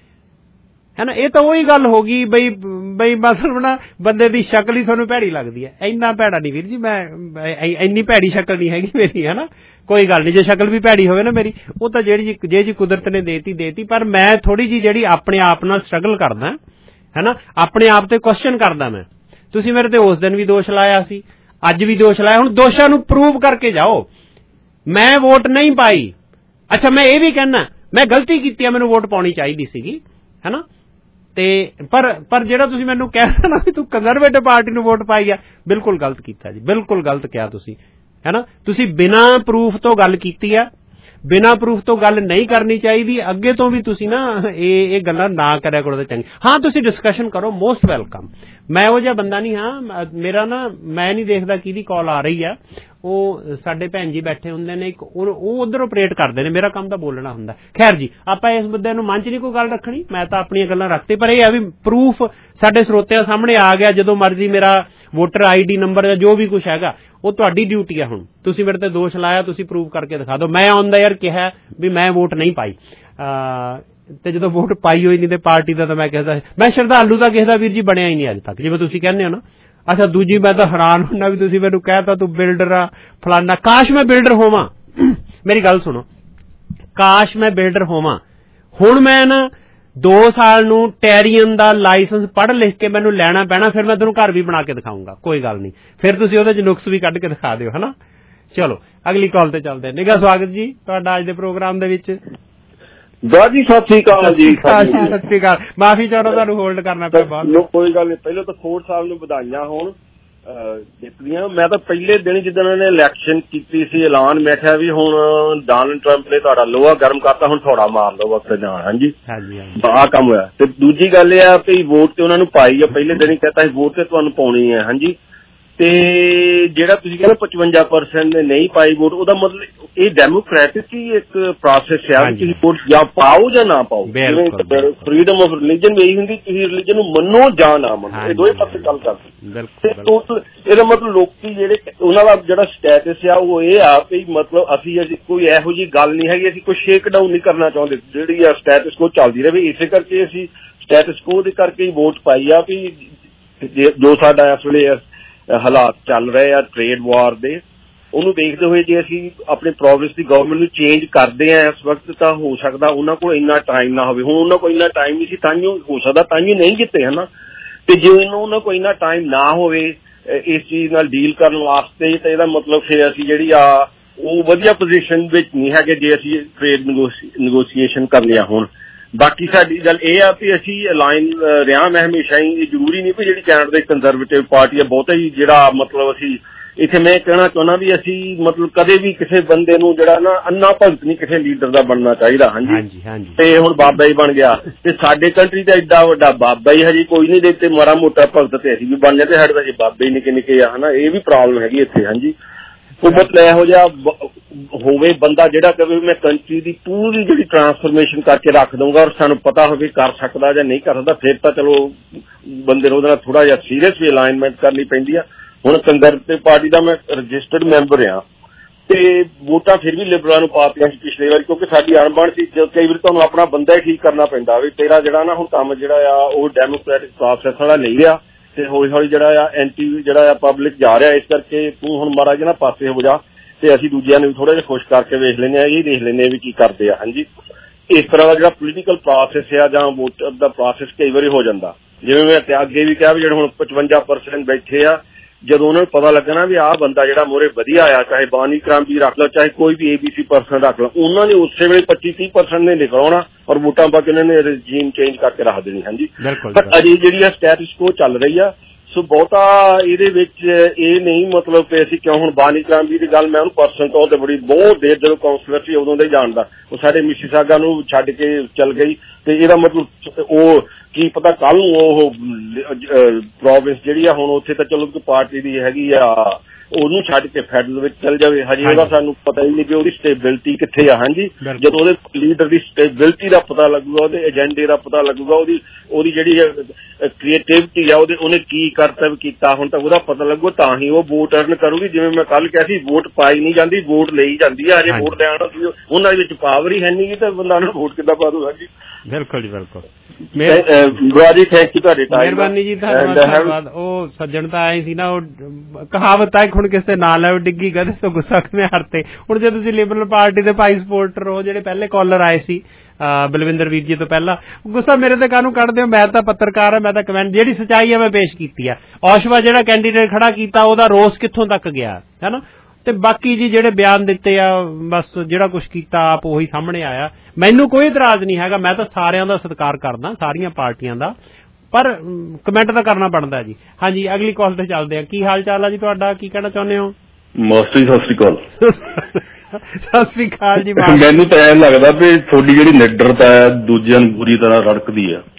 S13: ਹੈ ਨਾ। ਇਹ ਤਾਂ ਉਹੀ ਗੱਲ ਹੋ ਗਈ ਬਈ ਮਤਲਬ ਨਾ ਬੰਦੇ ਦੀ ਸ਼ਕਲ ਹੀ ਤੁਹਾਨੂੰ ਭੈੜੀ ਲੱਗਦੀ ਹੈ। ਇੰਨਾ ਭੈੜਾ ਨਹੀਂ ਵੀਰ ਜੀ, ਮੈਂ ਇੰਨੀ ਭੈੜੀ ਸ਼ਕਲ ਨਹੀਂ ਹੈਗੀ ਮੇਰੀ, ਹੈ ਨਾ। ਕੋਈ ਗੱਲ ਨਹੀਂ, ਜੇ ਸ਼ਕਲ ਵੀ ਭੈੜੀ ਹੋਵੇ ਨਾ ਮੇਰੀ, ਉਹ ਤਾਂ ਜੇ ਜੀ ਕੁਦਰਤ ਨੇ ਦੇਤੀ। ਪਰ ਮੈਂ ਥੋੜੀ ਜੀ ਜਿਹੜੀ ਆਪਣੇ ਆਪ ਨਾਲ ਸਟਰਗਲ ਕਰਦਾ, ਹੈ ਨਾ, ਆਪਣੇ ਆਪ ਤੇ ਕੁਐਸਚਨ ਕਰਦਾ ਮੈਂ। ਤੁਸੀਂ ਮੇਰੇ ਤੇ ਉਸ ਦਿਨ ਵੀ ਦੋਸ਼ ਲਾਇਆ ਸੀ, ਅੱਜ ਵੀ ਦੋਸ਼ ਲਾਇਆ। ਹੁਣ ਦੋਸ਼ਾਂ ਨੂੰ ਪ੍ਰੂਵ ਕਰਕੇ ਜਾਓ। ਮੈਂ ਵੋਟ ਨਹੀਂ ਪਾਈ, ਅੱਛਾ ਮੈਂ ਇਹ ਵੀ ਕਹਿਣਾ ਮੈਂ ਗਲਤੀ ਕੀਤੀ ਆ, ਮੈਨੂੰ ਵੋਟ ਪਾਉਣੀ ਚਾਹੀਦੀ ਸੀਗੀ, ਹੈ ਨਾ। ਤੇ ਪਰ ਜਿਹੜਾ ਤੁਸੀਂ ਮੈਨੂੰ ਕਹਿਣਾ ਨਾ ਵੀ ਤੂੰ ਕੰਜ਼ਰਵੇਟਿਵ ਪਾਰਟੀ ਨੂੰ ਵੋਟ ਪਾਈ ਆ, ਬਿਲਕੁਲ ਗਲਤ ਕੀਤਾ ਜੀ, ਬਿਲਕੁਲ ਗਲਤ ਕਿਹਾ ਤੁਸੀਂ, ਹੈ ਨਾ। ਤੁਸੀਂ ਬਿਨਾਂ ਪ੍ਰੂਫ ਤੋਂ ਗੱਲ ਕੀਤੀ ਆ, ਬਿਨਾਂ ਪ੍ਰੂਫ ਤੋਂ ਗੱਲ ਨਹੀਂ ਕਰਨੀ ਚਾਹੀਦੀ। ਅੱਗੇ ਤੋਂ ਵੀ ਤੁਸੀਂ ਨਾ ਇਹ ਗੱਲਾਂ ਨਾ ਕਰਿਆ ਕਰੋ ਤਾਂ ਚੰਗੀ। ਹਾਂ, ਤੁਸੀਂ ਡਿਸਕਸ਼ਨ ਕਰੋ, ਮੋਸਟ ਵੈਲਕਮ। ਮੈਂ ਉਹ ਜਿਹਾ ਬੰਦਾ ਨਹੀਂ ਹਾਂ। ਮੇਰਾ ਨਾ, ਮੈਂ ਨਹੀਂ ਦੇਖਦਾ ਕਿਹਦੀ ਕਾਲ ਆ ਰਹੀ ਆ। ਉਹ ਸਾਡੇ ਭੈਣ ਜੀ ਬੈਠੇ ਹੁੰਦੇ ਨੇ, ਉਹ ਉਧਰ ਆਪਰੇਟ ਕਰਦੇ ਨੇ, ਮੇਰਾ ਕੰਮ ਤਾਂ ਬੋਲਣਾ ਹੁੰਦਾ। ਖੈਰ ਜੀ, ਆਪਾਂ ਇਸ ਮੁੱਦੇ ਨੂੰ ਮਨ 'ਚ ਨਹੀਂ ਕੋਈ ਗੱਲ ਰੱਖਣੀ, ਮੈਂ ਤਾਂ ਆਪਣੀਆਂ ਗੱਲਾਂ ਰੱਖਤੀ। ਪਰ ਇਹ ਆ ਵੀ ਪ੍ਰੂਫ ਸਾਡੇ ਸਰੋਤਿਆਂ ਸਾਹਮਣੇ ਆ ਗਿਆ। ਜਦੋਂ ਮਰਜ਼ੀ ਮੇਰਾ ਵੋਟਰ ID ਨੰਬਰ ਜਾਂ ਜੋ ਵੀ ਕੁਛ ਹੈਗਾ, ਉਹ ਤੁਹਾਡੀ ਡਿਊਟੀ ਆ। ਹੁਣ ਤੁਸੀਂ ਮੇਰੇ ਤੇ ਦੋਸ਼ ਲਾਇਆ, ਤੁਸੀਂ ਪ੍ਰੂਵ ਕਰਕੇ ਦਿਖਾ ਦਿਓ। ਮੈਂ ਆਉਂਦਾ ਯਾਰ ਕਿਹਾ ਵੀ ਮੈਂ ਵੋਟ ਨਹੀਂ ਪਾਈ, ਤੇ ਜਦੋਂ ਵੋਟ ਪਾਈ ਹੋਈ ਨਹੀਂ ਤੇ ਪਾਰਟੀ ਦਾ ਤਾਂ ਮੈਂ ਕਹਿੰਦਾ, ਮੈਂ ਸ਼ਰਧਾਲੂ ਤਾਂ ਕਿਸੇ ਦਾ ਵੀਰ ਜੀ ਬਣਿਆ ਹੀ ਨਹੀਂ ਅੱਜ ਤੱਕ, ਜਿਵੇਂ ਤੁਸੀਂ ਕਹਿੰਦੇ ਹੋ ਨਾ। ਅੱਛਾ, ਦੂਜੀ ਮੈਂ ਤਾਂ ਹੈਰਾਨ ਹੁੰਦਾ ਵੀ ਤੁਸੀਂ ਮੈਨੂੰ ਕਹਿਤਾ ਤੂੰ ਬਿਲਡਰ ਆ ਫਲਾਨਾ। ਕਾਸ਼ ਮੈਂ ਬਿਲਡਰ ਹੋਵਾਂ। ਮੇਰੀ ਗੱਲ ਸੁਣੋ, ਕਾਸ਼ ਮੈਂ ਬਿਲਡਰ ਹੋਵਾਂ। ਹੁਣ ਮੈਂ ਨਾ 2 ਸਾਲ ਨੂੰ ਟੈਰੀਅਨ ਦਾ ਲਾਇਸੈਂਸ ਪੜ੍ਹ ਲਿਖ ਕੇ ਮੈਨੂੰ ਲੈਣਾ ਪੈਣਾ, ਫਿਰ ਮੈਂ ਤੁਹਾਨੂੰ ਘਰ ਵੀ ਬਣਾ ਕੇ ਦਿਖਾਊਂਗਾ। ਕੋਈ ਗੱਲ ਨਹੀਂ, ਫਿਰ ਤੁਸੀਂ ਉਹਦੇ 'ਚ ਨੁਕਸ ਵੀ ਕੱਢ ਕੇ ਦਿਖਾ ਦਿਓ, ਹਨਾ। ਚਲੋ ਅਗਲੀ ਕਾਲ ਤੇ ਚੱਲਦੇ। ਨਿੱਘਾ ਸਵਾਗਤ ਜੀ ਤੁਹਾਡਾ ਅੱਜ ਦੇ ਪ੍ਰੋਗਰਾਮ ਦੇ ਵਿੱਚ।
S14: ਜੀ ਸਤਿ ਸ੍ਰੀ ਅਕਾਲ ਜੀ।
S13: ਸਤਿ ਸ੍ਰੀ ਅਕਾਲ, ਮਾਫੀ ਚਾਹੁੰਦਾ ਤੁਹਾਨੂੰ ਹੋਲਡ ਕਰਨਾ ਪਿਆ ਬਹੁਤ।
S14: ਕੋਈ ਗੱਲ ਨਹੀਂ, ਪਹਿਲਾਂ ਤਾਂ ਖੋੜ ਸਾਹਿਬ ਨੂੰ ਵਧਾਈਆਂ ਹੋਣ ਜਿੱਤਦੀਆਂ। ਮੈਂ ਤਾਂ ਪਹਿਲੇ ਦਿਨ ਜਿੱਦਣ ਉਹਨੇ ਇਲੈਕਸ਼ਨ ਕੀਤੀ ਸੀ ਐਲਾਨ, ਮੈਂ ਕਿਹਾ ਵੀ ਹੁਣ ਡੋਨਾਲਡ ਟਰੰਪ ਨੇ ਤੁਹਾਡਾ ਲੋਹਾ ਗਰਮ ਕਰਤਾ, ਹੁਣ ਥੋੜਾ ਮਾਰ ਲਓ ਵਕਤ ਜਾਣ। ਹਾਂਜੀ, ਆਹ ਕੰਮ ਹੋਇਆ। ਤੇ ਦੂਜੀ ਗੱਲ ਇਹ ਆ ਵੀ ਵੋਟ ਤੇ ਉਹਨਾਂ ਨੂੰ ਪਾਈ ਆ, ਪਹਿਲੇ ਦਿਨ ਹੀ ਕਹਿਤਾ ਸੀ ਵੋਟ ਤੇ ਤੁਹਾਨੂੰ ਪਾਉਣੀ ਹੈ। ਹਾਂਜੀ, ਤੇ ਜਿਹੜਾ ਤੁਸੀਂ ਕਹਿੰਦੇ 55% ਨੇ ਨਹੀਂ ਪਾਈ ਵੋਟ, ਉਹਦਾ ਮਤਲਬ ਇਹ ਡੈਮੋਕ੍ਰੈਟਿਕ ਹੀ ਇੱਕ ਪ੍ਰੋਸੈਸ ਆ, ਤੁਸੀਂ ਵੋਟ ਜਾਂ ਪਾਓ ਜਾਂ ਨਾ ਪਾਓ। ਜਿਵੇਂ ਫਰੀडम ਆਫ ਰਿਲੀਜਨ ਵੀ ਇਹੀ ਹੁੰਦੀ, ਤੁਸੀਂ ਰਿਲੀਜਨ ਨੂੰ ਮੰਨੋ ਜਾਂ ਨਾ ਮੰਨੋ, ਇਹ ਦੋਵੇਂ ਪਾਸੇ ਗੱਲ ਕਰਦੇ। ਤੇ ਇਹਦਾ ਮਤਲਬ ਲੋਕੀ ਜਿਹੜੇ ਉਹਨਾਂ ਦਾ ਜਿਹੜਾ ਸਟੇਟਸ ਆ ਉਹ ਇਹ ਆ ਵੀ ਮਤਲਬ ਅਸੀਂ ਕੋਈ ਇਹੋ ਜਿਹੀ ਗੱਲ ਨਹੀਂ ਹੈਗੀ, ਅਸੀਂ ਕੋਈ ਸ਼ੇਕ ਡਾਊਨ ਨਹੀਂ ਕਰਨਾ ਚਾਹੁੰਦੇ, ਜਿਹੜੀ ਆ ਸਟੇਟਸ ਕੋ ਚੱਲਦੀ ਰਹੇ। ਇਸੇ ਕਰਕੇ ਅਸੀਂ ਸਟੇਟਸ ਕੋ ਦੇ ਕਰਕੇ ਹੀ ਵੋਟ ਪਾਈ ਆ ਵੀ ਜੋ ਸਾਡਾ ਇਸ ਵੇਲੇ ਹਾਲਾਤ ਚੱਲ ਰਹੇ ਆ ਟ੍ਰੇਡ ਵਾਰ ਦੇ, ਉਹਨੂੰ ਦੇਖਦੇ ਹੋਏ ਜੇ ਅਸੀਂ ਆਪਣੇ ਪ੍ਰੋਵਿੰਸ ਦੀ ਗਵਰਨਮੈਂਟ ਨੂੰ ਚੇਂਜ ਕਰਦੇ ਆ ਇਸ ਵਕਤ, ਤਾਂ ਹੋ ਸਕਦਾ ਉਹਨਾਂ ਕੋਲ ਇੰਨਾ ਟਾਈਮ ਨਾ ਹੋਵੇ। ਹੁਣ ਉਹਨਾਂ ਕੋਲ ਇੰਨਾ ਟਾਈਮ ਨਹੀਂ ਸੀ, ਤਾਂਹੀਓ ਹੋ ਸਕਦਾ ਤਾਂਹੀਓ ਨਹੀਂ ਜਿੱਤੇ, ਹੈ ਨਾ। ਤੇ ਜੇ ਉਹਨਾਂ ਕੋਲ ਇੰਨਾ ਟਾਈਮ ਨਾ ਹੋਵੇ ਇਸ ਚੀਜ਼ ਨਾਲ ਡੀਲ ਕਰਨ ਵਾਸਤੇ, ਤਾਂ ਇਹਦਾ ਮਤਲਬ ਫਿਰ ਅਸੀਂ ਜਿਹੜੀ ਆ ਉਹ ਵਧੀਆ ਪੋਜੀਸ਼ਨ ਵਿੱਚ ਨਹੀਂ ਹੈਗੇ ਜੇ ਅਸੀਂ ਟ੍ਰੇਡ ਨਗੋਸੀਏਸ਼ਨ ਕਰਨੀਆਂ ਹੋਣ। ਬਾਕੀ ਸਾਡੀ ਗੱਲ ਇਹ ਆ ਵੀ ਅਸੀਂ ਅਲਾਈਨ ਰਿਹਾ ਮੈਂ ਹਮੇਸ਼ਾ ਹੀ, ਜ਼ਰੂਰੀ ਨਹੀਂ ਵੀ ਜਿਹੜੀ ਕੈਨੇਡਾ ਦੀ ਕੰਜ਼ਰਵੇਟਿਵ ਪਾਰਟੀ ਆ ਬਹੁਤਾ ਹੀ ਜਿਹੜਾ ਮਤਲਬ ਅਸੀਂ ਇੱਥੇ ਮੈਂ ਕਹਿਣਾ ਚਾਹੁੰਦਾ ਵੀ ਅਸੀਂ ਮਤਲਬ ਕਦੇ ਵੀ ਕਿਸੇ ਬੰਦੇ ਨੂੰ ਜਿਹੜਾ ਨਾ ਅੰਨਾ ਭਗਤ ਨਹੀਂ ਕਿਸੇ ਲੀਡਰ ਦਾ ਬਣਨਾ ਚਾਹੀਦਾ। ਹਾਂਜੀ ਤੇ ਹੁਣ ਬਾਬਾ ਹੀ ਬਣ ਗਿਆ ਤੇ ਸਾਡੇ ਕੰਟਰੀ ਦਾ ਏਡਾ ਵੱਡਾ ਬਾਬਾ ਹੀ ਹਜੇ ਕੋਈ ਨਹੀਂ ਦੇ, ਮਾੜਾ ਮੋਟਾ ਭਗਤ ਤੇ ਅਸੀਂ ਵੀ ਬਣ ਜਾਂਦੇ, ਸਾਡੇ ਤਾਂ ਜੀ ਬਾਬੇ ਹੀ ਨਿੱਕੇ ਨਿੱਕੇ ਆ ਹਨਾ, ਇਹ ਵੀ ਪ੍ਰੋਬਲਮ ਹੈਗੀ ਇੱਥੇ। ਹਾਂਜੀ ਉਹ ਮਤਲਬ ਇਹੋ ਜਿਹਾ ਹੋਵੇ ਬੰਦਾ ਜਿਹੜਾ ਕਵੇ ਮੈਂ ਕੰਟਰੀ ਦੀ ਪੂਰੀ ਜਿਹੜੀ ਟਰਾਂਸਫਰਮੇਸ਼ਨ ਕਰਕੇ ਰੱਖ ਦਊਂਗਾ ਔਰ ਸਾਨੂੰ ਪਤਾ ਹੋਵੇ ਕਰ ਸਕਦਾ ਜਾਂ ਨਹੀਂ ਕਰ ਸਕਦਾ, ਫਿਰ ਤਾਂ ਚਲੋ ਬੰਦੇ ਨੂੰ ਉਹਦੇ ਨਾਲ ਥੋੜਾ ਜਿਹਾ ਸੀਰੀਅਸ ਵੀ ਅਲਾਈਨਮੈਂਟ ਕਰਨੀ ਪੈਂਦੀ ਆ। ਹੁਣ ਕੰਜ਼ਰਵੇਟਿਵ ਪਾਰਟੀ ਦਾ ਮੈਂ ਰਜਿਸਟਰਡ ਮੈਂਬਰ ਆ ਤੇ ਵੋਟਾਂ ਫਿਰ ਵੀ ਲਿਬਰਲਾਂ ਨੂੰ ਪਾਤੀਆਂ ਸੀ ਪਿਛਲੇ ਵਾਰੀ, ਕਿਉਂਕਿ ਸਾਡੀ ਅਣਬਣ ਸੀ। ਕਈ ਵਾਰੀ ਤੁਹਾਨੂੰ ਆਪਣਾ ਬੰਦਾ ਹੀ ਠੀਕ ਕਰਨਾ ਪੈਂਦਾ ਵੀ ਤੇਰਾ ਜਿਹੜਾ ਨਾ ਹੁਣ ਕੰਮ ਜਿਹੜਾ ਆ ਉਹ ਡੈਮੋਕ੍ਰੈਟਿਕ ਪ੍ਰੋਸੈਸ ਵਾਲਾ ਨਹੀਂ ਰਿਹਾ ਤੇ ਹੌਲੀ ਹੌਲੀ ਜਿਹੜਾ ਆ ਐਂਟੀ ਜਿਹੜਾ ਆ ਪਬਲਿਕ ਜਾ ਰਿਹਾ, ਇਸ ਕਰਕੇ ਤੂੰ ਹੁਣ ਮਾੜਾ ਜਿਹਾ ਨਾ ਪਾਸੇ ਹੋ ਜਾ ਤੇ ਅਸੀਂ ਦੂਜਿਆਂ ਨੂੰ ਵੀ ਥੋੜਾ ਜਿਹਾ ਖੁਸ਼ ਕਰਕੇ ਵੇਖ ਲੈਂਦੇ ਆ, ਇਹ ਦੇਖ ਲੈਂਦੇ ਆ ਵੀ ਕੀ ਕਰਦੇ ਆ। ਹਾਂਜੀ ਇਸ ਤਰ੍ਹਾਂ ਦਾ ਜਿਹੜਾ ਪੋਲੀਟੀਕਲ ਪ੍ਰੋਸੈਸ ਆ ਜਾਂ ਵੋਟਰ ਦਾ ਪ੍ਰੋਸੈਸ ਕਈ ਵਾਰੀ ਹੋ ਜਾਂਦਾ। ਜਿਵੇਂ ਮੈਂ ਅੱਗੇ ਵੀ ਕਿਹਾ ਵੀ ਜਿਹੜੇ ਹੁਣ 55% ਬੈਠੇ ਆ, ਜਦੋਂ ਉਹਨਾਂ ਨੂੰ ਪਤਾ ਲੱਗਣਾ ਵੀ ਆਹ ਬੰਦਾ ਜਿਹੜਾ ਮੋਰੇ ਵਧੀਆ ਆ, ਚਾਹੇ ਬਾਨੀ ਕ੍ਰਾਂਤੀ ਰੱਖ ਲਓ ਚਾਹੇ ਕੋਈ ਵੀ ABC ਪਰਸਨ ਰੱਖ ਲਓ, ਉਹਨਾਂ ਨੇ ਉਸੇ ਵੇਲੇ 25-30% ਨੇ ਨਿਕਲਣਾ ਔਰ ਵੋਟਾਂ ਪਾ ਕੇ ਉਹਨਾਂ ਨੇ ਰਜੀਮ ਚੇਂਜ ਕਰਕੇ ਰੱਖ ਦੇਣੀ। ਹਾਂਜੀ ਪਰ ਅਜੇ ਜਿਹੜੀ ਆ ਸਟੈਟਸ ਕੋ ਚੱਲ ਰਹੀ ਆ, ਸੋ ਬਹੁਤਾ ਇਹਦੇ ਵਿੱਚ ਇਹ ਨਹੀਂ ਮਤਲਬ ਕਿ ਅਸੀਂ ਕਿਉਂ ਹੁਣ ਬਾਨੀ ਕ੍ਰਾਂਤੀ ਦੀ ਗੱਲ ਮੈਂ ਉਹਨੂੰ ਪਰਸਨ ਤੌਰ ਤੇ ਬੜੀ ਬਹੁਤ ਦੇਰ ਜਦੋਂ ਕਾਉਂਸਲਰ ਸੀ ਉਦੋਂ ਦਾ ਹੀ ਜਾਣਦਾ, ਉਹ ਸਾਡੇ ਮਿਸੀਸਾਗਾ ਨੂੰ ਛੱਡ ਕੇ ਚੱਲ ਗਈ ਤੇ ਇਹਦਾ ਮਤਲਬ ਉਹ ਕੀ ਪਤਾ ਕੱਲ ਨੂੰ ਉਹ ਪ੍ਰੋਵਿੰਸ ਜਿਹੜੀ ਆ ਹੁਣ ਉੱਥੇ ਤਾਂ ਚਲੋ ਪਾਰਟੀ ਦੀ ਹੈਗੀ ਆ ਉਹਨੂੰ ਛੱਡ ਕੇ ਫੈਡਰਲ ਵਿੱਚ ਚੱਲ ਜਾਵੇ। ਹਜੇ ਉਹਦਾ ਸਾਨੂੰ ਪਤਾ ਹੀ ਨਹੀਂ ਕਿ ਉਹਦੀ ਸਟੇਬਿਲਿਟੀ ਕਿੱਥੇ ਆ। ਹਾਂਜੀ ਜਦੋਂ ਉਹਦੇ ਲੀਡਰ ਦੀ ਸਟੇਬਿਲਿਟੀ ਦਾ ਪਤਾ ਲੱਗੂਗਾ, ਉਹਦੇ ਏਜੰਡੇ ਦਾ ਪਤਾ ਲੱਗੂਗਾ, ਉਹਦੀ ਜਿਹੜੀ ਕ੍ਰੀਏਟਿਵਿਟੀ ਆ ਉਹਨੇ ਕੀ ਕਰਤੱਵ ਕੀਤਾ ਹੁਣ ਤੱਕ ਉਹਦਾ ਪਤਾ ਲੱਗੂਗਾ, ਤਾਂ ਹੀ ਉਹ ਵੋਟ ਅਰਨ ਕਰੂਗੀ। ਜਿਵੇਂ ਮੈਂ ਕੱਲ ਕਿਹਾ ਸੀ ਵੋਟ ਪਾਈ ਨਹੀਂ ਜਾਂਦੀ, ਵੋਟ ਲਈ ਜਾਂਦੀ ਆ। ਹਜੇ ਵੋਟ ਲੈਣ ਉਹਨਾਂ ਵਿੱਚ ਪਾਵਰ ਹੀ ਹੈ ਨਹੀਂ ਤਾਂ ਬੰਦਾ ਨੂੰ ਵੋਟ ਕਿੱਦਾਂ ਪਾ ਦੂਗਾ ਜੀ।
S13: ਬਿਲਕੁਲ ਜੀ ਬਿਲਕੁਲ।
S14: ਜੀ ਥੈਂਕ ਯੂ ਤੁਹਾਡੇ ਟਾਈਮ
S13: ਮਿਹਰਬਾਨੀ ਜੀ, ਧੰਨਵਾਦ। ਉਹ ਸੱਜਣ ਤਾਂ ਆਏ ਸੀ ਨਾ, ਉਹ ਕਹਾਵਤ ਹੈ ਹੁਣ ਕਿਸੇ ਨਾਲ ਹੈ ਡਿੱਗੀ ਗਧੇ ਤੋਂ ਗੁੱਸਾ ਕਿਵੇਂ ਹਰਤੇ। ਹੁਣ ਜੇ ਤੁਸੀਂ ਲਿਬਰਲ ਪਾਰਟੀ ਦੇ ਭਾਈ ਸਪੋਰਟਰ ਹੋ, ਜਿਹੜੇ ਪਹਿਲੇ ਕਾਲਰ ਆਏ ਸੀ ਬਲਵਿੰਦਰ ਵੀਰ ਜੀ ਤੋਂ ਪਹਿਲਾਂ, ਗੁੱਸਾ ਮੇਰੇ ਤੇ ਕਾਹਨੂੰ ਕੱਢਦੇ ਹੋ? ਮੈਂ ਤਾਂ ਪੱਤਰਕਾਰ ਹਾਂ, ਮੈਂ ਤਾਂ ਕਮੈਂਟ ਜਿਹੜੀ ਸੱਚਾਈ ਹੈ ਮੈਂ ਪੇਸ਼ ਕੀਤੀ ਆ। ਔਸ਼ਵਾ ਜਿਹੜਾ ਕੈਂਡੀਡੇਟ ਖੜਾ ਕੀਤਾ ਉਹਦਾ ਰੋਸ ਕਿੱਥੋਂ ਤੱਕ ਗਿਆ ਹੈ ਨਾ, ਤੇ ਬਾਕੀ ਜੀ ਜਿਹੜੇ ਬਿਆਨ ਦਿੱਤੇ ਆ ਬਸ ਜਿਹੜਾ ਕੁਛ ਕੀਤਾ ਆਪ ਉਹੀ ਸਾਹਮਣੇ ਆਇਆ। ਮੈਨੂੰ ਕੋਈ ਇਤਰਾਜ਼ ਨਹੀਂ ਹੈਗਾ, ਮੈਂ ਤਾਂ ਸਾਰਿਆਂ ਦਾ ਸਤਿਕਾਰ ਕਰਦਾ, ਸਾਰੀਆਂ ਪਾਰਟੀਆਂ ਦਾ, ਪਰ ਕਮੈਂਟ ਤਾਂ ਕਰਨਾ ਬਣਦਾ ਜੀ। ਹਾਂਜੀ ਅਗਲੀ ਕਾਲ ਤੇ ਚੱਲਦੇ ਆ। ਕੀ ਹਾਲ ਚਾਲ ਆ ਜੀ ਤੁਹਾਡਾ, ਕੀ ਕਹਿਣਾ ਚਾਹੁੰਦੇ ਹੋ?
S15: ਮਾਸਟਰ ਜੀ ਸਤਿ ਸ੍ਰੀ ਅਕਾਲ।
S13: ਸਤਿ ਸ੍ਰੀ ਅਕਾਲ ਜੀ।
S15: ਮੈਨੂੰ ਤਾਂ ਐਂ ਲੱਗਦਾ ਵੀ ਤੁਹਾਡੀ ਜਿਹੜੀ ਨਿਡਰਤਾ ਹੈ ਦੂਜਿਆਂ ਨੂੰ ਬੁਰੀ ਤਰ੍ਹਾਂ ਰੜਕਦੀ ਆ।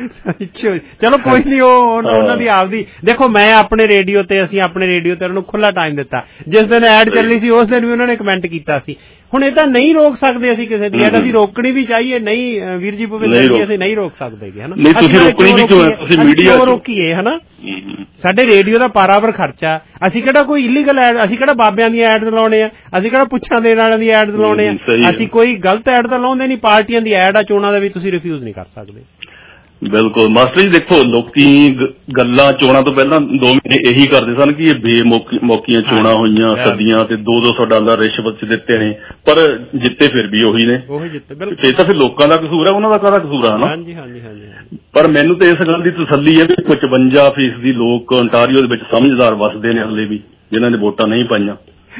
S13: ਚਲੋ ਕੋਈ ਨਹੀਂ, ਉਹ ਉਹਨਾਂ ਦੀ ਆਪਦੀ ਦੇਖੋ। ਮੈਂ ਆਪਣੇ ਰੇਡੀਓ ਤੇ ਅਸੀਂ ਆਪਣੇ ਰੇਡੀਓ ਤੇ ਉਹਨਾਂ ਨੂੰ ਖੁੱਲਾ ਟਾਈਮ ਦਿੱਤਾ। ਜਿਸ ਦਿਨ ਐਡ ਚੱਲੀ ਸੀ ਉਸ ਦਿਨ ਵੀ ਉਹਨਾਂ ਨੇ ਕਮੈਂਟ ਕੀਤਾ ਸੀ। ਹੁਣ ਇਹ ਤਾਂ ਨਹੀਂ ਰੋਕ ਸਕਦੇ ਅਸੀਂ ਕਿਸੇ ਦੀ ਐਡ, ਅਸੀਂ ਰੋਕਣੀ ਵੀ ਚਾਹੀਏ ਨਹੀਂ ਵੀਰ ਜੀ ਭੁਪਿੰਦਰ ਜੀ, ਅਸੀਂ ਨਹੀਂ ਰੋਕ ਸਕਦੇ ਹਨਾ।
S15: ਤੁਸੀਂ ਰੋਕਣੀ ਵੀ ਕਿਉਂ? ਤੁਸੀਂ ਮੀਡੀਆ
S13: ਰੋਕੀਏ ਹਨਾ, ਸਾਡੇ ਰੇਡੀਓ ਦਾ ਪਾਰਾਵਰ ਖਰਚਾ। ਅਸੀਂ ਕਿਹੜਾ ਕੋਈ ਇਲੀਗਲ ਐਡ, ਅਸੀਂ ਕਿਹੜਾ ਬਾਬਿਆਂ ਦੀਆਂ ਐਡ ਲਾਉਣੇ ਆ, ਅਸੀਂ ਕਿਹੜਾ ਪੁੱਛਾਂ ਦੇਣ ਵਾਲਿਆਂ ਦੀ ਐਡ ਲਾਉਣੇ ਆ, ਅਸੀਂ ਕੋਈ ਗਲਤ ਐਡ ਤਾਂ ਲਾਉਂਦੇ ਨਹੀਂ। ਪਾਰਟੀਆਂ ਦੀ ਐਡ ਆ, ਚੋਣਾਂ ਦਾ ਵੀ ਤੁਸੀਂ ਰਿਫਿਊਜ਼ ਨਹੀਂ ਕਰ ਸਕਦੇ।
S15: ਬਿਲਕੁਲ ਮਾਸਟਰ ਜੀ, ਦੇਖੋ ਲੋਕੀ ਗੱਲਾਂ ਚੋਣਾਂ ਤੋਂ ਪਹਿਲਾਂ 2 ਮਹੀਨੇ ਇਹੀ ਕਰਦੇ ਸਨ ਕਿ ਇਹ ਬੇਮੌਕੀਆਂ ਚੋਣਾਂ ਹੋਈਆਂ ਸਦੀਆਂ ਤੇ $200 ਡਾਲਰ ਰਿਸ਼ਵਤ ਚ ਦਿੱਤੇ ਨੇ, ਪਰ ਜਿੱਤੇ ਫਿਰ ਵੀ ਉਹੀ ਨੇ। ਇਹ ਤਾਂ ਫਿਰ ਲੋਕਾਂ ਦਾ ਕਸੂਰ ਹੈ, ਉਹਨਾਂ ਦਾ ਕਾਹਦਾ ਕਸੂਰ ਹੈ ਨਾ। ਪਰ ਮੈਨੂੰ ਤਾਂ ਇਸ ਗੱਲ ਦੀ ਤਸੱਲੀ ਹੈ ਵੀ 55% ਲੋਕ ontario ਦੇ ਵਿੱਚ ਸਮਝਦਾਰ ਵਸਦੇ ਨੇ ਹਲੇ ਵੀ, ਜਿਨ੍ਹਾਂ ਨੇ ਵੋਟਾਂ ਨਹੀਂ ਪਾਈਆਂ।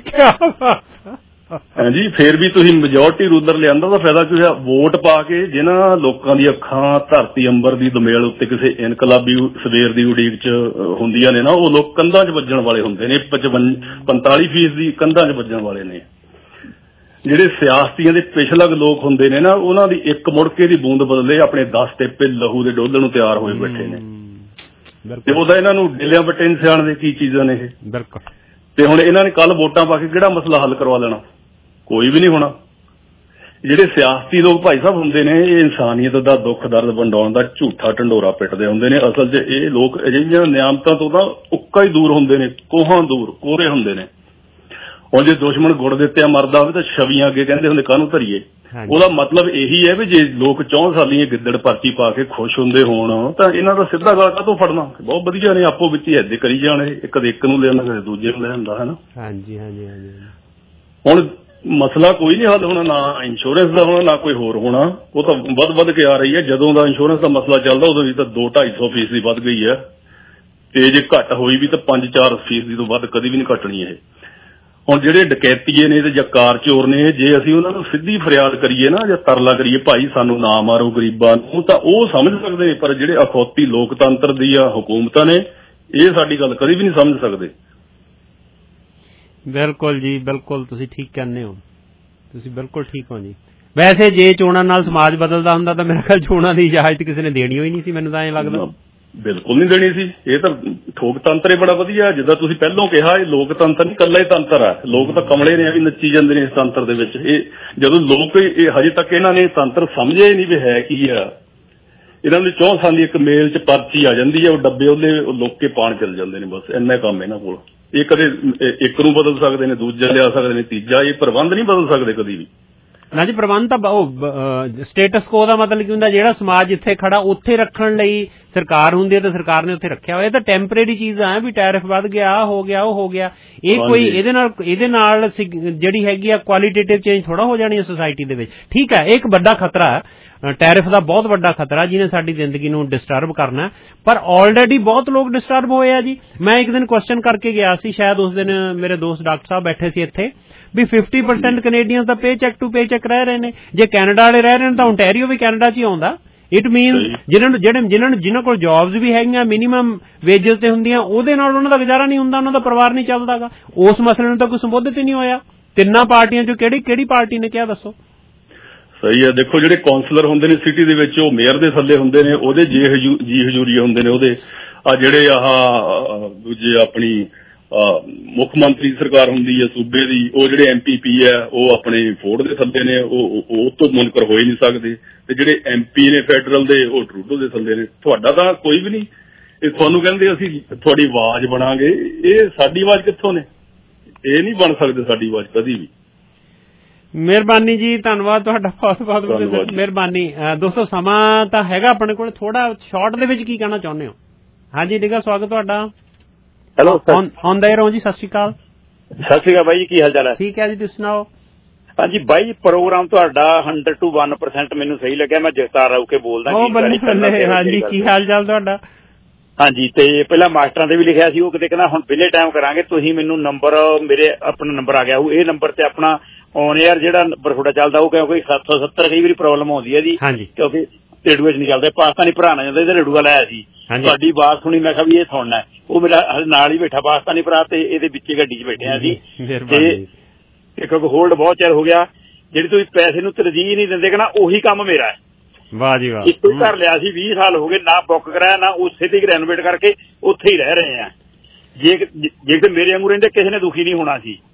S15: ਹਾਂਜੀ ਫੇਰ ਵੀ ਤੁਸੀਂ ਮੈਜੋਰਟੀ ਰੂਲਰ ਲਿਆਂਦਾ ਤਾਂ ਫਾਇਦਾ ਕੀ ਹੋਇਆ? ਵੋਟ ਪਾ ਕੇ ਜਿਹਨਾਂ ਲੋਕਾਂ ਦੀ ਅੱਖਾਂ ਧਰਤੀ ਅੰਬਰ ਦੀ ਦਮੇਲ ਉੱਤੇ ਕਿਸੇ ਇਨਕਲਾਬੀ ਸਵੇਰ ਦੀ ਉਡੀਕ ਚ ਹੁੰਦੀਆਂ ਨੇ ਨਾ, ਉਹ ਲੋਕ ਕੰਧਾਂ 'ਚ ਵੱਜਣ ਵਾਲੇ ਹੁੰਦੇ ਨੇ। 45% ਕੰਧਾਂ 'ਚ ਵੱਜਣ ਵਾਲੇ ਨੇ। ਜਿਹੜੇ ਸਿਆਸਤੀਆਂ ਦੇ ਪਿਛਲਗ ਲੋਕ ਹੁੰਦੇ ਨੇ ਨਾ, ਉਹਨਾਂ ਦੀ ਇੱਕ ਮੁੜਕੇ ਦੀ ਬੂੰਦ ਬਦਲੇ ਆਪਣੇ 10 ਟੇਪੇ ਲਹੂ ਦੇ ਡੋਲਣ ਨੂੰ ਤਿਆਰ ਹੋਏ ਬੈਠੇ ਨੇ, ਤੇ ਉਹਦਾ ਇਹਨਾਂ ਨੂੰ ਡਿਲਿਆਂ ਬੱਟੇ ਨਹੀਂ ਸਿਆਣਦੇ ਕੀ ਚੀਜ਼ਾਂ ਨੇ ਇਹ। ਬਿਲਕੁਲ। ਤੇ ਹੁਣ ਇਹਨਾਂ ਨੇ ਕੱਲ ਵੋਟਾਂ ਪਾ ਕੇ ਕਿਹੜਾ ਮਸਲਾ ਹੱਲ ਕਰਵਾ ਲੈਣਾ? ਕੋਈ ਵੀ ਨਹੀਂ ਹੋਣਾ। ਜਿਹੜੇ ਸਿਆਸਤੀ ਲੋਕ ਭਾਈ ਸਾਹਿਬ ਹੁੰਦੇ ਨੇ, ਇਹ ਇਨਸਾਨੀਅਤ ਦਾ ਦੁੱਖ ਦਰਦ ਵੰਡਾਉਣ ਦਾ ਝੂਠਾ ਢੰਡੋਰਾ ਪਿੱਟਦੇ ਹੁੰਦੇ ਨੇ। ਅਸਲ 'ਚ ਇਹ ਲੋਕ ਅਜਿਹੀਆਂ ਨਿਆਮਤਾਂ ਤੋਂ ਤਾਂ ਉੱਕਾ ਹੀ ਦੂਰ ਹੁੰਦੇ ਨੇ, ਕੋਹਾਂ ਦੂਰ ਕੋਰੇ ਹੁੰਦੇ ਨੇ। ਹੁਣ ਜੇ ਦੁਸ਼ਮਣ ਗੁੜ ਦਿੱਤਿਆ ਮਰਦਾ ਹੋਵੇ ਤਾਂ ਛਵੀਆਂ ਅੱਗੇ ਕਹਿੰਦੇ ਹੁੰਦੇ ਕਾਹਨੂੰ ਧਰੀਏ। ਉਹਦਾ ਮਤਲਬ ਇਹੀ ਹੈ ਵੀ ਜੇ ਲੋਕ 4 ਸਾਲੀਆਂ ਗਿੱਦੜ ਪਰਚੀ ਪਾ ਕੇ ਖੁਸ਼ ਹੁੰਦੇ ਹੋਣ ਤਾਂ ਇਹਨਾਂ ਦਾ ਸਿੱਧਾ ਗਾਲ ਕਾਹਤੋਂ ਫੜਨਾ? ਬਹੁਤ ਵਧੀਆ ਨੇ, ਆਪੋ ਵਿੱਚ ਹੀ ਏਦਾਂ ਕਰੀ ਜਾਣ। ਇਹ ਕਦੇ ਇੱਕ ਨੂੰ ਲੈਣਾ ਕਦੇ ਦੂਜੇ ਨੂੰ ਲੈ ਜਾਂਦਾ ਹੈ ਨਾ। ਹਾਂਜੀ ਹਾਂਜੀ ਹਾਂਜੀ। ਹੁਣ ਮਸਲਾ ਕੋਈ ਨਹੀਂ ਹੱਲ ਹੋਣਾ, ਨਾ ਇੰਸ਼ੋਰੈਂਸ ਦਾ ਹੋਣਾ ਨਾ ਕੋਈ ਹੋਰ ਹੋਣਾ। ਉਹ ਤਾਂ ਵੱਧ ਕੇ ਆ ਰਹੀ ਹੈ। ਜਦੋਂ ਦਾ ਇੰਸ਼ੋਰੈਂਸ ਦਾ ਮਸਲਾ ਚੱਲਦਾ ਉਦੋਂ ਵੀ ਤਾਂ 200-250% ਵੱਧ ਗਈ ਹੈ। ਤੇ ਜੇ ਘੱਟ ਹੋਈ ਵੀ ਤਾਂ 5-4% ਤੋਂ ਵੱਧ ਕਦੀ ਵੀ ਨਹੀਂ ਘਟਣੀ ਇਹ। ਹੁਣ ਜਿਹੜੇ ਡਕੈਤੀਏ ਨੇ ਤੇ ਜਾਂ ਕਾਰ ਚੋਰ ਨੇ, ਜੇ ਅਸੀਂ ਉਹਨਾਂ ਨੂੰ ਸਿੱਧੀ ਫਰਿਆਦ ਕਰੀਏ ਨਾ ਜਾਂ ਤਰਲਾ ਕਰੀਏ ਭਾਈ ਸਾਨੂੰ ਨਾ ਮਾਰੋ ਗਰੀਬਾਂ ਨੂੰ, ਤਾਂ ਉਹ ਸਮਝ ਸਕਦੇ ਨੇ। ਪਰ ਜਿਹੜੇ ਅਖੌਤੀ ਲੋਕਤੰਤਰ ਦੀਆਂ ਹੁਕੂਮਤਾਂ ਨੇ ਇਹ ਸਾਡੀ ਗੱਲ ਕਦੀ ਵੀ ਨਹੀਂ ਸਮਝ ਸਕਦੇ।
S13: ਬਿਲਕੁਲ ਜੀ, ਬਿਲਕੁਲ ਤੁਸੀਂ ਠੀਕ ਕਹਿੰਦੇ ਹੋ, ਤੁਸੀਂ ਬਿਲਕੁਲ ਠੀਕ ਹੋ ਜੀ। ਵੈਸੇ ਜੇ ਚੋਣਾਂ ਨਾਲ ਸਮਾਜ ਬਦਲਦਾ ਹੁੰਦਾ ਤਾਂ ਮੇਰੇ ਖਿਆਲ ਚੋਣਾਂ ਦੀ ਇਜਾਜ਼ਤ ਕਿਸੇ ਨੇ ਦੇਣੀ ਹੋਈ ਨਹੀਂ ਸੀ, ਮੈਨੂੰ ਤਾਂ ਐਂ ਲੱਗਦਾ।
S15: ਬਿਲਕੁਲ ਨਹੀਂ ਦੇਣੀ ਸੀ। ਇਹ ਤਾਂ ਠੋਕਤੰਤਰ ਹੀ ਬੜਾ ਵਧੀਆ, ਜਿੱਦਾਂ ਤੁਸੀਂ ਪਹਿਲਾਂ ਕਿਹਾ ਇਹ ਲੋਕਤੰਤਰ ਨਹੀਂ ਇਕੱਲਾ ਹੀ ਤੰਤਰ ਆ। ਲੋਕ ਤਾਂ ਕਮਲੇ ਨੇ ਵੀ ਨੱਚੀ ਜਾਂਦੇ ਨੇ ਇਸ ਤੰਤਰ ਦੇ ਵਿੱਚ। ਇਹ ਜਦੋਂ ਲੋਕ ਇਹ ਹਜੇ ਤੱਕ ਇਹਨਾਂ ਨੇ ਤੰਤਰ ਸਮਝਿਆ ਹੀ ਨਹੀਂ ਵੀ ਹੈ ਕੀ ਆ। ਇਹਨਾਂ ਦੀ 4 ਸਾਲ ਦੀ ਇੱਕ ਮੇਲ 'ਚ ਪਰਚੀ ਆ ਜਾਂਦੀ ਹੈ, ਉਹ ਡੱਬੇ ਉਹਦੇ ਲੋਕੇ ਪਾਣ ਚੱਲ ਜਾਂਦੇ ਨੇ, ਬਸ ਇੰਨਾ ਕੰਮ ਇਹਨਾਂ ਕੋਲ। ਇਹ ਕਦੇ ਇੱਕ ਨੂੰ ਬਦਲ ਸਕਦੇ ਨੇ, ਦੂਜਾ ਲਿਆ ਸਕਦੇ ਨੇ, ਤੀਜਾ। ਇਹ ਪ੍ਰਬੰਧ ਨਹੀਂ ਬਦਲ ਸਕਦੇ ਕਦੀ ਵੀ।
S13: ਨਾ ਜੀ, ਪ੍ਰਬੰਧ ਤਾਂ ਉਹ ਸਟੇਟਸ ਕੋ ਦਾ ਮਤਲਬ ਕੀ ਹੁੰਦਾ, ਜਿਹੜਾ ਸਮਾਜ ਜਿੱਥੇ ਖੜਾ ਉੱਥੇ ਰੱਖਣ ਲਈ ਸਰਕਾਰ ਹੁੰਦੀ ਹੈ ਤੇ ਸਰਕਾਰ ਨੇ ਉੱਥੇ ਰੱਖਿਆ ਹੋਇਆ। ਇਹ ਤਾਂ ਟੈਂਪਰੇਰੀ ਚੀਜ਼ ਆ ਵੀ ਟੈਰਿਫ ਵੱਧ ਗਿਆ, ਆਹ ਹੋ ਗਿਆ, ਉਹ ਹੋ ਗਿਆ। ਇਹ ਕੋਈ ਇਹਦੇ ਨਾਲ ਜਿਹੜੀ ਹੈਗੀ ਆ ਕੁਆਲੀਟੇਟਿਵ ਚੇਂਜ ਥੋੜਾ ਹੋ ਜਾਣੀ ਹੈ ਸੋਸਾਇਟੀ ਦੇ ਵਿੱਚ। ਠੀਕ ਹੈ, ਇਹ ਇੱਕ ਵੱਡਾ ਖਤਰਾ ਹੈ, ਟੈਰਿਫ ਦਾ ਬਹੁਤ ਵੱਡਾ ਖਤਰਾ ਜਿਹਨੇ ਸਾਡੀ ਜ਼ਿੰਦਗੀ ਨੂੰ ਡਿਸਟਰਬ ਕਰਨਾ। ਪਰ ਆਲਰੇਡੀ ਬਹੁਤ ਲੋਕ ਡਿਸਟਰਬ ਹੋਏ ਆ ਜੀ। ਮੈਂ ਇੱਕ ਦਿਨ ਕੁਐਸਚਨ ਕਰਕੇ ਗਿਆ ਸੀ, ਸ਼ਾਇਦ ਉਸ ਦਿਨ ਮੇਰੇ ਦੋਸਤ ਡਾਕਟਰ ਸਾਹਿਬ ਬੈਠੇ ਸੀ ਇੱਥੇ, ਵੀ 50% ਕੈਨੇਡੀਅਨਸ ਦਾ paycheque to paycheque ਰਹਿ ਰਹੇ ਨੇ। ਜੇ ਕੈਨੇਡਾ ਵਾਲੇ ਰਹਿ ਰਹੇ ਨੇ ਤਾਂ ਓਨਟਾਰੀਓ ਵੀ ਕੈਨੇਡਾ 'ਚ ਹੀ ਆਉਂਦਾ। ਇਟ ਮੀਨ ਜਿਹਨਾਂ ਕੋਲ ਜੌਬਸ ਵੀ ਹੈਗੀਆਂ ਮਿਨੀਮਮ ਵੇਜਸ ਤੇ ਹੁੰਦੀਆਂ, ਉਹਦੇ ਨਾਲ ਉਹਨਾਂ ਦਾ ਗੁਜ਼ਾਰਾ ਨਹੀਂ ਹੁੰਦਾ, ਉਹਨਾਂ ਦਾ ਪਰਿਵਾਰ ਨਹੀਂ ਚੱਲਦਾਗਾ। ਉਸ ਮਸਲੇ ਨੂੰ ਤਾਂ ਕੋਈ ਸੰਬੋਧਿਤ ਹੀ ਨਹੀਂ ਹੋਇਆ। ਤਿੰਨਾਂ ਪਾਰਟੀਆਂ 'ਚੋਂ ਕਿਹੜੀ ਪਾਰਟੀ ਨੇ ਕਿਹਾ, ਦੱਸੋ?
S15: ਸਹੀ ਹੈ। ਦੇਖੋ ਜਿਹੜੇ ਕਾਉਂਸਲਰ ਹੁੰਦੇ ਨੇ ਸਿਟੀ ਦੇ ਵਿੱਚ, ਉਹ ਮੇਅਰ ਦੇ ਥੱਲੇ ਹੁੰਦੇ ਨੇ, ਉਹਦੇ ਜੀ ਹਜ਼ੂਰੀ ਹੁੰਦੇ ਨੇ ਉਹਦੇ। ਆ ਜਿਹੜੇ ਦੂਜੇ ਆਪਣੀ ਮੁੱਖ ਮੰਤਰੀ ਸਰਕਾਰ ਹੁੰਦੀ ਹੈ ਸੂਬੇ ਦੀ, ਉਹ ਜਿਹੜੇ MPP ਹੈ ਉਹ ਆਪਣੇ ਫੋਰਡ ਦੇ ਥੱਲੇ ਨੇ, ਉਹ ਤੋਂ ਮੁਨਕਰ ਹੋ ਹੀ ਨਹੀਂ ਸਕਦੇ। ਤੇ ਜਿਹੜੇ MP ਨੇ ਫੈਡਰਲ ਦੇ, ਉਹ ਟਰੂਡੋ ਦੇ ਥੱਲੇ ਨੇ। ਤੁਹਾਡਾ ਤਾਂ ਕੋਈ ਵੀ ਨਹੀਂ। ਇਹ ਤੁਹਾਨੂੰ ਕਹਿੰਦੇ ਅਸੀਂ ਤੁਹਾਡੀ ਆਵਾਜ਼ ਬਣਾਂਗੇ, ਇਹ ਸਾਡੀ ਆਵਾਜ਼ ਕਿੱਥੋਂ ਨੇ? ਇਹ ਨਹੀਂ ਬਣ ਸਕਦੇ ਸਾਡੀ ਆਵਾਜ਼ ਕਦੀ ਵੀ।
S13: ਮਿਹਰਬਾਨੀ ਜੀ, ਧੰਨਵਾਦ ਤੁਹਾਡਾ, ਬਹੁਤ ਬਹੁਤ ਮਿਹਰਬਾਨੀ। ਦੋਸਤੋ ਸਮਾਂ ਤਾਂ ਹੈਗਾ ਆਪਣੇ ਕੋਲ ਥੋੜਾ, ਸ਼ਾਰਟ ਦੇ ਵਿੱਚ ਕੀ ਕਹਿਣਾ ਚਾਹੁੰਦੇ ਹੋ? ਹਾਂਜੀ ਨਿੱਘਾ ਸਵਾਗਤ ਤੁਹਾਡਾ।
S16: ਹੈਲੋ,
S13: ਔਨ ਦਾ ਏਅਰ ਹੋ ਜੀ। ਸਤਿ ਸ਼੍ਰੀ ਅਕਾਲ।
S16: ਸਤਿ ਸ਼੍ਰੀ ਅਕਾਲ ਬਾਈ ਜੀ, ਕੀ ਹਾਲ ਚਾਲ ਹੈ?
S13: ਠੀਕ ਹੈ ਜੀ, ਤੁਸੀਂ ਸੁਣਾਓ?
S16: ਹਾਂਜੀ ਬਾਈ, ਪ੍ਰੋਗਰਾਮ ਤੁਹਾਡਾ 100 to 1% ਮੈਨੂੰ ਸਹੀ ਲੱਗਿਆ। ਮੈਂ ਜਗਤਾਰ ਰਾਊਕੇ ਬੋਲਦਾ।
S13: ਹਾਂਜੀ, ਕੀ ਹਾਲ ਚਾਲ ਤੁਹਾਡਾ?
S16: ਹਾਂਜੀ, ਤੇ ਪਹਿਲਾਂ ਮਾਸਟਰਾਂ ਤੇ ਵੀ ਲਿਖਿਆ ਸੀ, ਉਹ ਕਿਤੇ ਕਹਿੰਦਾ ਹੁਣ ਵਿਲੇ ਟਾਈਮ ਕਰਾਂਗੇ। ਤੁਸੀਂ ਮੈਨੂੰ ਨੰਬਰ, ਮੇਰੇ ਆਪਣਾ ਨੰਬਰ ਆ ਗਿਆ, ਉਹ ਇਹ ਨੰਬਰ ਤੇ ਆਪਣਾ ਔਨ 에ਅਰ ਜਿਹੜਾ ਨੰਬਰ ਤੁਹਾਡਾ ਚੱਲਦਾ, ਉਹ ਕਿਉਂਕਿ 770 ਕਈ ਵਾਰੀ ਪ੍ਰੋਬਲਮ ਆਉਂਦੀ ਹੈ ਜੀ, ਕਿਉਂਕਿ ਰੇਡੂਏ 'ਚ ਨਹੀਂ ਚੱਲਦਾ। ਪਾਕਿਸਤਾਨੀ ਭਰਾ ਨਾ ਜਾਂਦਾ, ਇਹਦਾ ਰੇਡੂਆ ਲਾਇਆ ਸੀ, ਤੁਹਾਡੀ ਆਵਾਜ਼ ਸੁਣੀ, ਮੈਂ ਕਿਹਾ ਵੀ ਇਹ ਸੁਣਨਾ। ਉਹ ਮੇਰਾ ਨਾਲ ਹੀ ਬੈਠਾ ਪਾਕਿਸਤਾਨੀ ਭਰਾ, ਤੇ ਇਹਦੇ ਵਿੱਚ ਗੱਡੀ 'ਚ ਬੈਠੇ ਆ ਜੀ। ਤੇ ਕਿਉਂਕਿ ਹੋਲਡ ਬਹੁਤ ਚਿਰ ਹੋ ਗਿਆ। ਜਿਹੜੀ ਤੁਸੀਂ ਪੈਸੇ ਨੂੰ ਤਰਜੀਹ ਨਹੀਂ ਦਿੰਦੇ, ਕਹਿੰਦਾ ਉਹੀ ਕੰਮ ਮੇਰਾ ਹੈ।
S13: ਵਾਹ ਜੀ ਵਾਹ।
S16: ਇੱਕੋ ਹੀ ਘਰ ਲਿਆ ਸੀ, 20 ਸਾਲ ਹੋ ਗਏ, ਨਾ ਬੁੱਕ ਕਰਾਇਆ, ਨਾ ਉਸੇ ਤੇ ਰੈਨੋਵੇਟ ਕਰਕੇ ਉੱਥੇ ਹੀ ਰਹਿ ਰਹੇ ਆ। ਜੇ ਮੇਰੇ ਵਾਂਗੂ ਰਹਿੰਦੇ ਕਿਸੇ ਨੇ ਦੁਖੀ ਨਹੀਂ ਹੋਣਾ ਸੀ।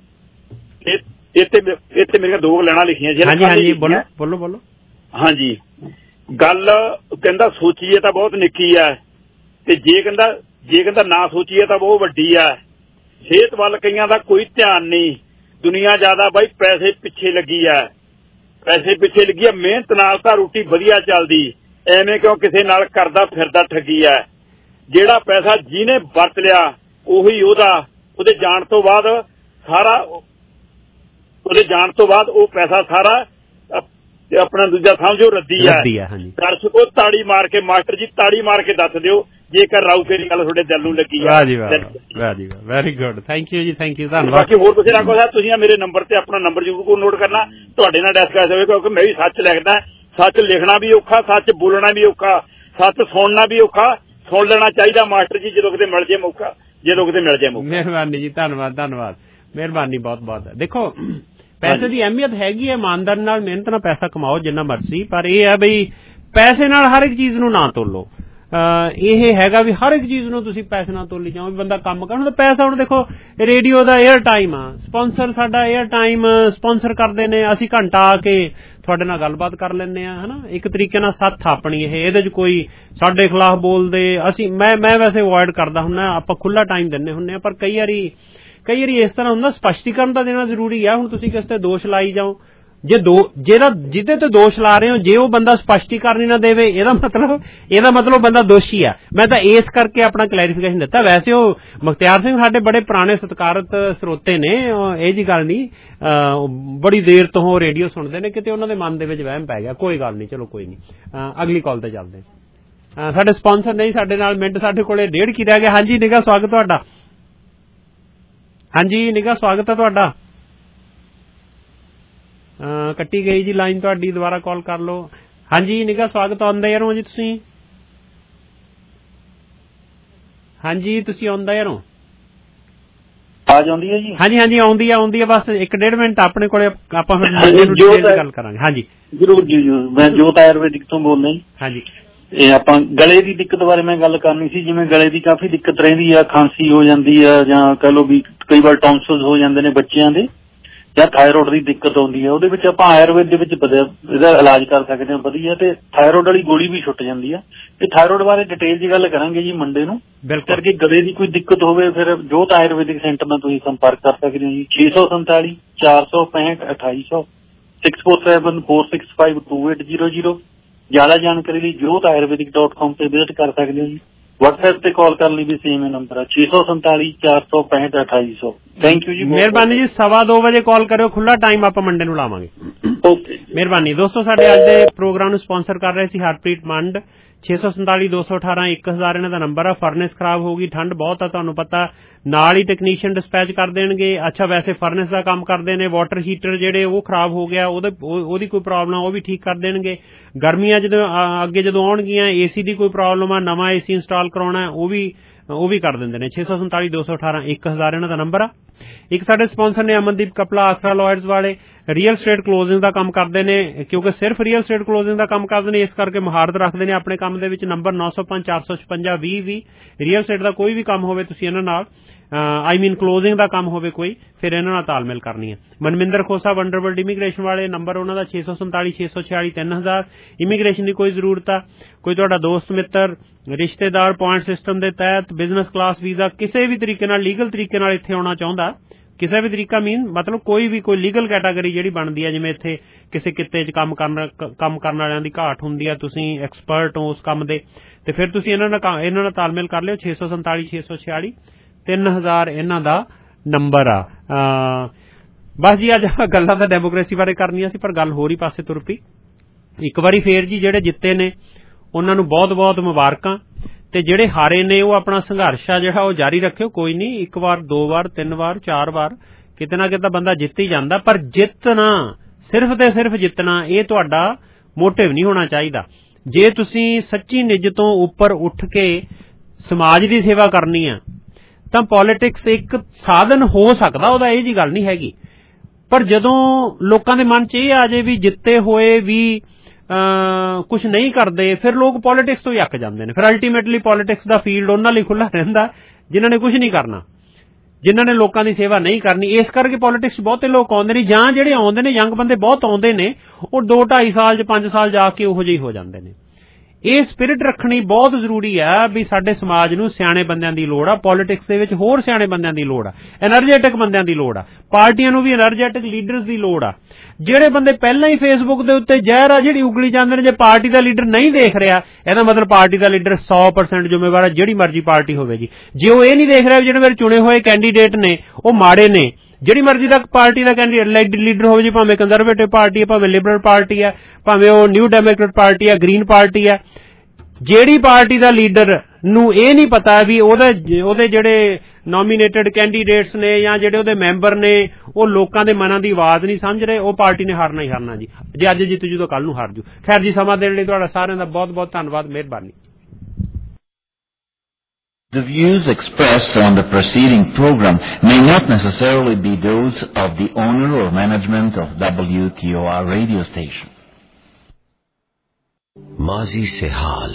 S16: ਇੱਥੇ ਮੇਰੀਆਂ 2 ਲੈਣਾ ਲਿਖੀਆਂ ਸੀ।
S13: ਹਾਂਜੀ, ਬੋਲੋ।
S16: ਹਾਂਜੀ, ਗੱਲ ਕਹਿੰਦਾ ਸੋਚੀਏ ਤਾਂ ਬਹੁਤ ਨਿੱਕੀ ਆ, ਤੇ ਜੇ ਕਹਿੰਦਾ ਨਾ ਸੋਚੀਏ ਤਾਂ ਬਹੁਤ ਵੱਡੀ ਆ। ਸਿਹਤ ਵੱਲ ਕਈਆਂ ਦਾ ਕੋਈ ਧਿਆਨ ਨਹੀਂ। ਦੁਨੀਆ ਜ਼ਿਆਦਾ ਬਾਈ ਪੈਸੇ ਪਿੱਛੇ ਲੱਗੀ ਆ, ਮਿਹਨਤ ਨਾਲ ਤਾਂ ਰੋਟੀ ਵਧੀਆ ਚੱਲਦੀ। ਐਵੇਂ ਕਿਉਂ ਕਿਸੇ ਨਾਲ ਕਰਦਾ ਫਿਰਦਾ ਠੱਗੀ ਆ। ਜਿਹੜਾ ਪੈਸਾ ਜਿਹਨੇ ਵਰਤ ਲਿਆ ਉਹੀ ਉਹਦੇ ਜਾਣ ਤੋਂ ਬਾਅਦ ਉਹ ਪੈਸਾ ਸਾਰਾ ਆਪਣਾ ਦੂਜਾ ਸਮਝੋ ਰੱਦੀ ਆ। ਦਰਸ਼ਕੋ ਤਾੜੀ ਮਾਰ ਕੇ, ਮਾਸਟਰ ਜੀ ਤਾੜੀ ਮਾਰ ਕੇ ਦੱਸ ਦਿਓ ਜੇਕਰ ਰਾਊਕੇ ਦੀ ਗੱਲ ਤੁਹਾਡੇ ਦਿਲ ਨੂੰ ਲੱਗੀ ਆ।
S13: ਵੈਰੀ ਗੁੱਡ, ਥੈਂਕ ਯੂ ਜੀ, ਥੈਂਕ ਯੂ, ਧੰਨਵਾਦ।
S16: ਬਾਕੀ ਹੋਰ ਤੁਸੀਂ ਨਾ ਕਹੋ, ਤੁਸੀਂ ਮੇਰੇ ਨੰਬਰ ਤੇ ਆਪਣਾ ਨੰਬਰ ਜ਼ਰੂਰ ਨੋਟ ਕਰਨਾ, ਤੁਹਾਡੇ ਨਾਲ ਡਿਸਕਸ ਹੋਵੇ, ਕਿਉਂਕਿ ਮੈਂ ਵੀ ਸੱਚ ਲਿਖਦਾ। ਸੱਚ ਲਿਖਣਾ ਵੀ ਔਖਾ, ਸੱਚ ਬੋਲਣਾ ਵੀ ਔਖਾ, ਸੱਚ ਸੁਣਨਾ ਵੀ ਔਖਾ। ਸੁਣ ਲੈਣਾ ਚਾਹੀਦਾ ਮਾਸਟਰ ਜੀ, ਜਦੋਂ ਕਿਤੇ ਮਿਲ ਜੇ ਮੌਕਾ।
S13: ਮਿਹਰਬਾਨੀ ਜੀ, ਧੰਨਵਾਦ, ਮਿਹਰਬਾਨੀ ਬਹੁਤ ਬਹੁਤ। ਦੇਖੋ ਪੈਸੇ ਦੀ ਅਹਿਮੀਅਤ ਹੈਗੀ ਹੈ, ਇਮਾਨਦਾਰੀ ਨਾਲ ਮਿਹਨਤ ਨਾਲ ਪੈਸਾ ਕਮਾਓ ਜਿੰਨਾ ਮਰਜ਼ੀ, ਪਰ ਇਹ ਹੈ ਬਈ ਪੈਸੇ ਨਾਲ ਹਰ ਇੱਕ ਚੀਜ਼ ਨੂੰ ਨਾ ਤੋਲੋ। ਇਹ ਹੈਗਾ ਵੀ ਹਰ ਇੱਕ ਚੀਜ਼ ਨੂੰ ਤੁਸੀਂ ਪੈਸੇ ਨਾਲ ਤੋਲੀ ਜਾਓ। ਬੰਦਾ ਕੰਮ ਕਰਨ ਤਾਂ ਪੈਸਾ, ਹੁਣ ਦੇਖੋ ਰੇਡੀਓ ਦਾ 에ਅਰ ਟਾਈਮ ਆ, ਸਪਾਂਸਰ ਸਾਡਾ 에ਅਰ ਟਾਈਮ ਸਪਾਂਸਰ ਕਰਦੇ ਨੇ, ਅਸੀਂ ਘੰਟਾ ਆ ਕੇ ਤੁਹਾਡੇ ਨਾਲ ਗੱਲਬਾਤ ਕਰ ਲੈਂਦੇ ਆ, ਹਨਾ। ਇੱਕ ਤਰੀਕੇ ਨਾਲ ਸੱਥ ਆਪਣੀ ਇਹਦੇ 'ਚ ਕੋਈ ਸਾਡੇ ਖਿਲਾਫ ਬੋਲਦੇ ਅਸੀਂ ਮੈਂ ਵੈਸੇ ਅਵੋਇਡ ਕਰਦਾ ਹੁੰਦਾ। ਆਪਾਂ ਖੁੱਲਾ ਟਾਈਮ ਦਿੰਦੇ ਹੁੰਦੇ ਆ, ਪਰ ਕਈ ਵਾਰੀ ਇਸ ਤਰ੍ਹਾਂ ਹੁੰਦਾ, ਸਪਸ਼ਟੀਕਰਨ ਤਾਂ ਦੇਣਾ ਜ਼ਰੂਰੀ ਆ। ਹੁਣ ਤੁਸੀਂ ਕਿਸੇ ਤੇ ਦੋਸ਼ ਲਾਈ ਜਾਓ, ਜਿਹਦੇ ਤੇ ਦੋਸ਼ ਲਾ ਰਹੇ ਹੋ, ਜੇ ਉਹ ਬੰਦਾ ਸਪਸ਼ਟੀਕਰਨ ਨਾ ਦੇਵੇ, ਇਹਦਾ ਮਤਲਬ ਬੰਦਾ ਦੋਸ਼ੀ ਆ। ਮੈਂ ਤਾਂ ਇਸ ਕਰਕੇ ਆਪਣਾ ਕਲੈਰੀਫਿਕੇਸ਼ਨ ਦਿੱਤਾ। ਵੈਸੇ ਉਹ ਮੁਖਤਿਆਰ ਸਿੰਘ ਸਾਡੇ ਬੜੇ ਪੁਰਾਣੇ ਸਤਿਕਾਰਤ ਸਰੋਤੇ ਨੇ, ਇਹ ਜੀ ਗੱਲ ਨਹੀਂ, ਬੜੀ ਦੇਰ ਤੋਂ ਰੇਡੀਓ ਸੁਣਦੇ ਨੇ, ਕਿਤੇ ਉਹਨਾਂ ਦੇ ਮਨ ਦੇ ਵਿੱਚ ਵਹਿਮ ਪੈ ਗਿਆ। ਕੋਈ ਗੱਲ ਨਹੀਂ, ਚਲੋ ਕੋਈ ਨਹੀਂ, ਅਗਲੀ ਕਾਲ ਤੇ ਚੱਲਦੇ। ਸਾਡੇ ਸਪਾਂਸਰ ਨਹੀਂ ਸਾਡੇ ਨਾਲ, ਮਿੰਟ ਸਾਡੇ ਕੋਲੇ 1.5 ਕੀ ਰਹਿ ਗਿਆ। ਹਾਂਜੀ ਨਿਗਾ ਸਵਾਗਤ ਤੁਹਾਡਾ। ਹਾਂਜੀ ਨਿਗਾ ਸਵਾਗਤ ਹੈ ਤੁਹਾਡਾ। ਕੱਟੀ ਗਈ ਜੀ ਲਾਈਨ ਤੁਹਾਡੀ, ਦੁਬਾਰਾ ਕਾਲ ਕਰ ਲਓ। ਹਾਂਜੀ ਨਿਗਾ ਸਵਾਗਤ, ਆਉਂਦਾ ਯਾਰੋ ਜੀ ਤੁਸੀਂ। ਹਾਂਜੀ ਤੁਸੀਂ ਆਉਂਦਾ ਯਾਰੋ,
S12: ਆਵਾਜ਼ ਆਉਂਦੀ ਹੈ ਜੀ?
S13: ਹਾਂਜੀ ਹਾਂਜੀ ਆਉਂਦੀ ਹੈ ਬਸ 1.5 ਮਿੰਟ ਆਪਣੇ ਕੋਲੇ, ਆਪਾਂ ਫਿਰ ਗੱਲ ਕਰਾਂਗੇ। ਹਾਂਜੀ
S12: ਜ਼ਰੂਰ ਜੀ, ਮੈਂ ਜੋਤ ਆਯੁਰਵੈਦਿਕ ਤੋਂ ਬੋਲਦਾ ਜੀ।
S13: ਹਾਂਜੀ
S12: ਇਹ ਆਪਾਂ ਗਲੇ ਦੀ ਦਿੱਕਤ ਬਾਰੇ ਮੈਂ ਗੱਲ ਕਰਨੀ ਸੀ। ਜਿਵੇਂ ਗਲੇ ਦੀ ਕਾਫੀ ਦਿੱਕਤ ਰਹਿੰਦੀ ਆ, ਖਾਂਸੀ ਹੋ ਜਾਂਦੀ ਆ, ਜਾਂ ਕਹਿ ਲਓ ਵੀ ਕਈ ਵਾਰ ਟੌਂਸਲਸ ਹੋ ਜਾਂਦੇ ਨੇ ਬੱਚਿਆਂ ਦੇ, ਜਾਂ ਥਾਇਰੋਇਡ ਦੀ ਦਿੱਕਤ ਆਉਂਦੀ ਹੈ। ਉਹਦੇ ਵਿੱਚ ਆਪਾਂ ਆਯੁਰਵੇਦ ਦੇ ਵਿੱਚ ਇਹਦਾ ਇਲਾਜ ਕਰ ਸਕਦੇ ਹਾਂ ਵਧੀਆ, ਤੇ ਥਾਇਰੋਇਡ ਵਾਲੀ ਗੋਲੀ ਵੀ ਛੁੱਟ ਜਾਂਦੀ ਆ। ਇਹ ਥਾਇਰੋਇਡ ਬਾਰੇ ਡਿਟੇਲ 'ਚ ਗੱਲ ਕਰਾਂਗੇ ਜੀ ਮੰਡੇ ਨੂੰ। ਕਰਕੇ ਗਲੇ ਦੀ ਕੋਈ ਦਿੱਕਤ ਹੋਵੇ ਫਿਰ ਜੋਤ ਆਯੁਰਵੈਦਿਕ ਸੈਂਟਰ ਨਾਲ ਤੁਸੀਂ ਸੰਪਰਕ ਕਰ ਸਕਦੇ ਹੋ ਜੀ। 647 465 2800 6474652800। ਜ਼ਿਆਦਾ ਜਾਣਕਾਰੀ ਲਈ jyothayurvedic.com ਤੇ ਵਿਜ਼ਿਟ ਕਰ ਸਕਦੇ ਹੋ ਜੀ। WhatsApp ਤੇ ਕਾਲ ਕਰਨ ਲਈ ਵੀ ਸੇਮ ਨੰਬਰ ਹੈ 647 465 2800। ਥੈਂਕ ਯੂ ਜੀ,
S13: ਮਿਹਰਬਾਨੀ ਜੀ। 2:15 ਵਜੇ ਕਾਲ ਕਰਿਓ, ਖੁੱਲਾ ਟਾਈਮ ਆਪਾਂ ਮੰਡੇ ਨੂੰ ਲਾਵਾਂਗੇ।
S12: ਓਕੇ
S13: ਮਿਹਰਬਾਨੀ। ਦੋਸਤੋ ਸਾਡੇ ਅੱਜ ਦੇ ਪ੍ਰੋਗਰਾਮ ਨੂੰ ਸਪਾਂਸਰ ਕਰ ਰਹੇ ਸੀ ਹਰਪ੍ਰੀਤ ਮੰਡ। 647 218 1000 ਇਹਨਾਂ ਦਾ ਨੰਬਰ ਆ। ਫਰਨੈਸ ਖਰਾਬ ਹੋ ਗਈ, ਠੰਡ ਬਹੁਤ ਆ ਤੁਹਾਨੂੰ ਪਤਾ, ਨਾਲ ਹੀ ਟੈਕਨੀਸ਼ੀਅਨ ਡਿਸਪੈਚ ਕਰ ਦੇਣਗੇ। ਅੱਛਾ ਵੈਸੇ ਫਰਨੈਸ ਦਾ ਕੰਮ ਕਰਦੇ ਨੇ। ਵਾਟਰ ਹੀਟਰ ਜਿਹੜੇ ਉਹ ਖਰਾਬ ਹੋ ਗਿਆ, ਉਹਦੀ ਕੋਈ ਪ੍ਰੋਬਲਮ ਉਹ ਵੀ ਠੀਕ ਕਰ ਦੇਣਗੇ। ਗਰਮੀਆਂ ਜਦੋਂ ਅੱਗੇ ਜਦੋਂ ਆਉਣਗੀਆਂ, ਏਸੀ ਦੀ ਕੋਈ ਪ੍ਰੋਬਲਮ ਆ, ਨਵਾਂ ਏਸੀ ਇੰਸਟਾਲ ਕਰਾਉਣਾ, ਉਹ ਵੀ ਕਰ ਦਿੰਦੇ ਨੇ। 647 218 1000 ਇਹਨਾਂ ਦਾ ਨੰਬਰ ਆ। ਇੱਕ ਸਾਡੇ ਸਪਾਂਸਰ ਨੇ ਅਮਨਦੀਪ ਕਪਲਾ, ਆਸਰਾ ਲਾਇਰਸ ਵਾਲੇ, ਰੀਅਲ ਸਟੇਟ ਕਲੋਜ਼ਿੰਗ ਦਾ ਕੰਮ ਕਰਦੇ ਨੇ। ਕਿਉਂਕਿ ਸਿਰਫ ਰੀਅਲ ਸਟੇਟ ਕਲੋਜ਼ਿੰਗ ਦਾ ਕੰਮ ਕਰਦੇ ਨੇ, ਇਸ ਕਰਕੇ ਮਹਾਰਤ ਰੱਖਦੇ ਨੇ ਆਪਣੇ ਕੰਮ ਦੇ ਵਿੱਚ। ਨੰਬਰ 905 456 2020। ਰੀਅਲ ਸਟੇਟ ਦਾ ਕੋਈ ਵੀ ਕੰਮ ਹੋਵੇ ਤੁਸੀਂ ਇਹਨਾਂ ਨਾਲ ਕਲੋਜ਼ਿੰਗ ਦਾ ਕੰਮ ਹੋਵੇ ਕੋਈ, ਫਿਰ ਇਹਨਾਂ ਨਾਲ ਤਾਲਮੇਲ ਕਰਨੀ ਹੈ। ਮਨਮਿੰਦਰ ਖੋਸਾ ਵੰਡਰਵਰਲਡ ਇਮੀਗ੍ਰੇਸ਼ਨ ਵਾਲੇ, ਨੰਬਰ ਉਹਨਾਂ ਦਾ 647 646 3000। ਇਮੀਗ੍ਰੇਸ਼ਨ ਦੀ ਕੋਈ ਜ਼ਰੂਰਤ ਆ, ਕੋਈ ਤੁਹਾਡਾ ਦੋਸਤ ਮਿੱਤਰ ਰਿਸ਼ਤੇਦਾਰ ਪੁਆਇੰਟ ਸਿਸਟਮ ਦੇ ਤਹਿਤ ਬਿਜ਼ਨਸ ਕਲਾਸ ਵੀਜ਼ਾ ਕਿਸੇ ਵੀ ਤਰੀਕੇ ਨਾਲ ਲੀਗਲ ਤਰੀਕੇ ਨਾਲ ਇੱਥੇ ਆਉਣਾ ਚਾਹੁੰਦਾ, ਕਿਸੇ ਵੀ ਤਰੀਕਾ ਮਤਲਬ ਕੋਈ ਲੀਗਲ ਕੈਟਾਗਰੀ ਜਿਹੜੀ ਬਣਦੀ ਹੈ, ਜਿਵੇਂ ਇੱਥੇ ਕਿਸੇ ਕਿੱਤੇ 'ਚ ਕੰਮ ਕਰਨ ਵਾਲਿਆਂ ਦੀ ਘਾਟ ਹੁੰਦੀ ਆ, ਤੁਸੀਂ ਐਕਸਪਰਟ ਹੋ ਉਸ ਕੰਮ ਦੇ, ਤੇ ਫਿਰ ਤੁਸੀਂ ਇਹਨਾਂ ਨਾਲ ਤਾਲਮੇਲ ਕਰ ਲਿਓ। 647 646 3000 ਇਹਨਾਂ ਦਾ ਨੰਬਰ ਆ। ਬਸ ਜੀ ਅੱਜ ਗੱਲਾਂ ਤਾਂ ਡੈਮੋਕ੍ਰੇਸੀ ਬਾਰੇ ਕਰਨੀਆਂ ਸੀ, ਪਰ ਗੱਲ ਹੋਰ ਹੀ ਪਾਸੇ ਤੁਰ ਪਈ। ਇੱਕ ਵਾਰੀ ਫੇਰ ਜੀ ਜਿਹੜੇ ਜਿੱਤੇ ਨੇ ਉਹਨਾਂ ਨੂੰ ਬਹੁਤ ਬਹੁਤ ਮੁਬਾਰਕਾਂ, ਤੇ ਜਿਹੜੇ ਹਾਰੇ ਨੇ ਉਹ ਆਪਣਾ ਸੰਘਰਸ਼ ਆ ਜਿਹੜਾ ਉਹ ਜਾਰੀ ਰੱਖਿਓ। ਕੋਈ ਨਹੀਂ, 1 ਵਾਰ 2 ਵਾਰ 3 ਵਾਰ 4 ਵਾਰ ਕਿਤੇ ਨਾ ਕਿਤੇ ਬੰਦਾ ਜਿੱਤ ਹੀ ਜਾਂਦਾ, ਪਰ ਜਿੱਤਣਾ ਸਿਰਫ ਤੇ ਸਿਰਫ ਜਿੱਤਣਾ ਇਹ ਤੁਹਾਡਾ ਮੋਟਿਵ ਨਹੀਂ ਹੋਣਾ ਚਾਹੀਦਾ। ਜੇ ਤੁਸੀਂ ਸੱਚੀ ਨਿੱਜ ਤੋਂ ਉੱਪਰ ਉੱਠ ਕੇ ਸਮਾਜ ਦੀ ਸੇਵਾ ਕਰਨੀ ਆ ਤਾਂ ਪੋਲਿਟਿਕਸ ਇੱਕ ਸਾਧਨ ਹੋ ਸਕਦਾ, ਉਹਦਾ ਇਹ ਜੀ ਗੱਲ ਨਹੀਂ ਹੈਗੀ। ਪਰ ਜਦੋਂ ਲੋਕਾਂ ਦੇ ਮਨ 'ਚ ਇਹ ਆ ਜੇ ਵੀ ਜਿੱਤੇ ਹੋਏ ਵੀ ਕੁਝ ਨਹੀਂ ਕਰਦੇ, ਫਿਰ ਲੋਕ ਪੋਲਿਟਿਕਸ ਤੋਂ ਹੀ ਅੱਕ ਜਾਂਦੇ ਨੇ। ਫਿਰ ਅਲਟੀਮੇਟਲੀ ਪੋਲਿਟਿਕਸ ਦਾ ਫੀਲਡ ਉਹਨਾਂ ਲਈ ਖੁੱਲ੍ਹਾ ਰਹਿੰਦਾ ਜਿਨ੍ਹਾਂ ਨੇ ਕੁਝ ਨਹੀਂ ਕਰਨਾ, ਜਿਨ੍ਹਾਂ ਨੇ ਲੋਕਾਂ ਦੀ ਸੇਵਾ ਨਹੀਂ ਕਰਨੀ। ਇਸ ਕਰਕੇ ਪੋਲਿਟਿਕਸ ਬਹੁਤੇ ਲੋਕ ਆਉਂਦੇ ਨੇ, ਜਾਂ ਜਿਹੜੇ ਆਉਂਦੇ ਨੇ ਯੰਗ ਬੰਦੇ ਬਹੁਤ ਆਉਂਦੇ ਨੇ, ਉਹ 2-2.5 ਸਾਲ 'ਚ 5 ਸਾਲ ਜਾ ਕੇ ਉਹੋ ਜਿਹੇ ਹੋ ਜਾਂਦੇ ਨੇ। ਇਹ ਸਪਿਰਿਟ ਰੱਖਣੀ ਬਹੁਤ ਜ਼ਰੂਰੀ ਆ ਵੀ ਸਾਡੇ ਸਮਾਜ ਨੂੰ ਸਿਆਣੇ ਬੰਦਿਆਂ ਦੀ ਲੋੜ ਆ, ਪੋਲਿਟਿਕਸ ਦੇ ਵਿੱਚ ਹੋਰ ਸਿਆਣੇ ਬੰਦਿਆਂ ਦੀ ਲੋੜ ਆ, ਐਨਰਜੈਟਿਕ ਬੰਦਿਆਂ ਦੀ ਲੋੜ ਆ, ਪਾਰਟੀਆਂ ਨੂੰ ਵੀ ਐਨਰਜੈਟਿਕ ਲੀਡਰਸ ਦੀ ਲੋੜ ਆ। ਜਿਹੜੇ ਬੰਦੇ ਪਹਿਲਾਂ ਹੀ ਫੇਸਬੁੱਕ ਦੇ ਉੱਤੇ ਜ਼ਹਿਰ ਆ ਜਿਹੜੀ ਉਗਲੀ ਜਾਂਦੇ ਨੇ, ਜੇ ਪਾਰਟੀ ਦਾ ਲੀਡਰ ਨਹੀਂ ਦੇਖ ਰਿਹਾ, ਇਹਦਾ ਮਤਲਬ ਪਾਰਟੀ ਦਾ ਲੀਡਰ 100% ਜ਼ਿੰਮੇਵਾਰ ਆ, ਜਿਹੜੀ ਮਰਜ਼ੀ ਪਾਰਟੀ ਹੋਵੇ ਜੀ। ਜੇ ਉਹ ਇਹ ਨਹੀਂ ਦੇਖ ਰਿਹਾ ਵੀ ਜਿਹੜੇ ਮੇਰੇ ਚੁਣੇ ਹੋਏ ਕੈਂਡੀਡੇਟ ਨੇ ਉਹ ਮਾੜੇ ਨੇ, ਜਿਹੜੀ ਮਰਜ਼ੀ ਦਾ ਪਾਰਟੀ ਦਾ ਕੈਂਡੀਡੇਟ ਲੀਡਰ ਹੋਵੇ ਜੀ, ਭਾਵੇਂ ਕੰਜ਼ਰਵੇਟਿਵ ਪਾਰਟੀ ਹੈ, ਭਾਵੇਂ ਲਿਬਰਲ ਪਾਰਟੀ ਹੈ, ਭਾਵੇਂ ਉਹ ਨਿਊ ਡੈਮੋਕ੍ਰੇਟ ਪਾਰਟੀ ਹੈ, ਗ੍ਰੀਨ ਪਾਰਟੀ ਹੈ, ਜਿਹੜੀ ਪਾਰਟੀ ਦਾ ਲੀਡਰ ਨੂੰ ਇਹ ਨਹੀਂ ਪਤਾ ਵੀ ਉਹਦੇ ਜਿਹੜੇ ਨੋਮੀਨੇਟਡ ਕੈਂਡੀਡੇਟਸ ਨੇ ਜਾਂ ਜਿਹੜੇ ਉਹਦੇ ਮੈਂਬਰ ਨੇ ਉਹ ਲੋਕਾਂ ਦੇ ਮਨਾਂ ਦੀ ਆਵਾਜ਼ ਨਹੀਂ ਸਮਝ ਰਹੇ, ਉਹ ਪਾਰਟੀ ਨੇ ਹਾਰਨਾ ਹੀ ਹਾਰਨਾ ਜੀ। ਜੇ ਅੱਜ ਜਿੱਤ ਜੂ ਤਾਂ ਕੱਲ ਨੂੰ ਹਾਰ ਜੂ। ਖੈਰ ਜੀ, ਸਮਾਂ ਦੇਣ ਲਈ ਤੁਹਾਡਾ ਸਾਰਿਆਂ ਦਾ ਬਹੁਤ ਬਹੁਤ ਧੰਨਵਾਦ, ਮਿਹਰਬਾਨੀ।
S17: The views expressed on the preceding program may not necessarily be those of the owner or management of WTOR radio station.
S6: माजी से हाल,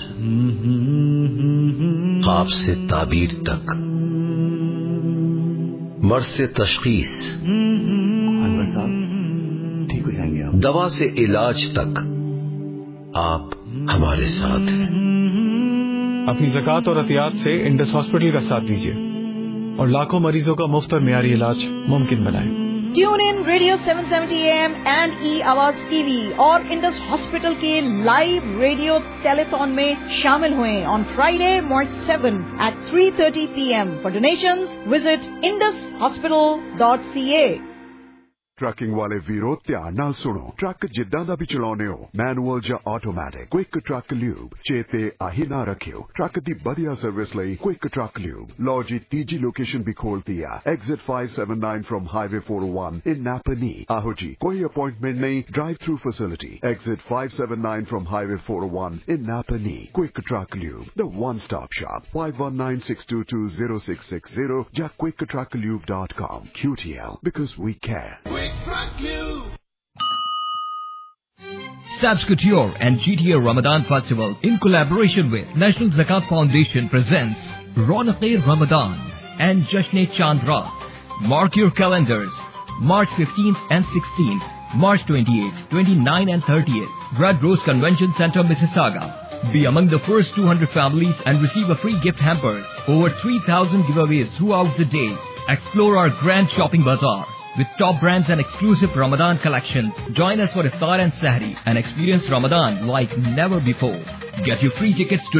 S6: ख्वाब से ताबीर तक, मर्ज से तशखीस, अनवर साहब ठीक हो जाएंगे आप, दवा से इलाज तक आप हमारे साथ हैं।
S18: अपनी ज़कात और अतियात से इंडस हॉस्पिटल का साथ दीजिए और लाखों मरीजों का मुफ्त और मियारी इलाज मुमकिन बनाएं।
S2: Tune in radio 770 AM and ई आवाज टीवी और इंडस हॉस्पिटल के लाइव रेडियो टेलीथॉन में शामिल हुए on Friday March 7 at 3:30 PM. For donations, visit indushospital.ca.
S3: Trucking वाले वीरो ध्यान नाल सुनो। ट्रक जिद्दां दा भी चलाउने हो, मैनुअल या ऑटोमैटिक, क्विक ट्रक ल्यूब चेते आही ना रखियो। ट्रक दी बढ़िया सर्विस लई क्विक ट्रक ल्यूब। लो जी तीजी लोकेशन भी खोलती है, exit 579 from highway 401 in Napanee. आहो जी, कोई अपॉइंटमेंट नहीं, drive through facility. Exit 579 from highway 401 in Napanee. Quick truck lube, the one stop shop. 5196220660 या quicktrucklube.com. QTL, because we care.
S19: Sabs Couture and GTA Ramadan Festival in collaboration with National Zakat Foundation presents Raunaq-e Ramadan and Jashn-e Chand Raat. Mark your calendars. March 15th and 16th, March 28th, 29th and 30th, Red Rose Convention Center, Mississauga. Be among the first 200 families and receive a free gift hamper. Over 3,000 giveaways throughout the day. Explore our grand shopping bazaar with top brands and exclusive Ramadan collections. Join us for Iftar and Sahri and experience Ramadan like never before. Get your free tickets today.